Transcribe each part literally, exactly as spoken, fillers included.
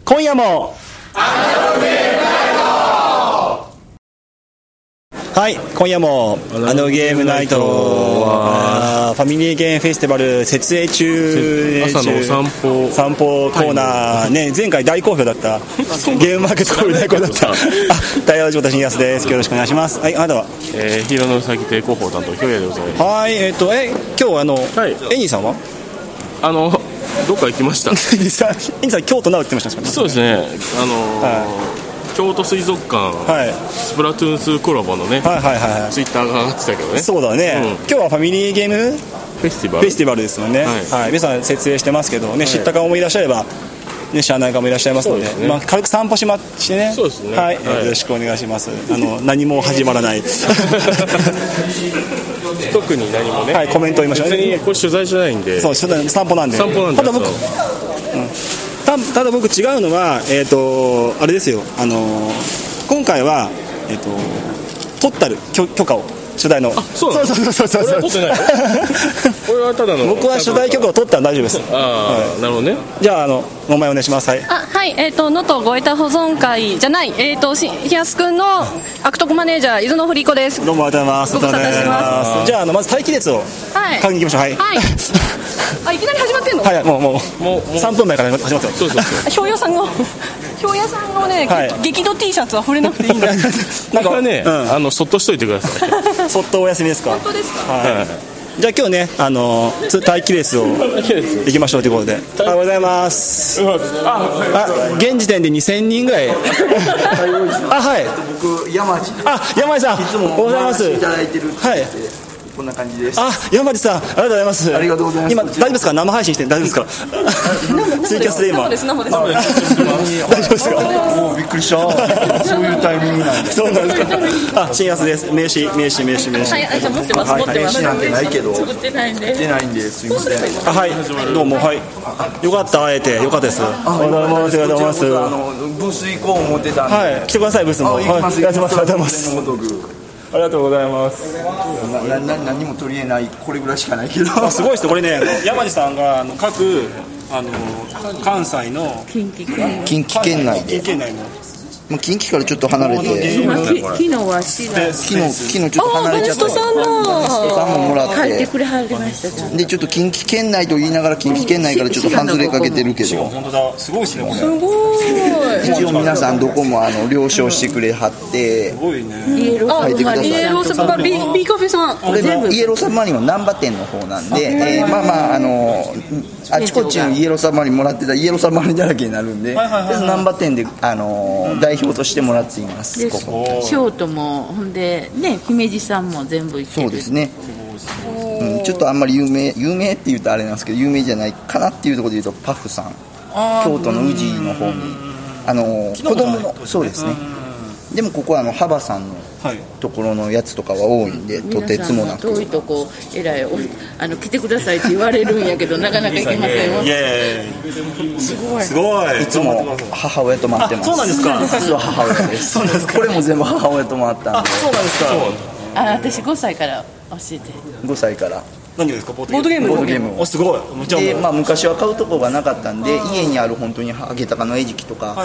今夜もはい、今夜もあのゲームナイトはファミリーゲームフェスティバル設営中、 朝の散歩散歩コーナーね、前回大好評だったゲームマーケットコール大好評だったあ、大和城新安です。よろしくお願いします。はい、あなたは、 えー、広野先手広報担当ひょうやでございます。 はい、えっ、ー、とえ今日あの、はい、エニーさんはあのどっか行きました。エニーさん、京都なおって言ってました。 そうですね、あのーはい京都水族館、はい、スプラトゥーンツーコラボのね、はいはいはいはい、ツイッターが上がってたけどね。そうだね、うん、今日はファミリーゲームフェスティバルフェスティバルですよね、はいはい、皆さん設営してますけどね、はい、知った顔もいらっしゃれば、ね、知らない方もいらっしゃいますの で, で、ね、まあ、軽く散歩しましてね。 そうですね、 はいはい、よろしくお願いします。あの何も始まらない特に何もね、 はい、コメントを言いましょうね。 別にこれ取材じゃないんで、 そう散歩なんで、 散歩なんで、 ただ僕、うん、た, ただ僕違うのは、えーとあれですよ、あのー今回は、えー、と取ったる 許, 許可を取材の。あ、そうなの？そうそうそうそう。俺は取ってないの？俺はただの。僕は取材許可を取ったら大丈夫です。 ああ、はい、なるほどね。 じゃあ、あのお前お願いします。はい。 あ、はい、えっ、ー、と能登ごえた保存会じゃない、えっ、ー、とひやすくんの悪徳マネージャー伊豆のふりこです。 どうもありがとうございます。 ご無沙汰してます。 じゃあ、あのまず待機列を確認いきましょう。はい。はい。 あ、いきなり始まってんの？ はい、もうもうもうさんぷんまえから始まってます。そうそうそう。 ひょうやさんのひょうやさんのね、はい、激怒 T シャツは触れなくていいんだ。 なんかね、うん、あのそっとしといてください。 そっとお休みですか？ 本当ですか？ はい。はい、じゃあ今日ね、あの待機レースを行きましょうということで。おはようございます。あ、現時点でにせんにんぐらい。あ、はい。 僕山地。 あ、山地さん。 いつもお話しいただいてるって。はい。こんな感じです。 あ、山地さん、ありがとうございます。 ありがとうございます。 今大丈夫ですか？生配信して大丈夫ですか？ツイキャスで今。 生です生です。 大丈夫ですか？ もうびっくりした。そういうタイミングなんで。 そうなんですか。あ、新安です。名刺名刺名刺名刺。 はい、持ってます持ってます。 名刺なんてないけど。 作ってないんで。 出ないんですいません。 あ、はい。どうもはい。よかった会えてよかったです。ありがとうございます。 あのブース行こう思ってたんで。 はい。来てくださいブースも。 はい。行きます。 ありがとうございます。ありがとうございます。 なな何も取り得ないこれぐらいしかないけど。 あ、すごいですねこれね。山地さんがあの各あの関西の近畿圏近畿圏内で。 近畿圏内の。 もう近畿からちょっと離れて。 昨日は滋賀。 昨日昨日ちょっと離れちゃった。 バネストさんの。 バネストさんももらって。 書いてくれはりました。 でちょっと近畿圏内と言いながら近畿圏内からちょっと外れかけてるけど。 本当だ。すごいですねこれ。 すごい。 一応皆さんどこもあの了承してくれはって。 すごいね。 イエロー書いてください。 イエローサマリン B カフェさん。 これもイエローサマリンは難波店の方なんで、えー、まあまああのあちこちのイエローサマリンもらってたらイエローサマリンだらけになるんで、難波店であの代表としてもらっています。ここ京都もほんでね、姫路さんも全部行ってる。 そうですね。うん、ちょっとあんまり有名有名って言うとあれなんですけど有名じゃないかなっていうところで言うとパフさん、京都の宇治の方にあの子供のそうですね。でもここはあの幅さんのところのやつとかは多いんで、とてつもなく遠いとこえらいあの来てくださいって言われるんやけどなかなか行けませんよ。 いやいやすごいすごい。 いつも母親と待ってます。 そうなんですか。 実は母親です。そうなんですか。これも全部母親と待ったんで。 あ、そうなんですか。 あ、私ごさいから教えて。 ごさいから。 何ですか？ボードゲーム。 ボードゲーム。 お、すごい。 で、まあ昔は買うとこがなかったんで、家にある本当にハゲタカの餌食とか、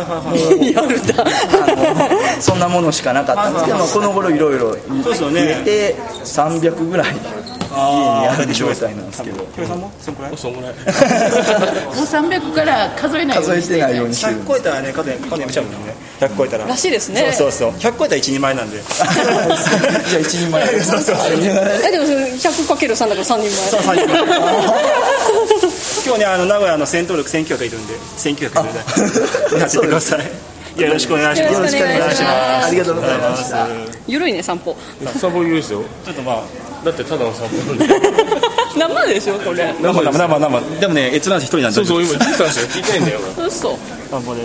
そんなものしかなかったんですけど、この頃いろいろ増えてさんびゃくぐらい家にある状態なんですけど。 ひょうさんもそんくらい？そんぐらい。 もうさんびゃくから数えないようにして。 数えてないようにしてる。 ひゃく超えたらね、カネカネやめちゃうもんね。ひゃく超えたら。 らしいですね。 そうそうそう。ひゃく超えたら一人前なんで。じゃあ一人前。そうそうそう。 えでもひゃくかけるさんだからさんにんまえ。 そうさんにんまえ。今日ねあの名古屋の戦闘力せんきゅうひゃくいるんでせんきゅうひゃくいるんでやってください。よろしくお願いします。 よろしくお願いします。 ありがとうございました。 ゆるいね散歩。 散歩ゆるいですよ。 ちょっとまあだってただの散歩なんで。 生でしょこれ。 生生生生。でもね閲覧者一人なんで。 そうそう今実は聞いてんだよ。 嘘。 散歩です。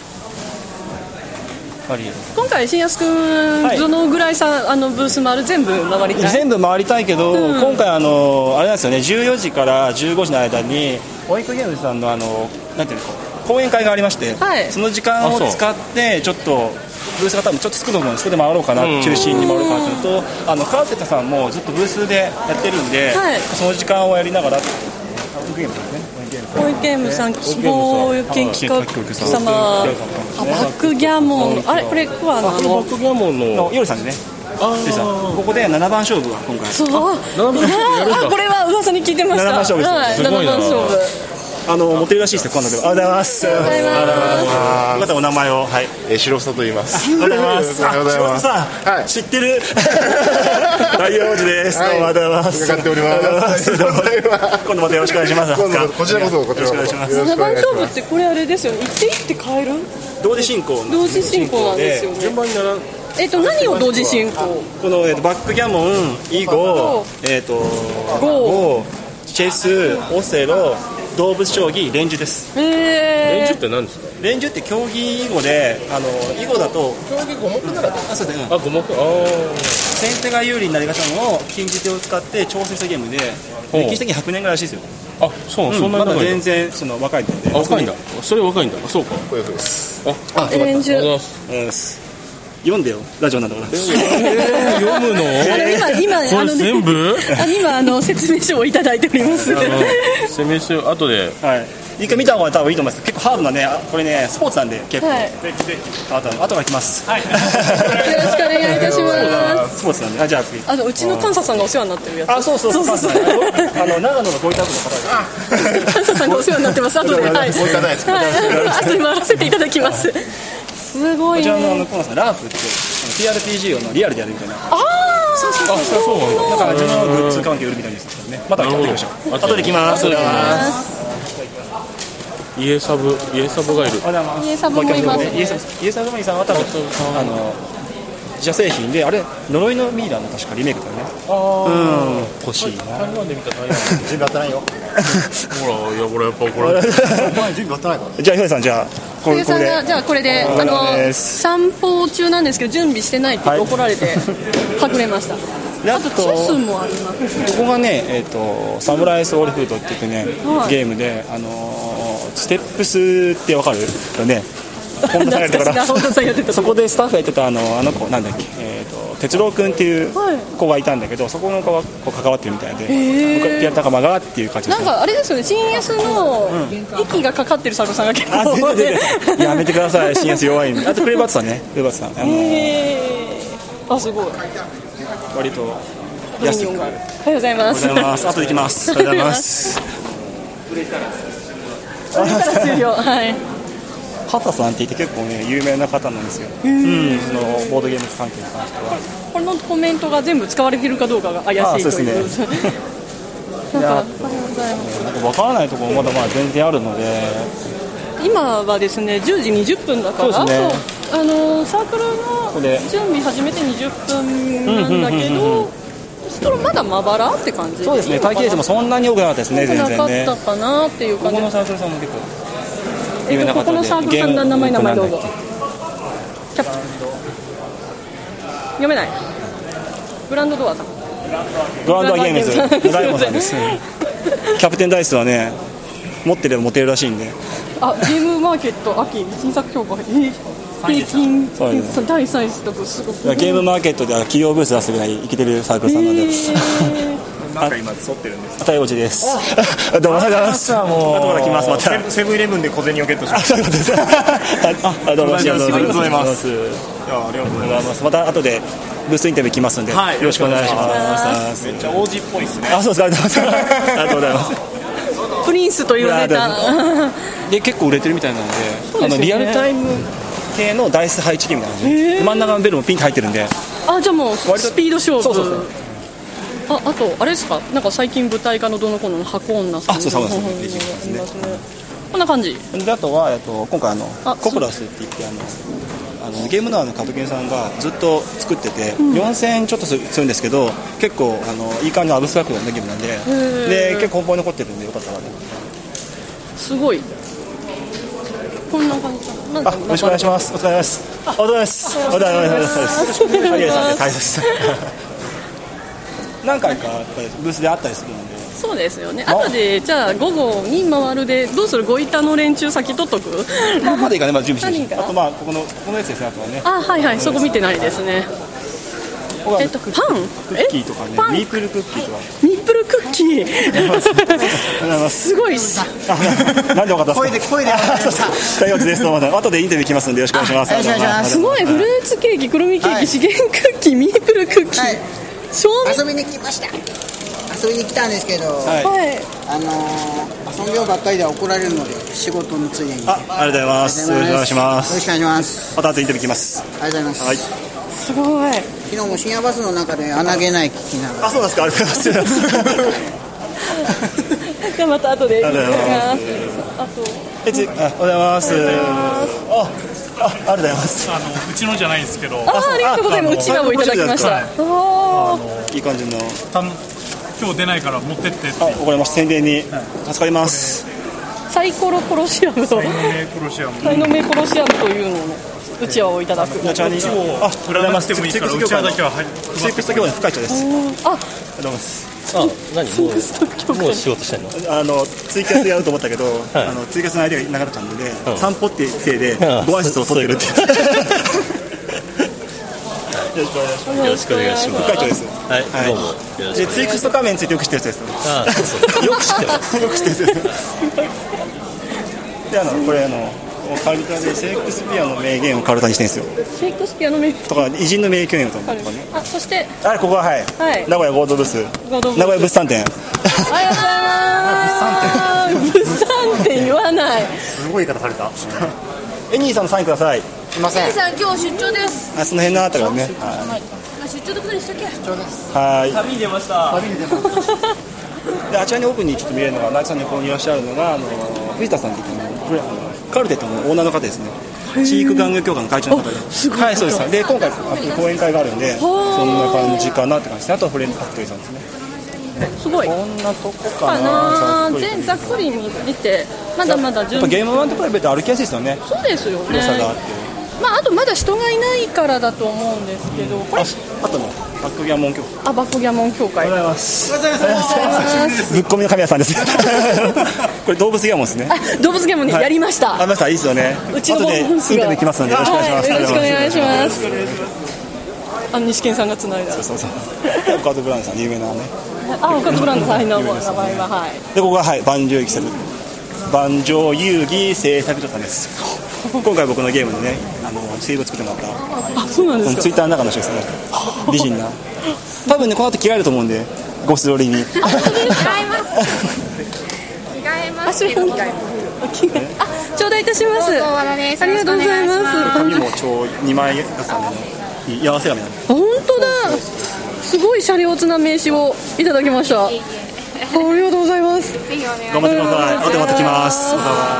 今回新安くん、はい、どのぐらいさあのブース回る全部回りたい？ 全部回りたいけど、うん、今回あのあれなんですよねじゅうよじからじゅうごじの間にオインクゲームズさんのあのなんていうの講演会がありまして、はい、その時間を使ってちょっとブースが多分ちょっと少ないものでそこで回ろうかな、うん、中心に回ろうかなというのとあの川瀬田さんもずっとブースでやってるんで、はい、その時間をやりながらゲームですねゲーム大池ゲームさん、希望研究家様、あ、バックギャモン、あれ、これ、桑名の。 バックギャモンの。 夜さんでね。ここでななばん勝負が今回。 そう。あ、これは噂に聞いてました。 ななばん勝負です。 はい、ななばん勝負。 あのモテるらしいですよ、今度で。ありがとうございます。ありがとうございます。またお名前を。はい。 え、白房と言います。 ありがとうございます。白房さん、知ってる。大王子です。どうもありがとうございます。 伺っております。 今度またよろしくお願いします。 こちらこそこちらこそよろしくお願いします。 ななばん勝負ってこれあれですよね。行って行って買える？ 同時進行。 同時進行なんですよね。 順番になら。 えっと何を同時進行？ このバックギャモン、囲碁、えっとゴー、チェス、オセロ。動物将棋、連珠です。 連珠って何ですか？ 連珠って競技囲碁で、あの囲碁だと競技ご目なら、 あ、そうですね。 あ、ご目。ああ。 先手が有利になりがちなのを金字手を使って挑戦したゲームで、歴史的にひゃくねんぐらいらしいですよ。 あ、そう、そんなにまだ全然その若いんで。 若いんだ。それ若いんだ。そうか。 こういうふうです。 あ、 連珠。 読んでよ、ラジオなんだから。 読むの？ 今今これ全部？ 今あの説明書をいただいております。 説明書後で。 はい。一回見た方が多分いいと思います。結構ハードなね、これねスポーツなんで結構。はい。あと後から来ます。はい。よろしくお願いいたします。 スポーツなんで。あ、じゃああのうちの監査さんがお世話になってるやつ。 あ、そうそうそう。あの長野のご委託の方で。監査さんがお世話になってます。後で。はい。 ご委託ないです。 はい。後で回らせていただきます。すごい。 こちらのあのコーナーさんラープって ティーアールピージー をリアルでやるみたいな。 ああ、そうそうそう。 だから自分のグッズ関係売るみたいですね。また買ってきましょう。後で来ます。 家サブ、家サブがいる。 家サブもいます。 家サブマイさんは多分あの自社製品で、あれ呪いのミイラの確かリメイクだよね。ああ、うん、欲しいな。 台湾で見た台湾。 準備やってないよ。 ほら、いやこれやっぱこれ。 準備やってないから。 じゃあひょうさん、じゃあこれさんがじゃあこれであの散歩中なんですけど準備してないって怒られてはぐれました。あとチェスもあります。 ここがね、えっとサムライソウルフードって言ってね、ゲームであのステップスってわかるよね。本田さんやってからそこでスタッフやってたあのあの子なんだっけ、えー、と哲郎君っていう子がいたんだけど、そこの子がこう関わってるみたいで、やった仲間がっていう感じです。 なんかあれですよね、新安の息がかかってる作家さんが結構、 うん、やめてください、新安弱いんで。あとプレバッツさんね、プレバッツさん、あのー、あ、すごい割と安く。 おはようございます。 あとで行きます。おはようございます。 売れたら終了。はい。 畑さんって言って結構ね有名な方なんですよ。うん、そのボードゲーム関係に関しては。 このコメントが全部使われているかどうかが怪しいという。なんか分からないところもまだまだ全然あるので。 今はですねじゅうじにじゅっぷんだから、そうですね、あのサークルの準備始めてにじゅっぷんなんだけど、ストロまだまばらって感じ。 そうですね、待機列もそんなに多くなかったですね、全然ね。 なかったかなっていう感じ。 ここのサークルさんも結構有名な方で、ここのサークルさんの名前名前どうぞ。キャプ読めない。グランドドアさん。 グランドドアゲームズのライモンさんです。キャプテンダイスはね持ってればモテるらしいんで。 あ、ゲームマーケット秋新作評価平均大サイズとかすごく。 ゲームマーケットでは企業ブース出すぐらいイケてるサークルさんなんで。 なんか今沿ってるんです。 大王子です。どうもおはようございます。後から来ます。またセブンイレブンで小銭をゲットしました。 あ、どうもありがとうございます。 ありがとうございます。いや、ありがとうございます。 また後でブースインタビュー来ますんで、よろしくお願いします。 めっちゃ王子っぽいですね。 あ、そうです。ありがとうございます。 プリンスと言われた。 で結構売れてるみたいなんで、あのリアルタイム系のダイス配置機みたいな感じで、真ん中のベルもピンと入ってるんで。 あ、じゃあもうスピード勝負。 そうそうそう。 あ、あとあれですか、なんか最近舞台化のどの子の箱女さん。 あ、そうそうそう。 こんな感じ。 であとはえっと今回あのコプラスって言ってあの。あのゲームノアの株券さんがずっと作ってて、うん、よんせんえんちょっとするんですけど、結構あのいい感じのアブストラクトなゲームなんで、で結構本当に残ってるんでよかったらね。 すごい。こんな感じ。 あ、よろしくお願いします。お疲れ様です。お疲れ様です。お疲れ様です。お疲れ様です。何回かやっぱりブースであったりするので。 そうですよね。後でじゃあ午後に回るでどうする？ご板の連中先取っとく？ まあまだいいかね、まだ準備してる。あとまあここのここのやつですね、あとはね。 あ、はいはい、そこ見てないですね。えっとパン？ クッキーとかね、ミープルクッキーとか。 ミープルクッきいすごいしなんで分かったんですか。 声で声で大丈夫です。どうも後でインタビュー来ますんでよろしくお願いします。 よろしくお願いします。 すごいフルーツケーキ、くるみケーキ、資源クッキー、ミープルクッキー、 賞味遊びに来ました。遊びに来たんですけど、はい、あのー、遊びようばっかりでは怒られるので仕事のついでに。 あ、ありがとうございます。よろしくお願いします。 よろしくお願いします。 また後でインタビュー来ます。 ありがとうございます。はい。 すごい。 昨日も深夜バスの中で穴毛ない聞きながら。 あ、そうですか。ありがとうございます。 じゃあまた後で。ありがとうございます。あと。 えち、あ、おはようございます。あ、あ、ありがとうございます。 あのうちのじゃないんですけど。 あ、ありがとうございます。うちわをいただきました。 あ、いい感じの。 今日出ないから持ってってって。 あ、わかりました。宣伝に助かります。 サイコロコロシアムと。サイノメコロシアム。サイノメコロシアムというののうちわをいただく。 うちわに。あ、 売らなくてもいいからうちわだけははい。 ツイクスト協会の副会長です。 あ、 どうもです。 あ、何もうもう仕事してんの？ あのツイキャスやると思ったけど、はい、あのツイキャスの相手がいなかったんで、うん、散歩っていうせいでご挨拶を取ってるって。よろしくお願いします。 副会長です。 はい、はい、どうも。 でツイクスト画面についてよく知ってる人です。 あ、そうそう。よく知ってます。 よく知ってる。で、あのこれあのカルタでシェイクスピアの名言をカルタにしてるんですよ。 シェイクスピアの名言とか偉人の名言とかね。 あ、そしてあ、ここははい。 はい。 名古屋合同ブース。名古屋物産展。 ありがとうございます。物産展言わない。 すごい言い方された。エニーさんのサインください。 すみません。エニーさん今日出張です。 あ、その辺のあったからね。はい。 出張どこでしたっけ？出張です。 はい。 旅に出ました。 旅に出ました。で、あちらに奥にちょっと見えるのが、ナイさんの横にいらっしゃるのがあの藤田さんっていうカルテットのオーナーの方ですね。飼育玩具協会の会長の方で。はい、そうです。で、今回講演会があるんで、そんな感じかなって感じですね。あとはフレンドカットリーさんですね。 すごい。 こんなとこかな。 全ざっくり見て、まだまだ準備。ゲームワンと比べて歩きやすいですよね。 そうですよね。 広さがあって。 まああとまだ人がいないからだと思うんですけど、これ。 あとね、バックギャモン協会。 あ、バックギャモン協会。 おはようございます。おはようございます。ぶっ込みの神谷さんです。これ動物ギャモンですね。 あ、動物ギャモンやりました。 ありました。いいですよね。 うちの後でインタビュー来ますのでよろしくお願いします。 よろしくお願いします。あ、西健さんがつないだ。 そうそうそう。オカードブランドさん有名なね。 あ、オカードブランドさんの名前ははい。 でここがはい万丈遊戯作万丈遊戯製作所さんです。今回僕のゲームでね、あのセーブを作ってもらった。 あ、そうなんですか。 ツイッターの中の人ですね。美人な。多分ねこの後着替えると思うんで、ご素通りに。 着替えます。着替えます。 あ、頂戴いたします。ありがとうございます。 紙も超にまい重ねの合わせ紙なんで。 本当だ。すごいシャレオツな名刺をいただきました。ありがとうございます。 ぜひお願いします。 頑張ってください。あとまた来ます。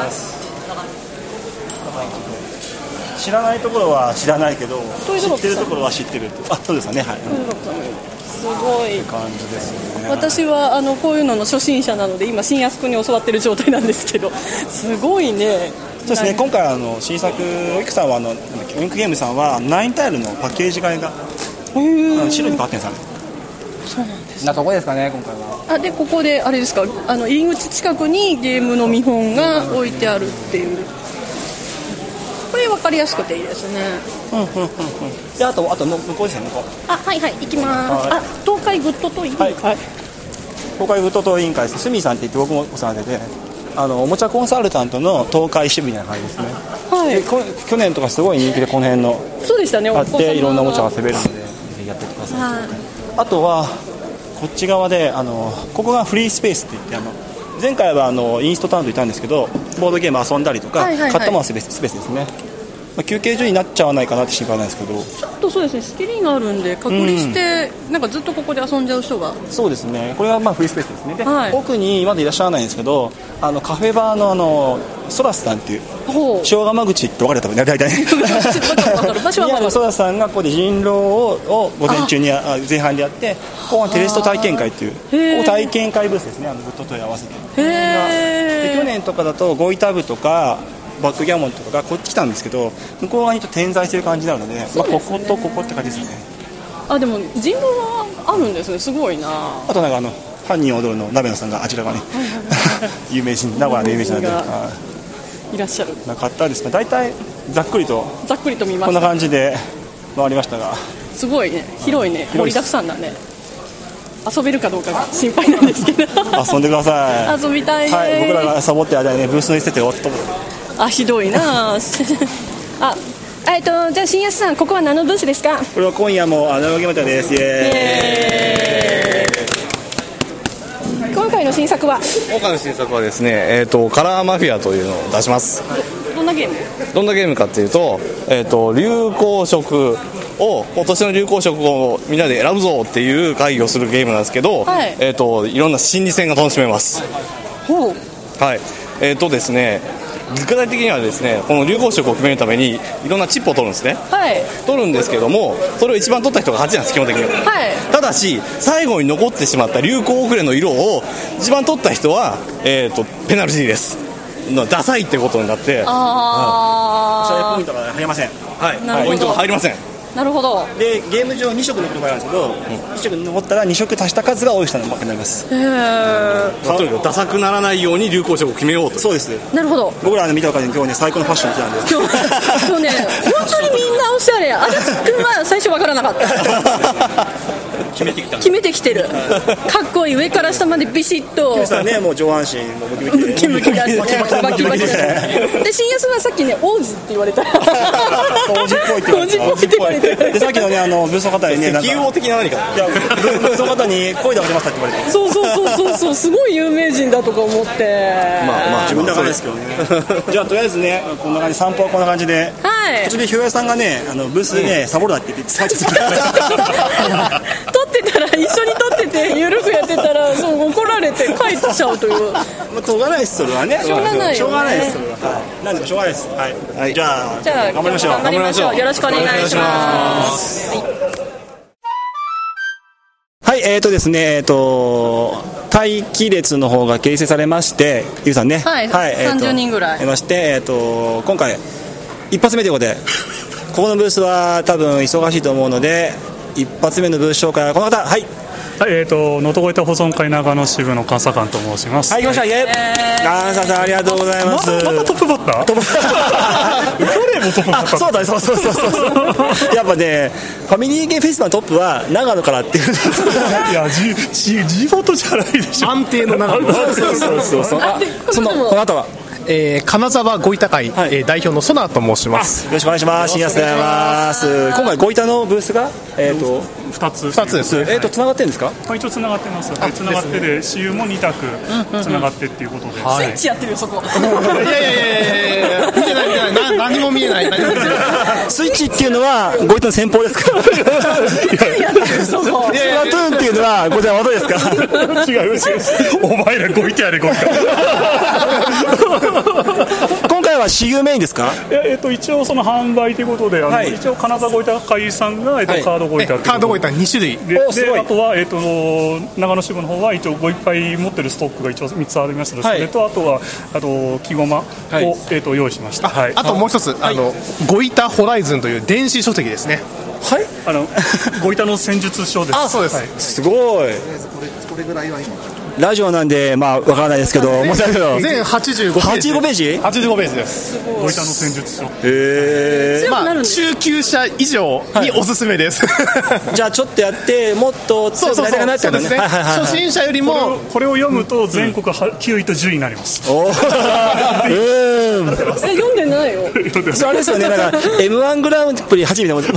知らないところは知らないけど、知ってるところは知ってる。あ、そうですね。はい。 すごい感じですね。 私はあのこういうのの初心者なので今新安くんに教わってる状態なんですけど、すごいね。 そうですね。今回あの新作おいくさんはあのオインクゲームさんはナインタイルのパッケージ替えが白に変わってんさん。 そうなんです。 なとこですかね今回は。 あ、でここであれですか、あの入り口近くにゲームの見本が置いてあるっていう。これ分かりやすくていいですね。 うんうんうんうん。であとあと向こうですね向こう。 あ、はいはい行きます。あ、東海グッドトイ委員会。はい、 東海グッドトイ委員会です。スミさんって言って僕もお世話になってて、あのおもちゃコンサルタントの東海支部みたいな感じですね。はい。去年とかすごい人気でこの辺の。 そうでしたね。 あっていろんなおもちゃが遊べるのでぜひやってください。はい、あとはこっち側であのここがフリースペースって言ってあの。前回はあのインストタウンといたんですけどボードゲーム遊んだりとか、はいはいはい、買ったものはスペースですね、まあ、休憩所になっちゃわないかなって心配なんですけどちょっとそうですね仕切りがあるんで隔離して、うん、なんかずっとここで遊んじゃう人がそうですねこれはまあフリースペースですねで、はい、奥にまだいらっしゃらないんですけどあのカフェバーのあのソラスさんっていう塩釜口って分かれたもんね大体ねソラスさんがここで人狼をを午前中にあ前半でやって後半テレスト体験会っていうここ体験会ブースですねあのグッドトイ合わせてで去年とかだとゴイタブとかバックギャモンとかがこっち来たんですけど向こう側にと点在してる感じなの で, で、ねまあ、こことここって感じですねあでも人狼はあるんですねすごいなあとなんかあの犯人を踊るの鍋野さんがあちらがね有名人名古屋の有名人なんでいらっしゃるなかったですね大体ざっくりとざっくりと見ましたこんな感じで回りましたがすごいね広いね盛りだくさんだね遊べるかどうかが心配なんですけど遊んでください遊びたいね、 はい、僕らがサボって間にねブースに捨てておっとあひどいなあえっとじゃあ新安さんここは何のブースですか？ これは今夜もアナログゲームです。イエーイ。今回の新作は今回の新作はですね、えーと、カラーマフィアというのを出します。 どんなゲームどんなゲームかっていうと、えーと、流行色を今年の流行色をみんなで選ぶぞっていう会議をするゲームなんですけど、はい、えーと、いろんな心理戦が楽しめます。 ほうはい、えーとですね具体的にはですねこの流行色を決めるためにいろんなチップを取るんですね、はい、取るんですけどもそれを一番取った人が勝ちなんです基本的には、はい、ただし最後に残ってしまった流行遅れの色を一番取った人は、えー、とペナルティーです。ダサいってことになってあそれポイントが入りません。 はい、ポイントが入りません。 なるほど。 でゲーム上に色残る場合なんですけど、うん、に色残ったらに色足した数が多い人の負けになります。 へー。 とにかくダサくならないように流行色を決めようと。 そうです。 なるほど。 僕ら見たおかげで今日ね最高のファッション着たんで今日今日ね本当にみんなおしゃれ。足立君は最初わからなかった決めてきた決めてきてるかっこいい上から下までビシッとキムさんねもう上半身もムキムキムキムキだしバキバキバキバキで新安はさっきね王子って言われた王子っぽいって言われてでさっきのねあのブースの方にね石油王的な何かいやブースの方に声で分けましたって言われてそうそうそうそうそうすごい有名人だとか思ってまあまあ自分だからですけどねじゃあとりあえずねこんな感じ散歩はこんな感じではい途中でひょうやさんがねあのブースでねサボるなって言って撮ってたら一緒に撮っててゆるくやってたらそう怒られて帰っちゃうというまあしょうがないですそれはねしょうがないよねしょうがないですそれははいなんでもしょうがないですはい、はい、じゃあじゃあ頑張りましょう頑張りましょうよろしくお願いしますはいえーとですねえーと待機列の方が形成されましてゆうさんねはい、はいえー、さんじゅうにんぐらいいまして、えー、と今回一発目ということでここのブースは多分忙しいと思うので一発目のブース紹介はこの方はいはい、えーと、能登越えた保存会長野支部の監査官と申します。 はい、来ました、イエーイ監査さん、ありがとうございます。 また、またトップバッタートップバッター去年もトップバッターそうだね、そうそうそうそうやっぱね、ファミリーゲームフェスティバルのトップは長野からっていういや、じ、じ、地元じゃないでしょ安定の長野そうそうそうそうそうあその、この後はえー、金沢ごいた会、はいえー、代表のソナーと申します。 よろしくお願いします。新安でございます。今回ごいたのブースが、えー、とふたつふたつです。 えー、とつながってるんですか？ まあ、一応つながってます。つながってて私有もに択つながってっていうことで、 はい、スイッチやってるよそこ。 いやいやいやいやいや見てない見てないな何も見えない何も見えないスイッチっていうのはごいたの先方ですか？スプラトゥーンっていうのはごいたの後ですか？ 違う違うお前らごいたやれごいた今回は私有メインですか？ えっと一応その販売ということで、あの、はい、一応金沢ごいた会さんが、えっとはい、カードごいたカードごいたに種類で、であとは、えっと、長野支部の方は一応ごいっぱい持ってるストックが一応みっつありますので、はい、それとあとはあと木ごまを、はい、えっと、用意しました。 あ、はい、あともう一つ、あのごいたホライズンという電子書籍ですね。 はい、あのごいたの戦術書です。 あ、そうです、 はい、すごい。 これぐらいは今ラジオなんでまあわからないですけど申し訳ないけど全はちじゅうごページはちじゅうごページはちじゅうごページです。 ごいたの戦術書へえ、 まあ、中級者以上におすすめです、 はい、じゃあちょっとやってもっと強くなりたくなっちゃうのね。 初心者よりもこれを、これを読むと全国きゅういとじゅういになります、 うん、おーうん読んでないよあれですよね、なんか エムワン グランプリ初めてよ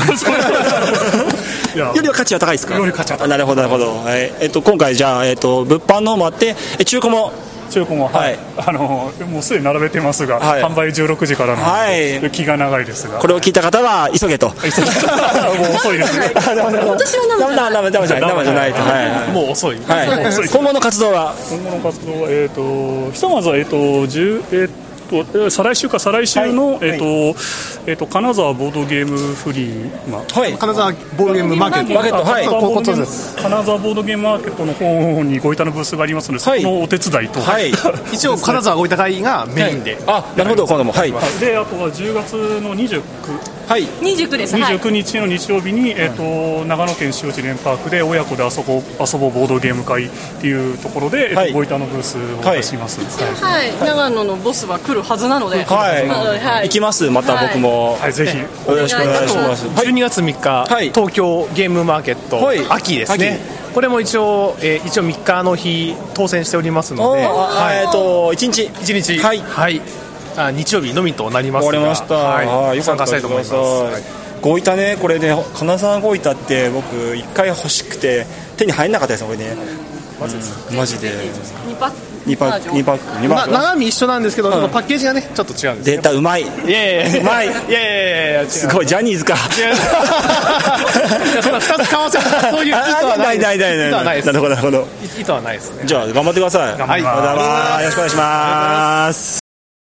りは価値は高いですか？ より価値は高い。 なるほどなるほど、はいえっと、今回じゃあ、えっと、物販の方もあって中古も中古も、はい、あのもうすでに並べてますが、はい、販売じゅうろくじからなので、はい、気が長いですが、 これを聞いた方は急げと。もう遅いですね。 私は生じゃない生じゃないと、はい、 もう遅い。 はい、今後の活動は今後の活動は、えー、とひとまずは、えーと10えー再来週か再来週の、はいえーとえー、と金沢ボードゲームフリー、まあはい、金沢ボードゲームマーケット、 マーケット、はい、金沢ボードゲームマーケットの方にごいたのブースがありますので、はい、そのお手伝いと、はい、 一応金沢ごいた会がメインで、 はい、あなるほど、今度も、はい、 であとはじゅうがつのにじゅうくはい、にじゅうくです。 にじゅうくにちの日曜日に、えー、と長野県塩地レンパークで親子で遊ぼう遊ぼうボードゲーム会っていうところで、はい、ゴイタのブースを出します。 はい、はい、長野のボスは来るはずなので、 はいはい、行きます。また僕も、 はい、ぜひよろしくお願いします。 じゅうにがつみっか、はい、東京ゲームマーケット、はい、秋ですね。これも一応、えー、一応みっかの日当選しておりますので、 はい、えっといちにちいちにち、 はい、 はい、あ日曜日のみとなりますが、 終わりました。はい、 参加したいと思います。はい、 ゴイタね、これね、金沢ゴイタって僕いっかい欲しくて手に入んなかったですこれね。マジです、うん、マジでにパックにパックにパックにパック、 ま、中身一緒なんですけど、うん、パッケージがねちょっと違うんです。 データうまい。いやいやうまい。いやいやいやすごいジャニーズか。 そんなふたつかわせそういう意図はないないないないない。なるほどなるほど。 意図はないですね。 じゃあ頑張ってください。 はい、 よろしくお願いします。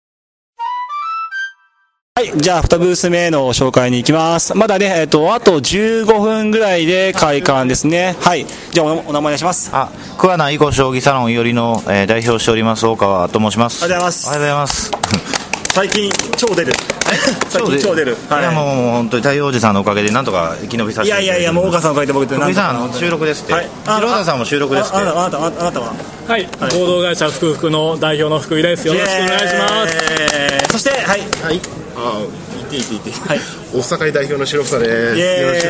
はい、じゃあにブース目の紹介に行きます。まだね、えっとあとじゅうごふんぐらいで開館ですね。はい、じゃあ お, お名前お願いします。 あ、桑名囲碁将棋サロンよりの、えー、代表しております大川と申します。 ありがとうございます。 ありがとうございます。 最近超出る。最近超出る。 はい、いやもう本当に太陽おじさんのおかげでなんとか生き延びさせて。 いやいやいや、もう大川さんのおかげで僕って福井さん収録ですって。はい、広田さんも収録ですって。 あなたあなたあなたは。 はい、はい、合同会社福福の代表の福井です。よろしくお願いします。 そしてはいはい。あいていていて。はい。大阪代表の白房です。よろしくお願いし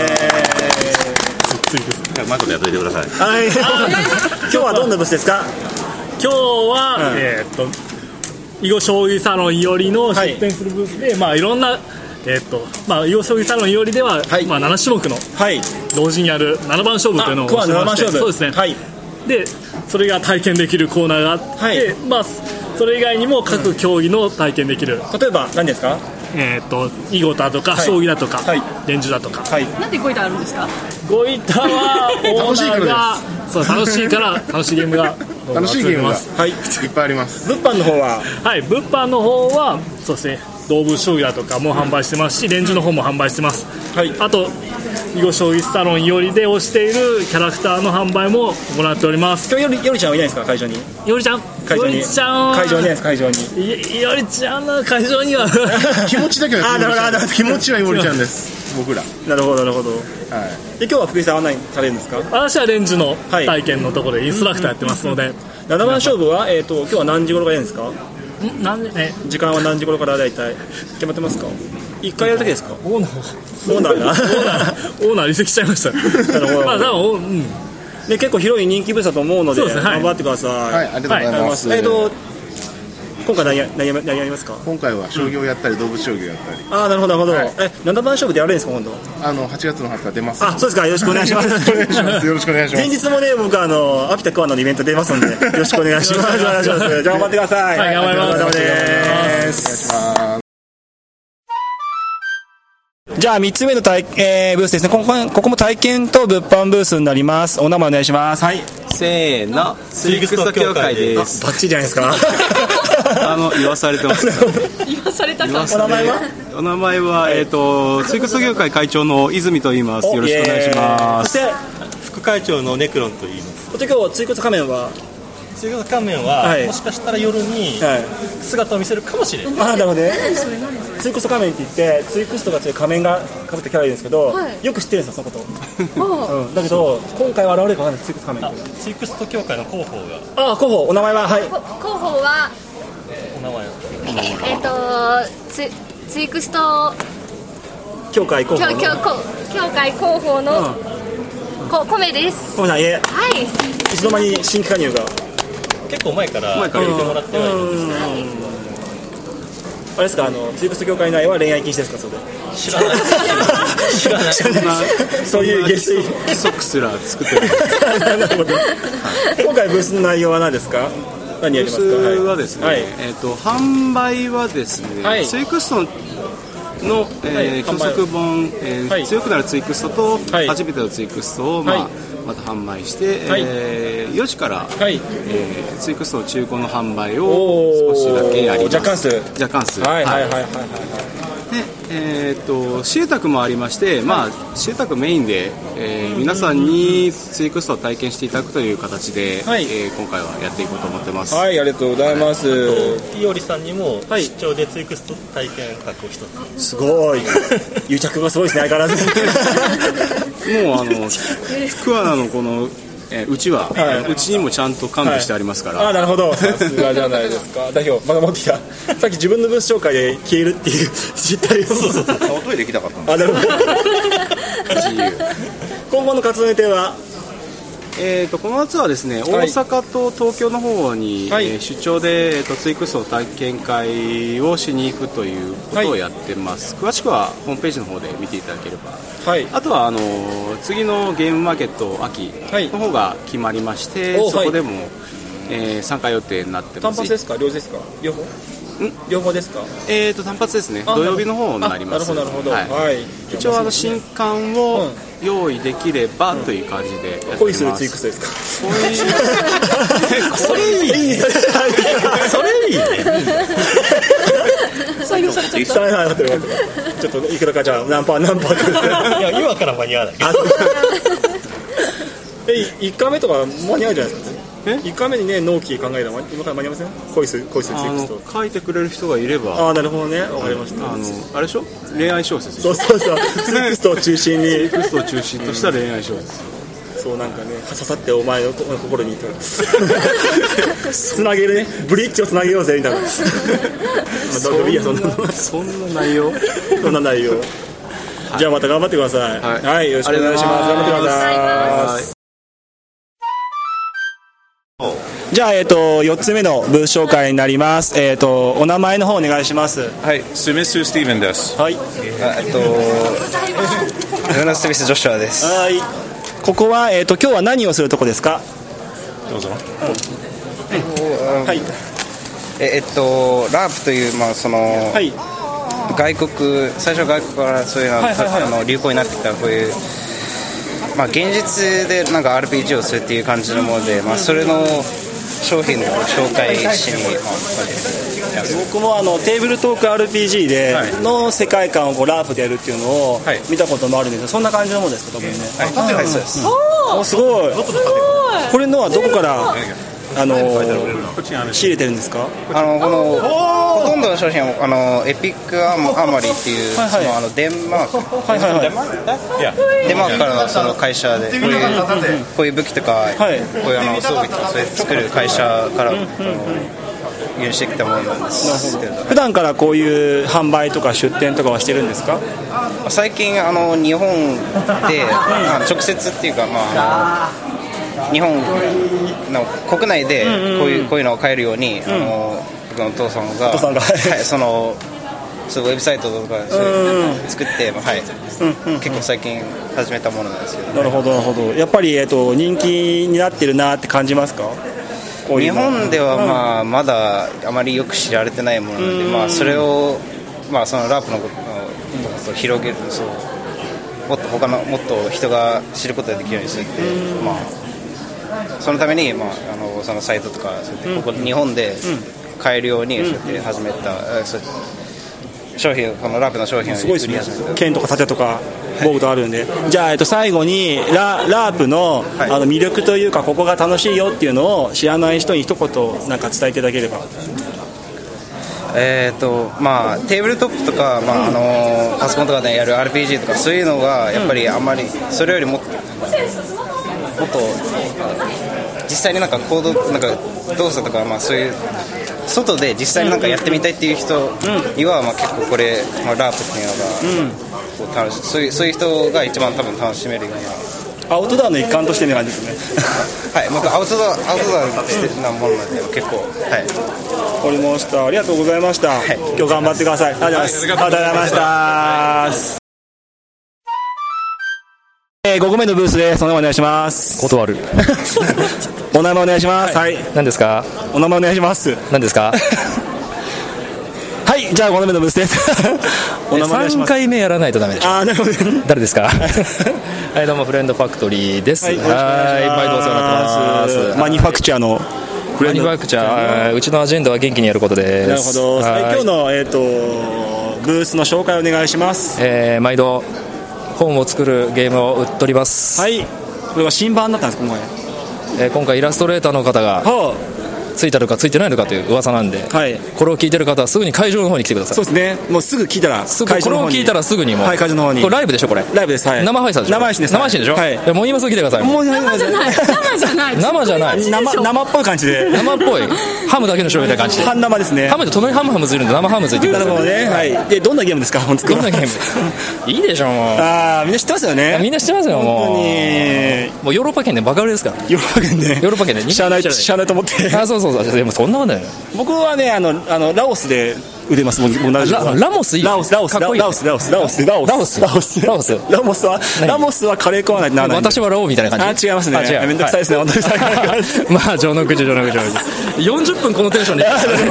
ます。 うまいことやっといてください。 はい。今日はどんなブースですか。 今日は、うん、えー、っと囲碁将棋サロンよりの出展するブースで、はい、まあいろんなえー、っとまあ囲碁将棋サロンよりでは、はい、まあなな種目の同時にやるななばん勝負というのをしてまして、そうですね。はい。でそれが体験できるコーナーがあって、はい、まあそれ以外にも各競技の体験できる。 うん、例えば何ですか。 えー、と囲碁だとか、はい、将棋だとか、はい、連珠だとか、 はい、なんでゴイタあるんですか。 ゴイタはオーナーがそう楽しいから楽しいゲームが楽しいゲームが、はい、いっぱいあります。 物販の方ははい物販の方はそうですね、動物将棋だとかも販売してますし、連珠の方も販売してます。はい、あと囲碁将棋サロンよりで推しているキャラクターの販売も行っております。 今日よりよりちゃんはいないですか。会場によりちゃん会場によりちゃん会場に会場によりちゃんの会場には気持ちだけはあだから気持ちはよりちゃんです僕ら。 なるほどなるほど。はい。で今日は福井さんは何されるんですか。 私はレンジの体験のところでインストラクターやってますので、うんうん、 ななばん勝負は、えー、と今日は何時頃からやるんですか。 んなんで、ね、 時間は何時頃からだいたい決まってますか。いっかいやるだけですか。 オーナーオーナーがオーナーオーナー移籍しちゃいました。なるほど。まあ多分、うん、 で結構広い人気ブースだと思うので、 そうですね、はい、 頑張ってください。 はい、ありがとうございます。はい、 えーと今回何や何や何やりますか。 今回は将棋をやったり、うん、動物将棋をやったり。 ああなるほどなるほど。はい、えななばん勝負でやるんですか今度。 あのはちがつのはつか出ます。 あそうですか。よろしくお願いします。 よろしくお願いします。 前日もね僕あのアピタクワのイベント出ますのでよろしくお願いします。お願いします。じゃあ頑張ってください。 はい頑張ります。お願いします。 じゃあみっつめの体、えー、ブースですね。ここ、ここも体験と物販ブースになります。お名前お願いします。はい。 せーの、ツイクスト協会です。 バッチリじゃないですか。 あの言わされてます。 言わされたか。 お名前は？ お名前は、はい、えっ、ー、とツイクスト協会会長の泉と言います。よろしくお願いします。 そして副会長のネクロンと言います。 そして今日ツイクスト仮面は。 ツイクスト仮面は、はい、もしかしたら夜に姿を見せるかもしれない。 はい、あなるほどね。ツイクスト仮面って言ってツイクストが強い仮面がかぶったキャラいるんですけど、はい、よく知ってるんですよそのこと、うん、だけど今回は現れるか分からない。ツイクスト仮面ツイクスト協会の広報があ広報お名前ははい広報はお名前はえっ、ー、とツ, ツイクスト協会広報の協会広報の、うん、こ米です。 米さん、えはい、 いつの間に新規加入が結構前から入れてもらってはいるんですけど、 あれですか、あのツイクスト協会内は恋愛禁止ですか。それ知らない知らない知らないそういう下水規則すら作ってる。 なるほど。今回ブースの内容は何ですか。何やりますか。 ブースはですね、はい、えー、と販売はですね、はい、ツイクストの、えー、教則本、えーはい、強くなるツイクストと、はい、初めてのツイクストを、まあはい、また販売して、はい、えー、よじから、はい、えー、ツイクストの中古の販売を少しだけやります。 若干数若干数はいはいはいはいはい。 で、えー、とシエタクもありまして、まあ、シエタクメインで、えー、皆さんにツイクストを体験していただくという形で、はい、えー、今回はやっていこうと思ってます。 はい、ありがとうございます。 はい、いおりさんにも出張でツイクスト体験企画を一つ。 すごい癒着がすごいですね、相変わらずもうあの桑名のこのえー、うちは、はい、うちにもちゃんと完備してありますから、 はい、あ、なるほど、さすがじゃないですか代表また持ってきたさっき自分のブース紹介で消えるっていう実態をそうそうそうおトイレ行きたかったんです。 あ、なるほど今後の活動の予定はえー、とこの夏はですね、大阪と東京の方に、はい、えー、出張で、えー、とツイクスト体験会をしに行くということをやってます、はい、詳しくはホームページの方で見ていただければ、はい、あとはあのー、次のゲームマーケット秋の方が決まりまして、はい、そこでも、えー、参加予定になってます。 単発ですか、両日ですか、両方両方ですか。 えーと単発ですね、土曜日の方になります。 なるほどなるほど、 はい、一応あの新刊を用意できればという感じでやってます。 恋するツイクストですか。 それいいそれいいそれいいね採用されちゃったちょっといくらかじゃあ何パー何パーいや今から間に合わないえいっかいめとか間に合うじゃないですか。えいっかいめにね納期考えたら今から間に合いません。恋する恋するツイクスト書いてくれる人がいれば。 ああ、なるほどね、わかりました。 あのあれでしょ、恋愛小説。 そうそうそうツイクストを中心にツイクストを中心とした恋愛小説、 うん、そうなんかね刺さってお前の心につなげるね、ブリッジをつなげようぜみたいなそんなそんな内容そんな内容、はい、じゃあまた頑張ってください。はい、はい、よろしくお願いします。頑張ってください。じゃあ、えー、とよっつめのブース紹介になります。えー、とお名前の方お願いします。 はい、スミス・スティーブンです。 はい、 えっとルナ・スミス・ジョシュアです。 はい、ここは、えー、と今日は何をするとこですか。 どうぞ。はい、えっとラープという、まあその、はい、外国最初外国からそういうの、はいはいはい、あの流行になってきたこういう、まあ、現実でなんか アールピージー をするっていう感じのもので、まあ、それの商品の紹介しに、まあ、 僕もあのテーブルトーク アールピージー での世界観をこうラープでやるっていうのを見たこともあるんですけど、そんな感じのものですか、多分ね。 はい、はい、そうです。 お、すごい。これのはどこからあの仕入れてるんですか。 あのこのほとんどの商品はあのエピックアマリっていう、はいはい、そのあのデンマーク、はいはいはい、デンマークからのその会社でこういう、こういう武器とか、はい、こういうあの装備とかそれ作る会社から、うんうん、輸入してきたものなんですけど、 普段からこういう販売とか出店とかはしてるんですか。 最近あの日本で直接っていうか、まあ日本の国内でこういう、こういうのを買えるように、うん、あの僕のお父さんが、はい、そのそうウェブサイトとかそういう作って、はい、うんうん、結構最近始めたものなんですけど、ね、 なるほどなるほど。やっぱり、えっと、人気になってるなって感じますか。 こういう日本では、まあ、まだあまりよく知られてないものなので、まあ、それを、まあ、そのラープのことを広げる、そうもっと他のもっと人が知ることができるようにするって、まあそのために、まあ、あのそのサイトとかそうやってここ日本で買えるようにそうやって始めた、うん、商品、このラープの商品をすごいですね。剣とか盾とか防具とあるんで、はい、じゃあ、えっと、最後に ラ, ラープ の,、はい、あの魅力というかここが楽しいよっていうのを知らない人に一言なんか伝えていただければ。 えーとまあ、テーブルトップとか、まあ、あのパソコンとかでやる アールピージー とかそういうのがやっぱりあんまりそれよりももっと実際になんか行動なんか動作とか、まあ、そういう外で実際になんかやってみたいっていう人には、まあ、結構これ、まあ、ラープっていうのがこう楽しい、そういう、そういう人が一番多分楽しめるようなアウトドアの一環としての感じですねはい、僕アウトドアアウトドアなものなんで結構、はい、 わかりました。ありがとうございました、はい、今日頑張ってください。ありがとうございました。えー、ごこめのブースです。お名前お願いします。 断るお名前お願いします。はい、はい、 何ですか。 お名前お願いします。 何ですかはい、じゃあごこめのブースですお名前お願いします。さんかいめやらないとダメでしょ。 あ、なるほど誰ですかはい、どうもフレンドファクトリーです。はい、毎度お世話になってます。 マニファクチャーのマニファクチャー、うちのアジェンダは元気にやることです。 なるほど。今日の、えーとブースの紹介をお願いします。 えー、毎度本を作るゲームを売っております。 はい、これは新版だったんです今回。 えー、今回イラストレーターの方がついてるかついてないのかという噂なんで、はい、これを聞いてる方はすぐに会場の方に来てください。 そうですね、もうすぐ聞いたら会場の方に、 これを聞いたらすぐにもう、 はい、会場の方に。 これライブでしょ、これライブです、はい、 生配信でしょ、 生配信です、 生配信でしょ、はい、もう今すぐ来てください。 もう生じゃない、生じゃない、 生じゃない、 生生っぽい感じで、 生っぽいハムだけの醤油みたいな感じで、 半生ですね。 ハムで隣にハムハムついるんで生ハムついてください。 なるほどね、はい。でどんなゲームですか、本当どんなゲームいいでしょ、もう。 ああ、みんな知ってますよね。 みんな知ってますよ、もう。本当にもうヨーロッパ圏でバカ売れですから。 ヨーロッパ圏で、ヨーロッパ圏で知らない知らないと思って。 あ、そうそうそう、でもそんなことないよ。 僕はね、あのあのラオスで売れます。もうララモスいい。 ラオスラオスラオスラオスラオスラオスラオスラオスラオスラオスラモスはラモスはカレー食わないとならない。 私はラオウみたいな感じ。 あ、違いますね。めんどくさいですね、本当に。 まあ序の口序の口よんじゅっぷんこのテンションで。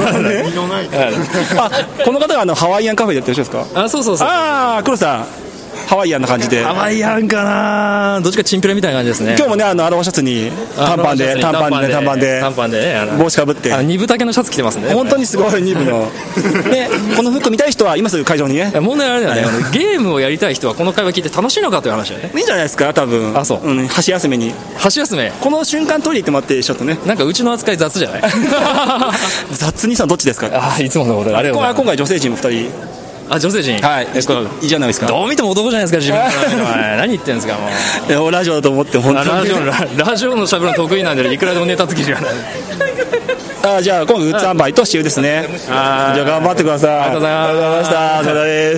あ、この方があのハワイアンカフェでやってる人ですか。 あ、そうそうそう。 ああ、黒さんハワイアンな感じで。 ハワイアンかな、どっちかチンピラみたいな感じですね。 今日もね、あのアロハシャツに短パンで短パンで短パンで短パンでね、 帽子かぶって二分丈のシャツ着てますね。 本当にすごい二分のね、この服見たい人は今すぐ会場にね。 問題はあれだよね、ゲームをやりたい人はこの会話聞いて楽しいのかという話だよね。 いいんじゃないですか、多分。 あ、そう、 うん、箸休めに箸休めこの瞬間取り入れてもらってちょっとね。 なんかうちの扱い雑じゃない雑にさんどっちですか。 あ、いつものことあれ今回女性陣もふたり。 あ、女性陣、 はい、いいじゃないですか。 どう見ても男じゃないですか、自分から何言ってんですか、もう。 ラジオだと思って本当にラジオラジオのしゃべるの得意なんでいくらでもネタつきじゃない。 あ、じゃあ今度グッズ販売と支援ですね。じゃあ頑張ってください。 ありがとうございました。 お疲れです。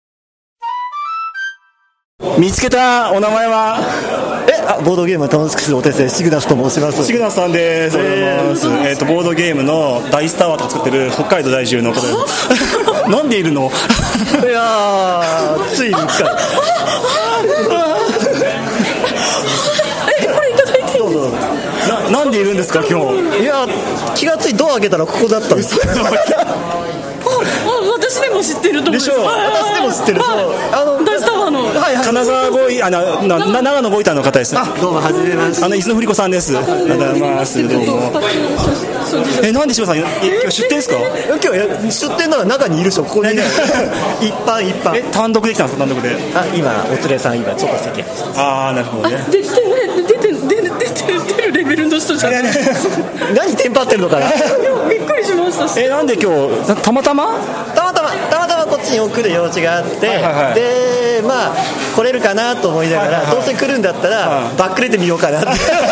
見つけた。お名前は。 え、あ、ボードゲームを楽しくするお手伝い、シグナスと申します。 シグナスさんです。えー、えーとボードゲームのダイスタワーとか作ってる北海道在住の方です。なんでいるの。 いやー、ついに来た。 え、これいただいていいんですか。な、なんでいるんですか今日。 いや、気がついドア開けたらここだったんですよ。 私でも知ってると思う。 でしょう。私でも知ってる。 あのダイスタワーの。 はいはい。 金沢ゴイ、あのな長野ゴイターの方です。 あ、どうもはじめまして。 あの伊豆の振子さんです。ありがとうございます。どうも。え、なんで柴さん今日出店ですか。 今日出店なら中にいるでしょ。ここにね。一般一般。 え、単独で来たんですか、単独で。 あ、今お連れさん今ちょっと席。 ああ、なるほどね。 出てね、出て出て出て出るレベルの人じゃない。 何テンパってるのかな。 びっくりしました。 え、なんで今日たまたま？ たまたまたまたまこっちに送る用事があって、はいはいはい、でまあ来れるかなと思いながら、はいはいはい、どうせ来るんだったら、はい、バックレてみようかなって。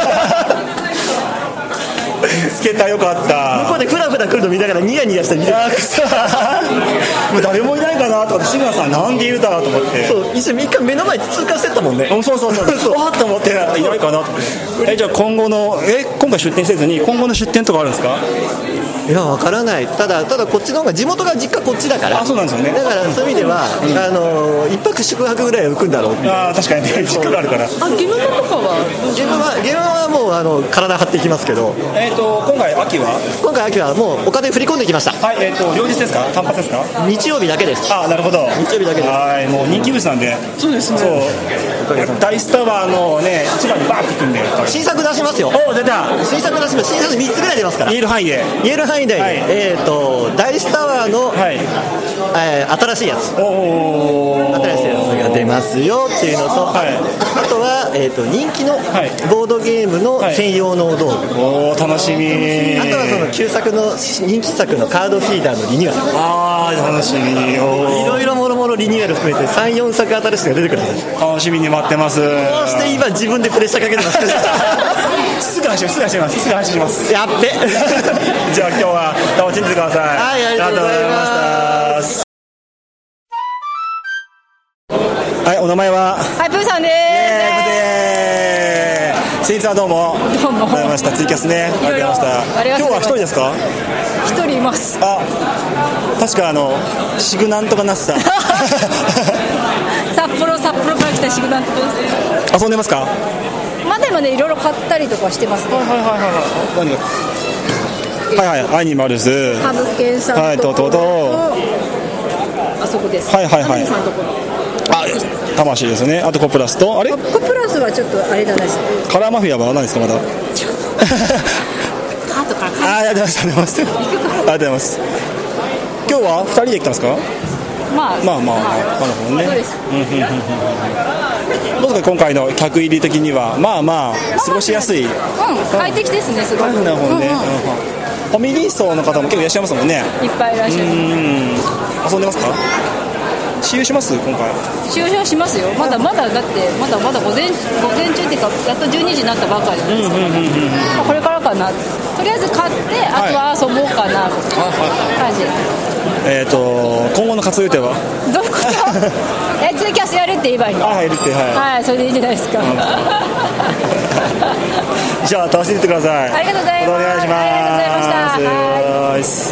見つけた、よかった。 向こうでフラフラ来るの見ながらニヤニヤして見てる。 もう誰もいないかなと思って、志村さんなんでいるだろうと思って。 そう、一瞬一回目の前通過してったもんね。 そうそうそうそうわーっと思っていないかなと思って。え、じゃあ今後のえ今回出店せずに今後の出店とかあるんですか。 いや、わからない。ただただこっちの方が地元が実家こっちだから。 あ、そうなんですよね。 だからそういう意味では、うん、あの一泊宿泊ぐらいは浮くんだろう。 ああ、確かにね、実家があるから。 あ、ゲームとかはゲームはゲームはもうあの体張っていきますけど。 えっ、ー、と今回秋は今回秋はもうお金振り込んできました。 はい、えっ、ー、と両日ですか、単発ですか。 日曜日だけです。 あ、なるほど。 日曜日だけです。 はい、もう人気物なんで。 そうですね。 そう。ダイスタワーのね一番にバーっていくんで。 新作出しますよ。 お、出た。 新作出します。新作みっつぐらい出ますから。 言える範囲で。 言える範囲で。はい、えっ、ー、とダイスタワーの、はい、えー、新しいやつ。お新しいやつが出ますよっていうのと、はい、あとは、えー、と人気のボードゲームの専用の道具、 はい、お楽しみ。 あとはその旧作の人気作のカードフィーダーのリニューアル。 あー、楽しみ。いろいろもろもろリニューアル含めて さん,よん 作新しいのが出てくる。 楽しみに待ってます。 こうして今自分でプレッシャーかけてますすぐ走ります、すぐ走ります、すぐ走ります。 やっべじゃあ今日は楽しんでください。 はい、ありがとうございます。 はい、お名前は。 はい、プーさんです。 先日はどうもどうもありがとうございました。ツイキャスね、ありがとうございました。今日は一人ですか。 一人います。 あ、確かあのシグナンとかナッサ札幌札幌から来たシグナンとかです。 遊んでますか。 まあでもね、いろいろ買ったりとかしてますね。 はいはいはいはいはいはいはい、アニマルズ、 ハブケンさんところ、はい、とととあそこです。 はいはいはい。 さんところ。 あ、魂ですね。あとコプラスとあれ？ コプラスはちょっとあれだな。 カラーマフィアは何ですかまだ？ カートからあ、ありがとうございます。ありがとうございます。 今日はふたりで来たんですか？ まあまあまあ、なるほどね。どうですか今回の客入り的には、まあまあ過ごしやすい。うん、 快適ですね、すごく。 なるほどね。ファミリー層の方も結構いらっしゃいますもんね。 いっぱいいらっしゃいます。 遊んでますか？使用します今回？ 使用しますよ。まだまだだってまだまだ午前午前中っていうかやっとじゅうにじになったばかりなんですけど、これからかな。とりあえず買ってあとは遊ぼうかなって感じ。 えっと今後の活動予定は？ どういうこと？えツイキャスやるって言えばいいの？ あやるってはい。 はいそれでいいじゃないですか。 じゃあ楽しんでいってください。 ありがとうございます。 お願いします。 ありがとうございました。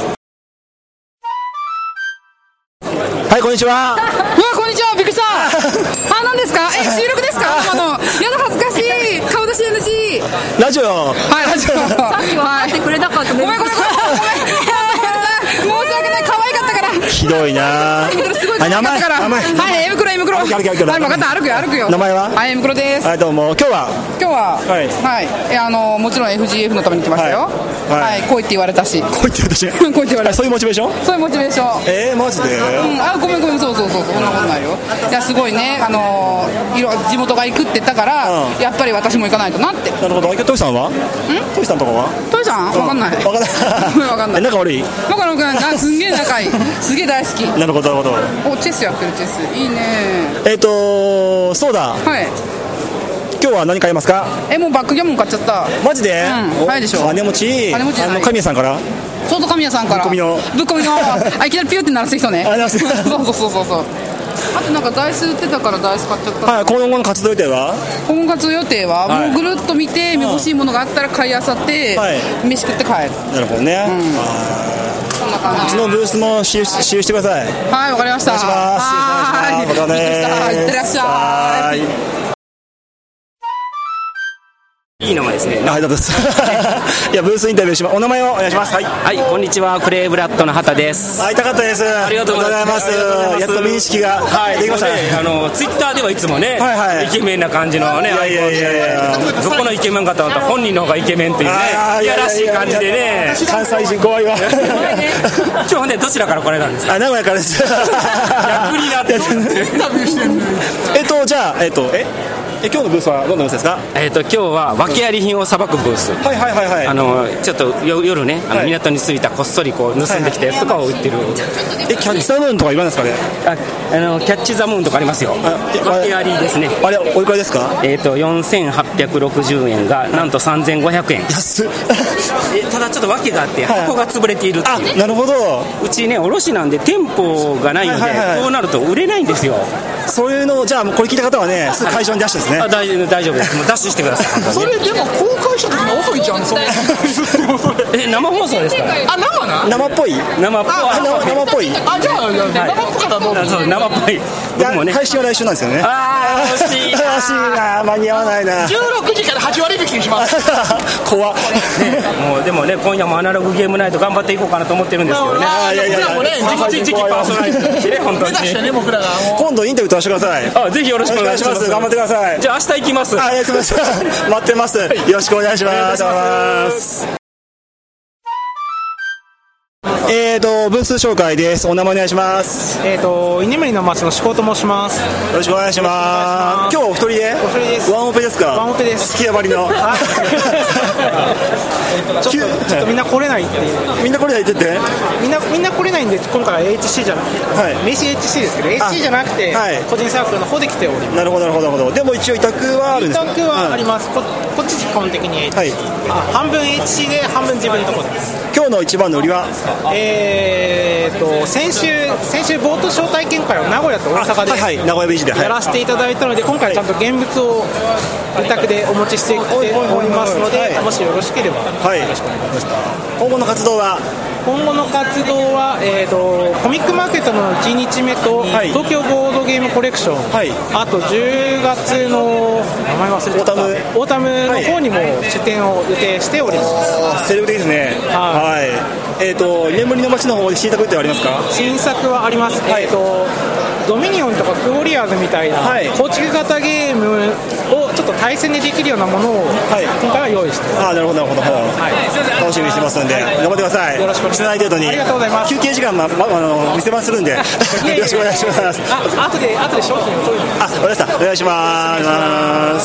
はいこんにちは。 うわこんにちはびっくりした。あ何ですか？え収録ですか？あのやだ恥ずかしい顔出し エヌジー。 ラジオ。 はいラジオ。 さっきは会ってくれなかった。ごめんごめん。 申し訳ない可愛かったから。 ひどいな。 すごい可愛かったから。はいエムクロエムクロ。はい分かった歩くよ歩くよ。 名前は？ はいエムクロです。 はいどうも今日は。 今日ははいはいえあのもちろん エフジーエフ のために来ましたよ。はい来いって言われたし。 来いって言われたし。 来いって言われた。 そういうモチベーション？ そういうモチベーション。 えーマジで？ うんあごめんごめんそうそうそうそんなことないよ。いやすごいねあのいろ地元が行くって言ったからやっぱり私も行かないとなって。 なるほど。トイさんは？ん？トイさんとかは？ トイさん？わかんない。 わかんない。 わかんない。 仲悪い？ わかんない。すんげえ仲いい。すげえ大好き。 なるほどなるほど。 おチェスやってるチェスいいね。 えっとそうだ。 はい。 今日は何買いますか？ えもうバックギャモン買っちゃった。 マジで？ うん早いでしょ。 金持ち。 金持ち。 あの神谷さんから？ そうそう神谷さんから。 ぶっ込みの。 ぶっ込みの。あいきなりピュって鳴らす人ね。 あ鳴らす。 そうそうそうそうそう。あとなんかダイス売ってたからダイス買っちゃった。 はい今後の活動予定は？ 今後活動予定はもうぐるっと見て欲しいものがあったら買いあさって飯食って帰る。 なるほどね。 そんな感じ。 うちのブースも使用してください。 はいわかりました。 お願いします。 はい。 またね。 いってらっしゃい。 いい名前ですね。 はいどうぞ。いやブースインタビューします。お名前をお願いします。はい。 はいこんにちはクレイブラッドの畑です。 会いたかったです。 ありがとうございます。 やっと認識がはいできました。 あのツイッターではいつもねイケメンな感じのね。いやいやいやいや。どこのイケメンかと思ったら本人の方がイケメンっていうね。いやらしい感じでね。 関西人怖いわ。 今日ねどちらから来られたんですか？ あ名古屋からです。 逆になってインタビューしてる。 えっとじゃあえっとえ。え今日のブースはどんなブースですか？ えっと今日は訳あり品をさばくブース。 はいはいはいはい。 あのちょっと夜ねあの港に着いたこっそりこう盗んできたやつとかを売ってる。 えキャッチザムーンとか言わないですかね？ ああのキャッチザムーンとかありますよ。訳ありですね。 あれおいくらですか？ えっとよんせんはっぴゃくろくじゅうえんがなんとさんぜんごひゃくえん。 安っ。 ただちょっと訳があって箱が潰れているっていう。 なるほど。 うちね卸なんで店舗がないのでこうなると売れないんですよ。 そういうのをじゃあこれ聞いた方はねすぐ会場に出してですね。 あ大丈夫大丈夫です。もうダッシュしてください。 それでも公開した時に遅いじゃん。それえ生放送ですか？ あ生な？ 生っぽい。 生っぽい。 生っぽい。 あじゃあ生っぽかったらどうぞ。 そう生っぽい。 僕もね配信は来週なんですよね。 ああ惜しい。 惜しいな間に合わないな。 じゅうろくじからはちわり引きにします。 怖っ。 もうでもね今夜もアナログゲームナイト頑張っていこうかなと思ってるんですけどね。 いやいやいや。 次期パーソナリティですね本当に。 今度インタビューとしてください。 あぜひよろしくお願いします。 頑張ってください。 じゃあ明日行きます。 ありがとうございます。待ってます。よろしくお願いします。えーとブース紹介です。お名前お願いします。 えーと居眠りの町の志向と申します。 よろしくお願いします。今日お一人で？ お一人です。 ワンオペですか？ ワンオペです。 好きやばりの。 ちょっとちょっとみんな来れないっていう。 みんな来れないって言って？ みんなみんな来れないんで今回は エイチシー じゃなくて、はい、名刺 エイチシー ですけど エイチシー じゃなくて、はい、個人サークルの方で来ております。 なるほどなるほどなるほど。でも一応委託はあるんですか？ 委託はあります。こ, こっち基本的に エイチシー、はい、半分 エイチシー で半分自分のところです。 今日の一番の売りは？ えーと先週先週ボート招待券会を名古屋と大阪で、 はいはい、名古屋ビーチでやらせていただいたので、はい、今回ちゃんと現物を委託でお持ちしておりますので、はい、もしよろしければ、はい、よろしくお願いします。 今後の活動は？ 今後の活動は、えー、とコミックマーケットのいちにちめと、はい、東京ボードゲームコレクション、はい、あとじゅうがつの名前忘れてたオータムオータムの方にも出展を予定しております。 セレブですね。はい、はい、えーと居眠りの街の方で新作ってありますか？ 新作はあります。はい、えーとドミニオンとかクオリアーズみたいな構築型ゲームをちょっと対戦でできるようなものを今回は用意してます。 ああ、なるほどなるほど、はい、楽しみにしてますんで頑張ってください。よろしくお願いします。程度にありがとうございます。休憩時間、まま、あの店番するんでよろしくお願いします。 あ、後で後で商品を取りに。 あ、わかりました。お願いします。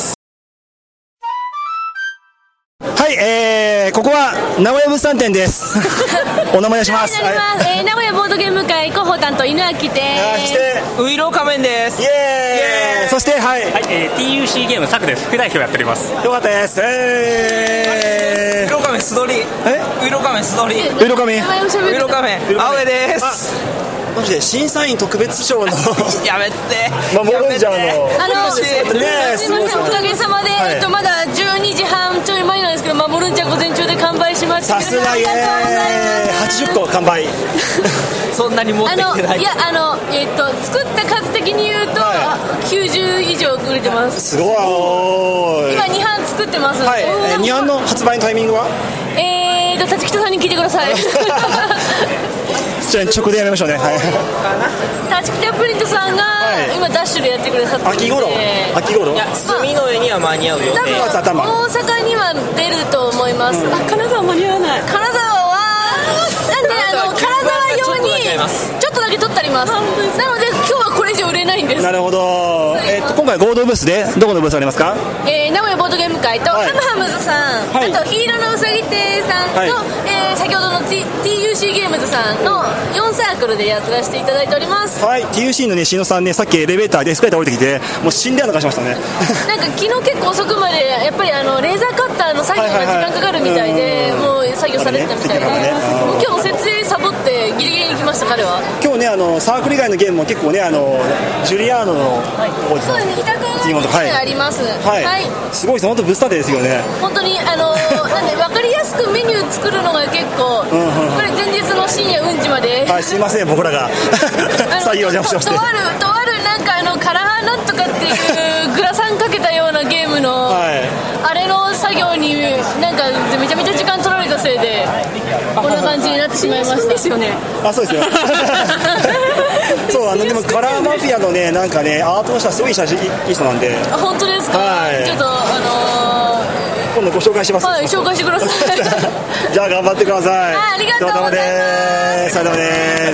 はい、えー、ここは名古屋物産展です。お名前お願いします。 はい、えー、名古屋ボードゲーム会広報担当犬明です。 ウイロー仮面です。 イエーイ。そしてはい、 はい、えー、ティーユーシー ゲームサクです。副代表やっております。 よかったです。えー、 ウイロー仮面素通り。 え？ ウイロー仮面素通り。 ウイロー仮面。 ウイロー仮面。青江です。 マジで審査員特別賞のやめて守るんじゃんのあのすいません、おかげさまで、はい、えっとまだじゅうにじはんちょい前なんですけど、守るんちゃん午前中で完売しました。 さすがイエーイ。はちじゅっこ完売。 そんなに持ってきてない。 いや、あのえっと作った数的に言うと、はい、きゅうじゅう以上売れてます。 すごい。 今にはん作ってます。 はい、えー、にはんの発売のタイミングはえーと立木さんに聞いてください。 じゃあ直でやめましょうね。はい。 立木プリントさんが今ダッシュでやってくださって、 秋頃秋頃いや隅の上には間に合うよ。 多分大阪には出ると思います。うん、あ、金沢間に合わない。金沢はなんであの金沢用にちょっとだけ取ってあります。なので今日はこれ以上売れないんです。 なるほど。えー、っと今回合同ブースでどこのブースありますか？ えー、名古屋ボードゲーム会と、はい、ハムハムズさん、はい、あとヒーローのうさぎ亭さんと、はい、えー、先ほどの T ティーユーシー ゲームズさんのよんサークルでやらせていただいております。 はい、 ティーユーシー のね篠さんね、さっきエレベーターでエスカレーター降りてきてもう死んでやるのかしましたね。 なんか昨日結構遅くまでやっぱりあのレーザーカッターの作業が時間かかるみたいで、もう作業されてたみたいで、ね、今日設営サボってギリギリに来ました。彼は今日ねあのサークル以外のゲームも結構ねあのジュリアーノの王子さん、そうですね、板川があります。 はい、はい、すごいです。本当ブースターでですよね。 本当にあのなんで分かりやすくメニュー作るのが結構、うんうん、これ前日の深夜うん時まで、 はい、すいません僕らが作業を邪魔しまして、 とあるとあるなんかあのカラーなんとかっていうグラサンかけたようなゲームの、はい、あれの作業になんかめちゃめちゃ時間取られたせいでこんな感じになってしまいました。ですよね。 あ、そうですよ。そう、あのでもカラーマフィアのねなんかねアートの人はすごい写真いい人なんで。 あ、本当ですか。はい、ちょっとあのー、今度ご紹介します。 はい、紹介してください。 じゃあ頑張ってください。 はい、ありがとうございます。 お疲れ様です。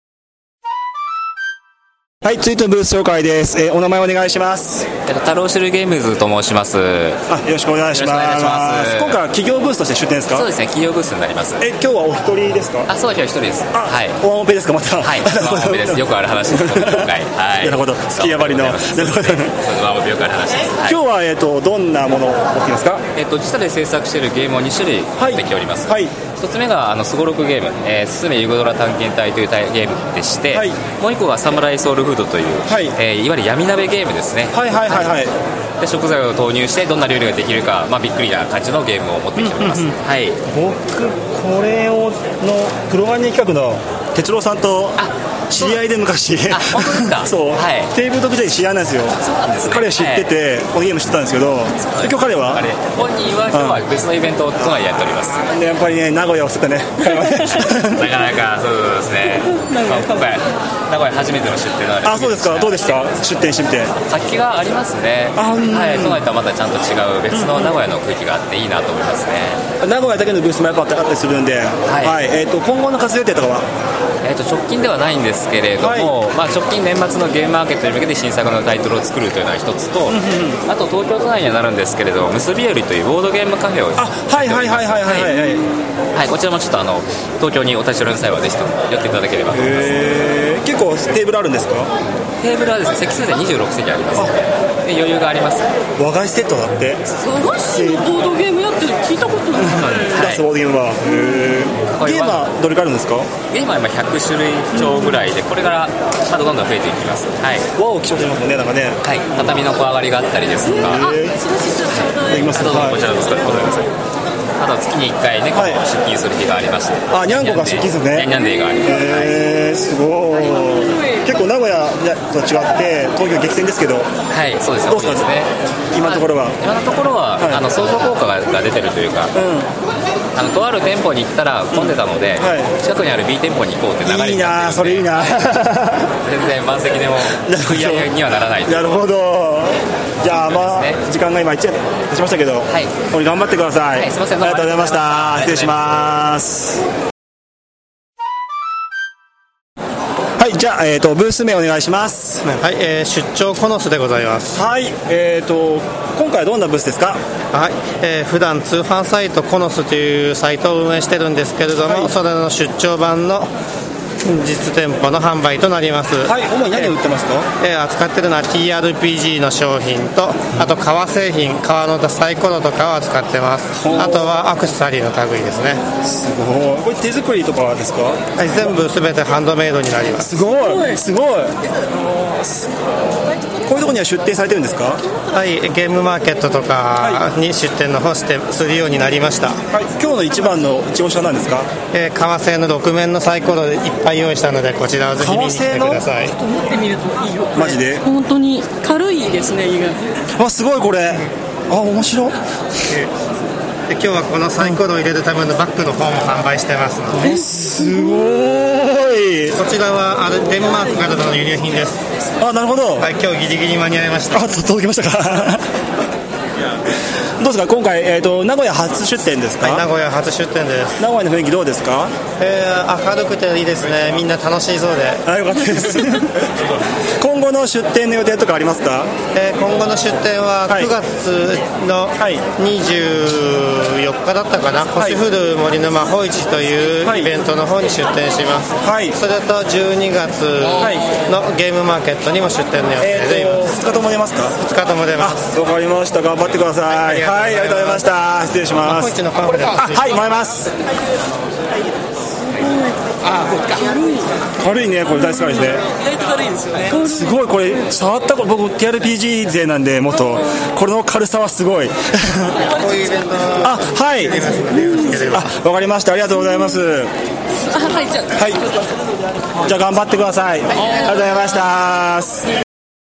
はい、続いてのブース紹介です。えー、お名前お願いします。 えっと、タローシルゲームズと申します。あ、 よろしくお願いします。今回は企業ブースとして出展ですか？ そうですね、企業ブースになります。 え、今日はお一人ですか？ あ、そうです、一人です。はい。 おわんオペですか、また？ はい、おわんオペです。よくある話です。今回。はい。 なるほど。月屋張りの。なるほど。 おわんオペよくある話です。 今日はえっとどんなものを持ってきますか？ えっと自社で制作しているゲームをに種類持ってきております。はい。一つ目があのスゴロクゲーム、えー、すすめユゴドラ探検隊というゲームでして、はい、もう一個がサムライソウルフードという、はい、えー、いわゆる闇鍋ゲームですね。 はいはいはいはい。 で食材を投入してどんな料理ができるか、まあ、びっくりな感じのゲームを持ってきております。うんうんうん、はい。 僕これをのプロマニア企画の哲郎さんと知り合いで昔。 あ、本当ですか。 そう、はい、テーブルトークで知り合いなんですよ。そうなんですね。彼は知ってて、はい、このゲーム知ってたんですけど、今日彼は本人は今日は別のイベントを都内でやっております。 でやっぱりね名古屋を捨てたね。 なかなかそうですね。まあ、今回名古屋初めての出店なので。 あ、そうですか。どうですか出店してみて。 活気がありますね。はい。都内とはまたちゃんと違う別の名古屋の空気があっていいなと思いますね。 名古屋だけのブースもやっぱあったりするんで、はい。はい、えっ、ー、と今後の活動予定とかは。 えー、と直近ではないんですけれども、はい、まあ、直近年末のゲームマーケットに向けて新作のタイトルを作るというのが一つと、あと東京都内にはなるんですけれど結びよりというボードゲームカフェをあ、はいはいはいはいはいはい、はいはい、こちらもちょっとあの東京にお立ち寄りの際はぜひとも寄っていただければと思います。 へー、結構テーブルあるんですか？ テーブルはですね席数でにじゅうろくせきありますので余裕があります。 和菓子セットだって。 和菓子のボードゲームやってる聞いたことない。 出すボードゲームは。へー、ゲームはどれかあるんですか？ ゲームは今ひゃくしゅるい超ぐらいで、これからまだどんどん増えていきます。はい。 和を基調してますもんね、なんかね。 はい。畳の小上がりがあったりですとか。 あ、それ知ってる。 できます。 どうぞこちらの使ってください。 あとは月にいっかい猫が出勤する日がありまして、 あ、にゃんこが出勤するね。 にゃんにゃんデーがあります。 へー、すごい。結構名古屋と違って東京激戦ですけど、 はい、そうですね。 どうですかね、今のところは。 今のところは、あの相乗効果が出てるというか、あのとある店舗に行ったら混んでたので、近くにある B 店舗に行こうって流れになってるので、いいな、それいいな。全然満席でも食い合いにはならない。 なるほど。じゃあ、まあ、時間が今いっち経ちましたけど、はい、頑張ってください。はい、すみません、ありがとうございました。失礼します。はい、じゃあ、えーと、ブース名お願いします。 はい、えー、出張コノスでございます。 はい、えーと、今回はどんなブースですか？ はい、えー、普段通販サイトコノスというサイトを運営してるんですけれども、はい、それの出張版の実店舗の販売となります。 はい、主に何を売ってますか？ えー、扱ってるのは ティーアールピージー の商品と、あと革製品、革のサイコロとかを扱ってます。あとはアクセサリーの類ですね。 すごい。これ手作りとかですか？ はい、全部すべてハンドメイドになります。 すごい、すごい。こういうところには出店されてるんですか？ はい、ゲームマーケットとかに出店の方してするようになりました。 はい、今日の一番の一押しは何ですか？ えー、革製のろく面のサイコロでいっぱい用意したので、こちらをぜひ見に来てください。 ちょっと持ってみるといいよ。 マジで？ 本当に軽いですね、意外。 あ、すごいこれ。あ、面白い。 で今日はこのサイコロを入れるためのバッグの方も販売してますので。 え、すごい。 こちらはあれデンマークからの輸入品です。 あ、なるほど。 はい、今日ギリギリ間に合いました。 あ、届きましたか。どうですか、今回、えーと、名古屋初出店ですか？ はい、名古屋初出店です。 名古屋の雰囲気どうですか？ えー、明るくていいですね。みんな楽しいそうで。 あ、よかったです今後の出店の予定とかありますか？ えー、今後の出店はくがつのにじゅうよっかだったかな、はい、星降る森の魔法市というイベントの方に出店します。はい、それとじゅうにがつのゲームマーケットにも出店の予定でいます。 ふつかとも出ますか？ ふつかとも出ます。 わかりました。頑張ってください。はい、ありがとうございました。失礼します。 魔法市のパンフレット。 はい、もらいます。 あ、軽い。 軽いね、これ大好きですね。 意外と軽いですよね。 すごい、これ触ったこと僕 ティーアールピージー 勢なんで、もっとこれの軽さはすごい。こういうイベント。 あ、はい。あ、わかりました。ありがとうございます。 あ、はい、じゃあ。 はい。じゃあ頑張ってください。ありがとうございました。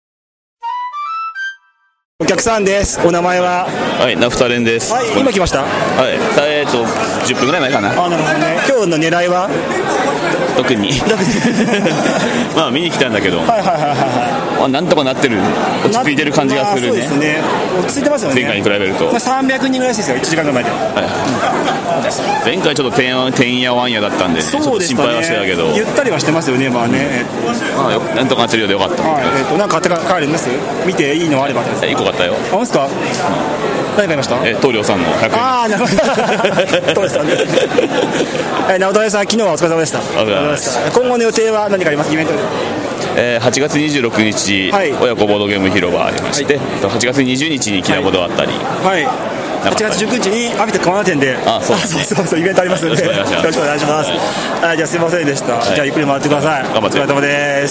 お客さんです。お名前は？ はい、ナフタレンです。 はい、今来ました。 はい、えっとじゅっぷんぐらい前かな。 あ、なるほどね。今日の狙いは？ 特に。まあ見に来たんだけど。 はいはいはいはい。 まあなんとかなってる。落ち着いてる感じがするね。 そうですね。落ち着いてますよね。 前回に比べると。 まあさんびゃくにんぐらいですよ。いちじかんぐらい前で。はいはい。前回ちょっとてんてんやわんやだったんで、ちょっと心配はしてたけど。 ゆったりはしてますよね。まあね。 まあなんとかなってるようでよかった。 はい。えっとなんか買って帰ります？見ていいのあれば。 いっこ買ったよ。 あ、本当ですか？何買いました？ え、棟梁さんのひゃくえん。 ああ、なるほど。棟梁さんです。はい、直人さん、昨日はお疲れ様でした。 ありがとうございます。 今後の予定は何かあります？イベントで。 えー、はちがつにじゅうろくにち、はい、親子ボードゲーム広場ありまして、はい、はちがつにじゅうにちにきなぼどあったり、 はい、はちがつじゅうくにちにアビテ川名店で、 あ、そうですね、 そうそうそう、イベントありますので、よろしくお願いします。はい、じゃあすいませんでした。はい、じゃあゆっくり回ってください。 頑張って。 お疲れ様です。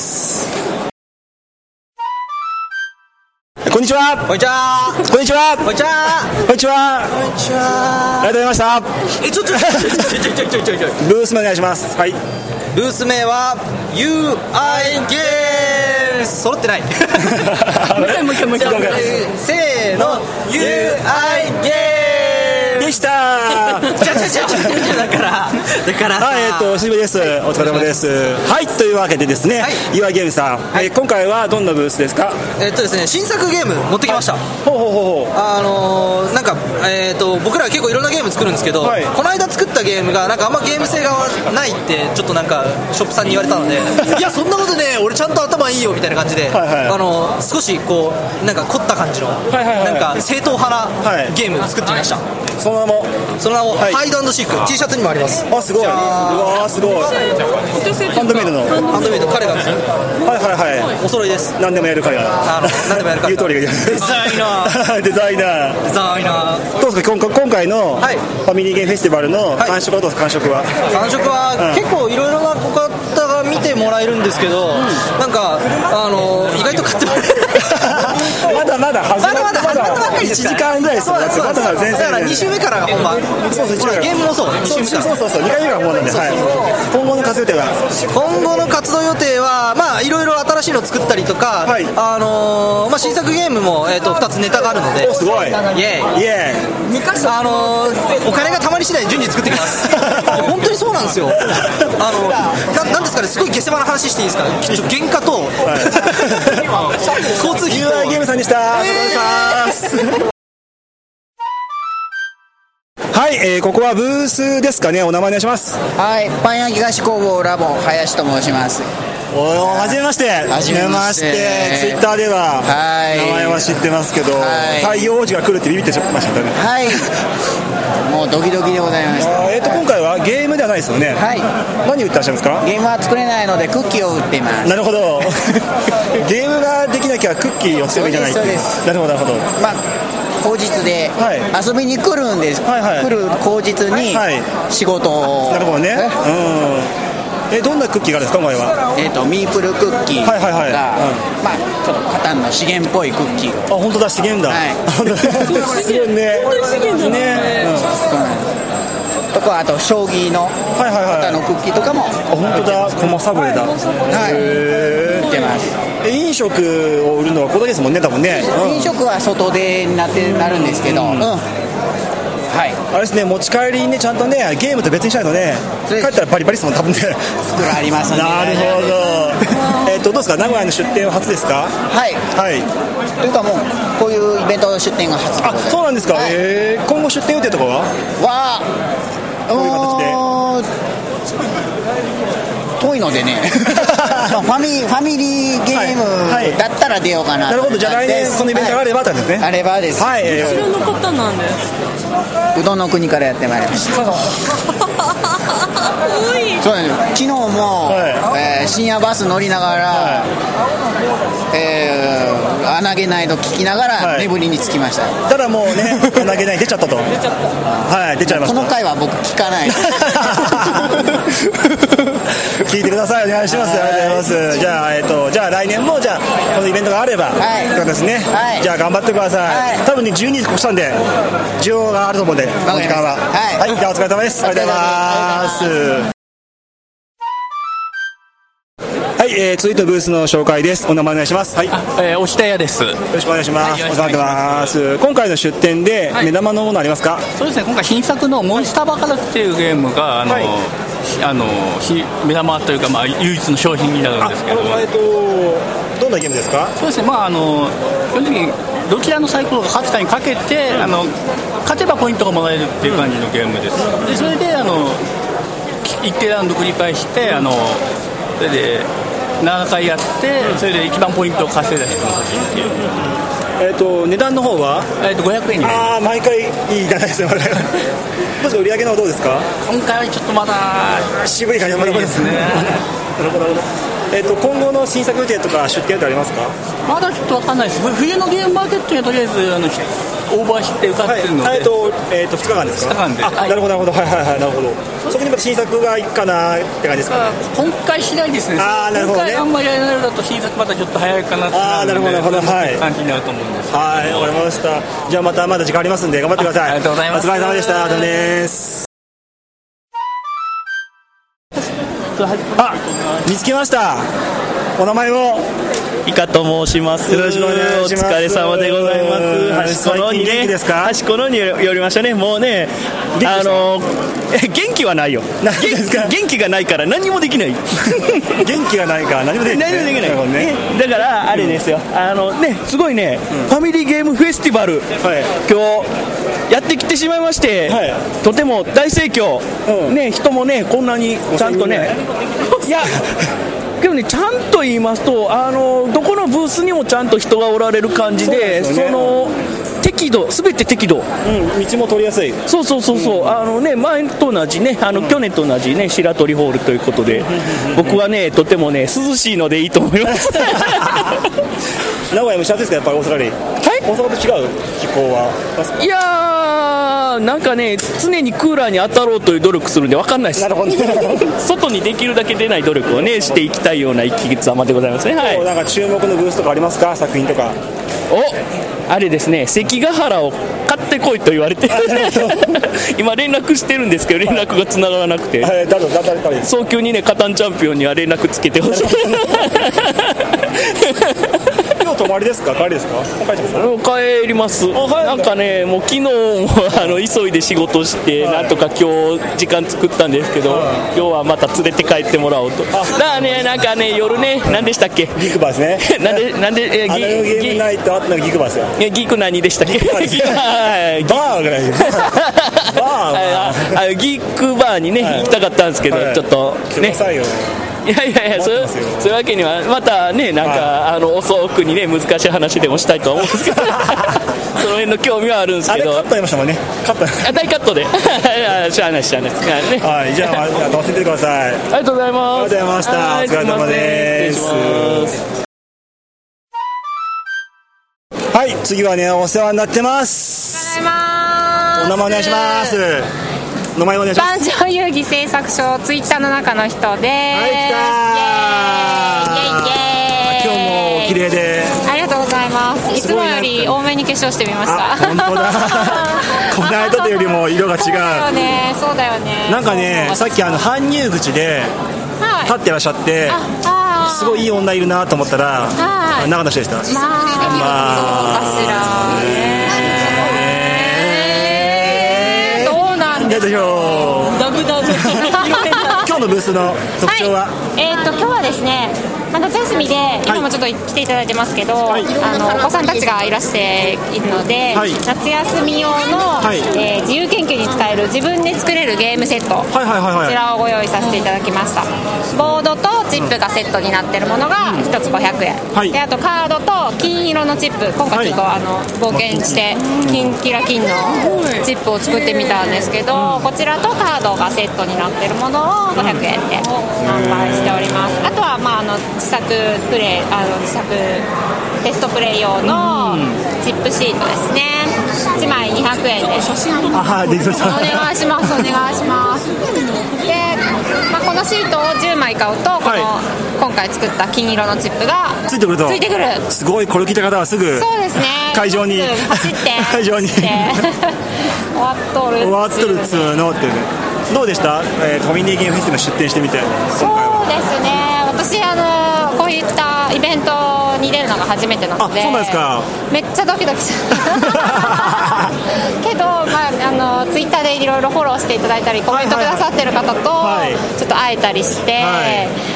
こんにちは。 こんにちは。 こんにちは。 こんにちは。 こんにちは。 こんにちは。 ありがとうございました。 え、ちょちょちょちょちょちょちょちょちょ。 ブース名お願いします。はい。 ブース名は ユーアイ ゲーム揃ってない。もう一回もう一回もう一回。せーの ユーアイ ゲームでした。 じゃじゃじゃじゃだからだからはい、えっと、お久しぶりです。お疲れ様です。はい、というわけでですね、ユーアイ ゲームさん、はい、えー、今回はどんなブースですか？ えっとですね、新作ゲーム持ってきました。はい、 ほうほうほうほう。 あのー、なんか、えー、と僕ら結構いろんなゲーム作るんですけど、はい、この間作ったゲームがなんかあんまゲーム性がないってちょっとなんかショップさんに言われたのでいやそんなことね、俺ちゃんと頭いいよみたいな感じで、はいはい、あのー、少しこうなんか凝った感じの、はいはいはい、なんか正統派なゲーム作ってみました。 その名もその名も、はい、ハイド&シーク。 T シャツにもあります。 あ、すごい。うわー、すごい。ハンドメイドのハンドメイド彼がですね、 はいはいはい、 お揃いです。 何でもやる彼が、 あの何でもやる彼言う通りがデザイナーデザイナーデザイナー。 どうですか、今今回のファミリーゲームフェスティバルの感触はどうですか？感触は感触は結構いろいろなお方が見てもらえるんですけど、うん、なんかあの意外と買ってもらえないまだまだ始まったばっかりですか。 いちじかんぐらいですよ。 そうそうそう。 だから全然だからに週目からが本番。 そうそう、 ゲームもそう。 そうそうそうそう、にかいめが本番なんで。はい。今後の活動予定は。 今後の活動予定はまあいろいろ新しいの作ったりとか、あのまあ新作ゲームもえっとふたつネタがあるので。 おすごい。イエーイ。イエーイ。あのお金がたまり次第順次作ってきます。本当にそうなんですよ。あのななんですかね、すごい下世話な話していいですか。原価と交通費と。 ユーアイ ゲームさんでした。ありがとうございます。はい、えー、ここはブースですかね。お名前お願いします。 はい、パン屋東工房ラボ林と申します。 おお、はじめまして。はじめまして。 ツイッターでは名前は知ってますけど、太陽王子が来るってビビってましたね。 はい。もうドキドキでございました。 えっと今回はゲームではないですよね。 はい。 何売ってらっしゃるんですか。 ゲームは作れないのでクッキーを売っています。 なるほど。ゲームができなきゃクッキーをすればいいじゃないっていう。そうです。なるほどなるほど。 まあ口実で遊びに来るんです、はいはい、来る口実に仕事を、 なるほどね、うん、えどんなクッキーがあるんですか、お前は。 えーとミープルクッキーが、はいはいはい、うん、まあちょっとカタンの資源っぽいクッキー。 あ、本当だ、資源だ。はい。すごいね。 本当に資源だね。ね、うん、そうなんです。とかあと将棋の方のクッキーとかも、はいはいはい、あ、本当だ、駒サブレだ。はい。 売ってます。 飲食を売るのはここだけですもんね、多分ね。 うん、飲食は外でになってなるんですけど、うん、うん、はい。 あれですね、持ち帰りにね、ちゃんとね、ゲームと別にしないとね、帰ったらバリバリですもん、多分ね。 袋ありますね。 なるほど。えっと、どうですか、名古屋の出店は初ですか。 はい。 はい。 というかもう、こういうイベント出店が初。 あ、そうなんですか。はい、えー、今後出店予定とかは。 は。 こういう形で。 遠いのでねファミ、ファミリーゲームだったら出ようかな、はいはい、 なるほど、じゃあ来年そのイベントがあればってですね、はい、 あればです。 はい、 後ろの方なんです。 うどんの国からやってまいりました。そうなんです。昨日も、はい、えー、深夜バス乗りながら、はい、えー、穴げないと聞きながら眠りにつきました。はい、 ただもうね、穴げない出ちゃったと。出ちゃった。はい、出ちゃいました。 この回は僕聞かない。 聞いてください、お願いします。はい、ありがとうございます。じゃあ、えっと、じゃあ来年もじゃあこのイベントがあれば、はい、ってことですね。はい、じゃあ頑張ってください。はい、多分ねじゅうにじ越したんで需要があると思うんで、この時間は。はい、はい、じゃあお疲れ様です。ありがとうございます。はい、えー、続いてのブースの紹介です。お名前お願いします。はい。 えー、押田屋です。よろしくお願いします。はい、お世話になってます。今回の出展で目玉のものありますか。はい、 そうですね。今回新作のモンスターバカラっていうゲームがあの、はい、あの目玉というかまあ唯一の商品になるんですけど。 えっとどんなゲームですか。 そうですね。まああの基本的にどちらのサイコロが勝つかにかけて、うん、あの勝てばポイントがもらえるっていう感じのゲームです。うん、でそれであの一定ラウンド繰り返してあのそれでななかいやって、それで一番ポイントを稼いだ人の勝ちっていう。 えっと値段の方は、 えっとごひゃくえんに。 ああ、毎回いいじゃないですね。どうですか、売り上げの方どうですか。 今回はちょっとまだ渋い感じのですね。なるほど。えっと今後の新作予定とか出店予定ありますか。 まだちょっと分かんないです。冬のゲームマーケットにはとりあえずあのオーバーして歌ってるので、はい、えっと、えー、とふつかかんですか。ふつかかんで。あ、はい、なるほどなるほど、はいはいはい、なるほど。そこにまた新作がいくかなって感じですか、ね。今回次第ですね。 あ、なるほどね。 今回あんまりやられるだと新作またちょっと早いかなってなるので、あ、なるほどなるほど、はい、感じになると思うんです。 はい、わかりました。じゃあまたまだ時間ありますんで頑張ってください。 あ, ありがとうございます。お疲れ様でした。ありがとうございます。あ、見つけました。お名前を。 イカと申します。 よろしくお願いします。 お疲れ様でございます。端っこのにね、端っこのに寄りましたね。もうね、あの元気はないよ。元気がないから何もできない。 元気がないから何もできない。 何もできない。ね、だからあれですよ。あのね、すごいね、うん、ファミリーゲームフェスティバル、はい、今日やってきてしまいまして、はい、とても大盛況。うん、ね、人もねこんなにちゃんとね、いや。けどね、ちゃんと言いますと、あのどこのブースにもちゃんと人がおられる感じで、そ, で、ね、その適度、すべて適度、うん、 道も通りやすい。 そうそうそうそう、うん、あのね、前と同じね、あの、うん、去年と同じね、白鳥ホールということで、僕はね、とてもね、涼しいのでいいと思います。 名古屋蒸し暑いですか、やっぱりオーストラリア。はい、大阪と違う気候は。 いやー、なんかね、常にクーラーに当たろうという努力するんで分かんないです。 なるほど、ね、 外にできるだけ出ない努力をねしていきたいような一気様でございますね。はい。 なんか注目のブースとかありますか、作品とか。 おあれですね、関ヶ原を買ってこいと言われて今連絡してるんですけど連絡がつながらなくて、早急にねカタンチャンピオンには連絡つけてほしい今日泊まりですか帰りですか？ 帰ります。なんかねもう昨日もあの急いで仕事して、はい、なんとか今日時間作ったんですけど、はい、今日はまた連れて帰ってもらおうと。だからねなんかね夜ね何でしたっけ？ ギークバーですね。 なんでなんで、えー、 ギーゲームナイトあったのがギークバーですよ。 えギーク何でしたっけ？ バーぐらいバーあギークバーにね、はい、行きたかったんですけど、はい、ちょっとねいやいやいや、そういう、そういうわけにはまたねなんか、はい、あの遅くにね難しい話でもしたいと思うんですけどその辺の興味はあるんですけど、 あれカットありましたもんね。カットあ大カットでしゃあないしゃあないですね。 はい、じゃあ楽しんでください。ありがとうございます。 ありがとうございました。お疲れ様です。はい、次はねお世話になってます。お名前お願いします。名前お願いします。 万丈遊戯製作所ツイッターの中の人です。はい、来たー。今日も綺麗でありがとうございます。いつもより多めに化粧してみました。 本当だこの間とよりも色が違う。そうだよね、そうだよね。 なんかねさっきあの搬入口で立ってらっしゃって、はい、すごいいい女いるなと思ったら、はい、長野市でした。まあ、まあ、 そうかしらね。どうなんですか。 ダブダブ今日のブースの特徴は、 はい、えー、と今日はですね、まあ、夏休みで今もちょっと来ていただいてますけど、はい、あのお子さんたちがいらしているので、はい、夏休み用の、はい、えー、自由研究に使える自分で作れるゲームセット、はいはいはいはい、こちらをご用意させていただきました。ボードとチップがセットになっているものがひとつごひゃくえん、はい、であとカードと金色のチップ、今回ちょっと、はい、あの冒険して金キラ金のチップを作ってみたんですけど、こちらとカードがセットになっているものをごひゃくえんで販売しております。あとは、まあ、あの自作プレイあの自作テストプレイ用のチップシートですね。いちまいにひゃくえんでお願いしますお願いしますで、まあ、このシートをじゅうまい買うとこの、はい、今回作った金色のチップがついてくるとついてくる。 すごい、これを聞いた方はすぐそうですね会場に走って会場に終わっとる終わっとるっつうのっていうね。どうでした、えー、コミュニティゲームフェスティバル出展してみて。 そうですね、私あのこういったイベントに出るのが初めてなので、 あ、そうなんですか。 めっちゃドキドキするけど、まあ、あのツイッターでいろいろフォローしていただいたりコメントくださってる方とちょっと会えたりして、はい、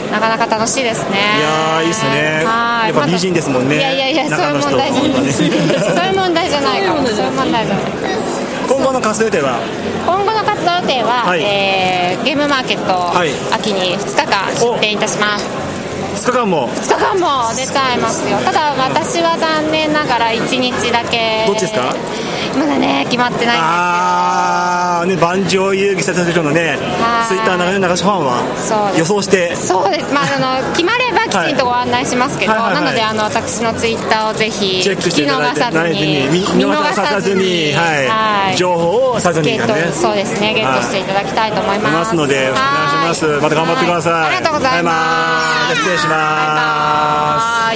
なかなか楽しいですね。 いやーいいですね。やっぱ美人ですもんね。 いやいやいや、そういう問題じゃないそういう問題じゃないかも。そういう問題じゃない今後の活動予定は今後の活動予定は、はい、えー、ゲームマーケット、はい、秋にふつかかん出展いたします。 ふつかかんもふつかかんも出ちゃいますよ。ただ私は残念ながらいちにちだけ。 どっちですか。 まだね決まってないんですよ。 ああね、万丈遊戯製作所のねツイッターの流しファンは予想してそうです、まあ、あの決まればきちんとご案内しますけど、はいはいはいはい、なのであの私のツイッターをぜひチェックしていただいて見逃さずに見逃さずに、はいはい、情報をさずに、ね、 ゲットそうですねゲットしていただきたいと思います、 ますのでお願いします。また頑張ってください。 ありがとうございます。 失礼します。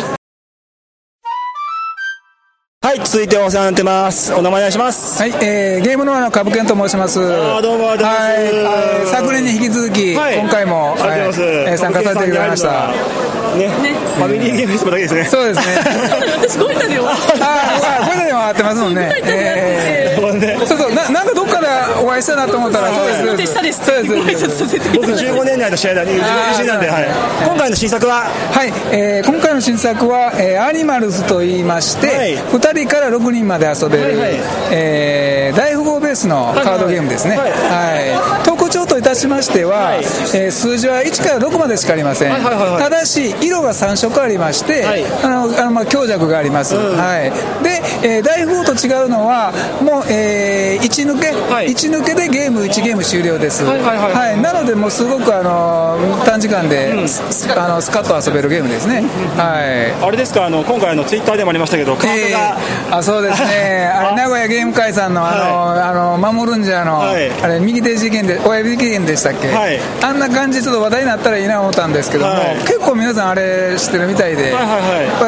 はい、続いてお世話になってます。お名前お願いします。 はい、えー、ゲームノアの株券と申します。 あ、どうもありがとうございます。はい、 えー、昨年に引き続き、はい、今回も、はい、えー、参加させていただきました。 ね、ね、ファミリーゲームフェスティバルだけですね。 そうですね。 私ゴイタでは。 あ、ゴイタでは会ってますもんね。えー、そうそう、な、なんかどっかでお会いしたなと思ったら、そうです。 そうです。 そうです。 僕じゅうごねん来の試合だね。なんで、はい。今回の新作は、 はい、えー、今回の新作は、えー、アニマルズと言いまして、はい、ふたりからろくにんまで遊べる、はいはい、えー、大富豪ベースのカードゲームですね。はい、はい、特徴といたしましては、はい、えー、数字はいちからろくまでしかありません。はいはいはいはい、ただし色がさんしょくありまして、はい、あのあのまあ強弱があります。うん、はい。で、えー、大富豪と違うのはもう、えー、いち抜け、はい、いち抜けでゲームいちゲーム終了です。はいはいはいはい、なのでもうすごくあの短時間で、うん、ス, あのスカッと遊べるゲームですね。うん、はい。 あれですか、あの今回のツイッターでもありましたけど、カードが、 えー、あ、そうですね。あれ名古屋ゲーム会さんのあの、はい、あの守るんじゃの、はい、あれ右手事件で親指事件でしたっけ、はい、あんな感じでちょっと話題になったらいいなと思ったんですけども、はい、結構皆さんあれ知ってるみたいで、はいはいはい、え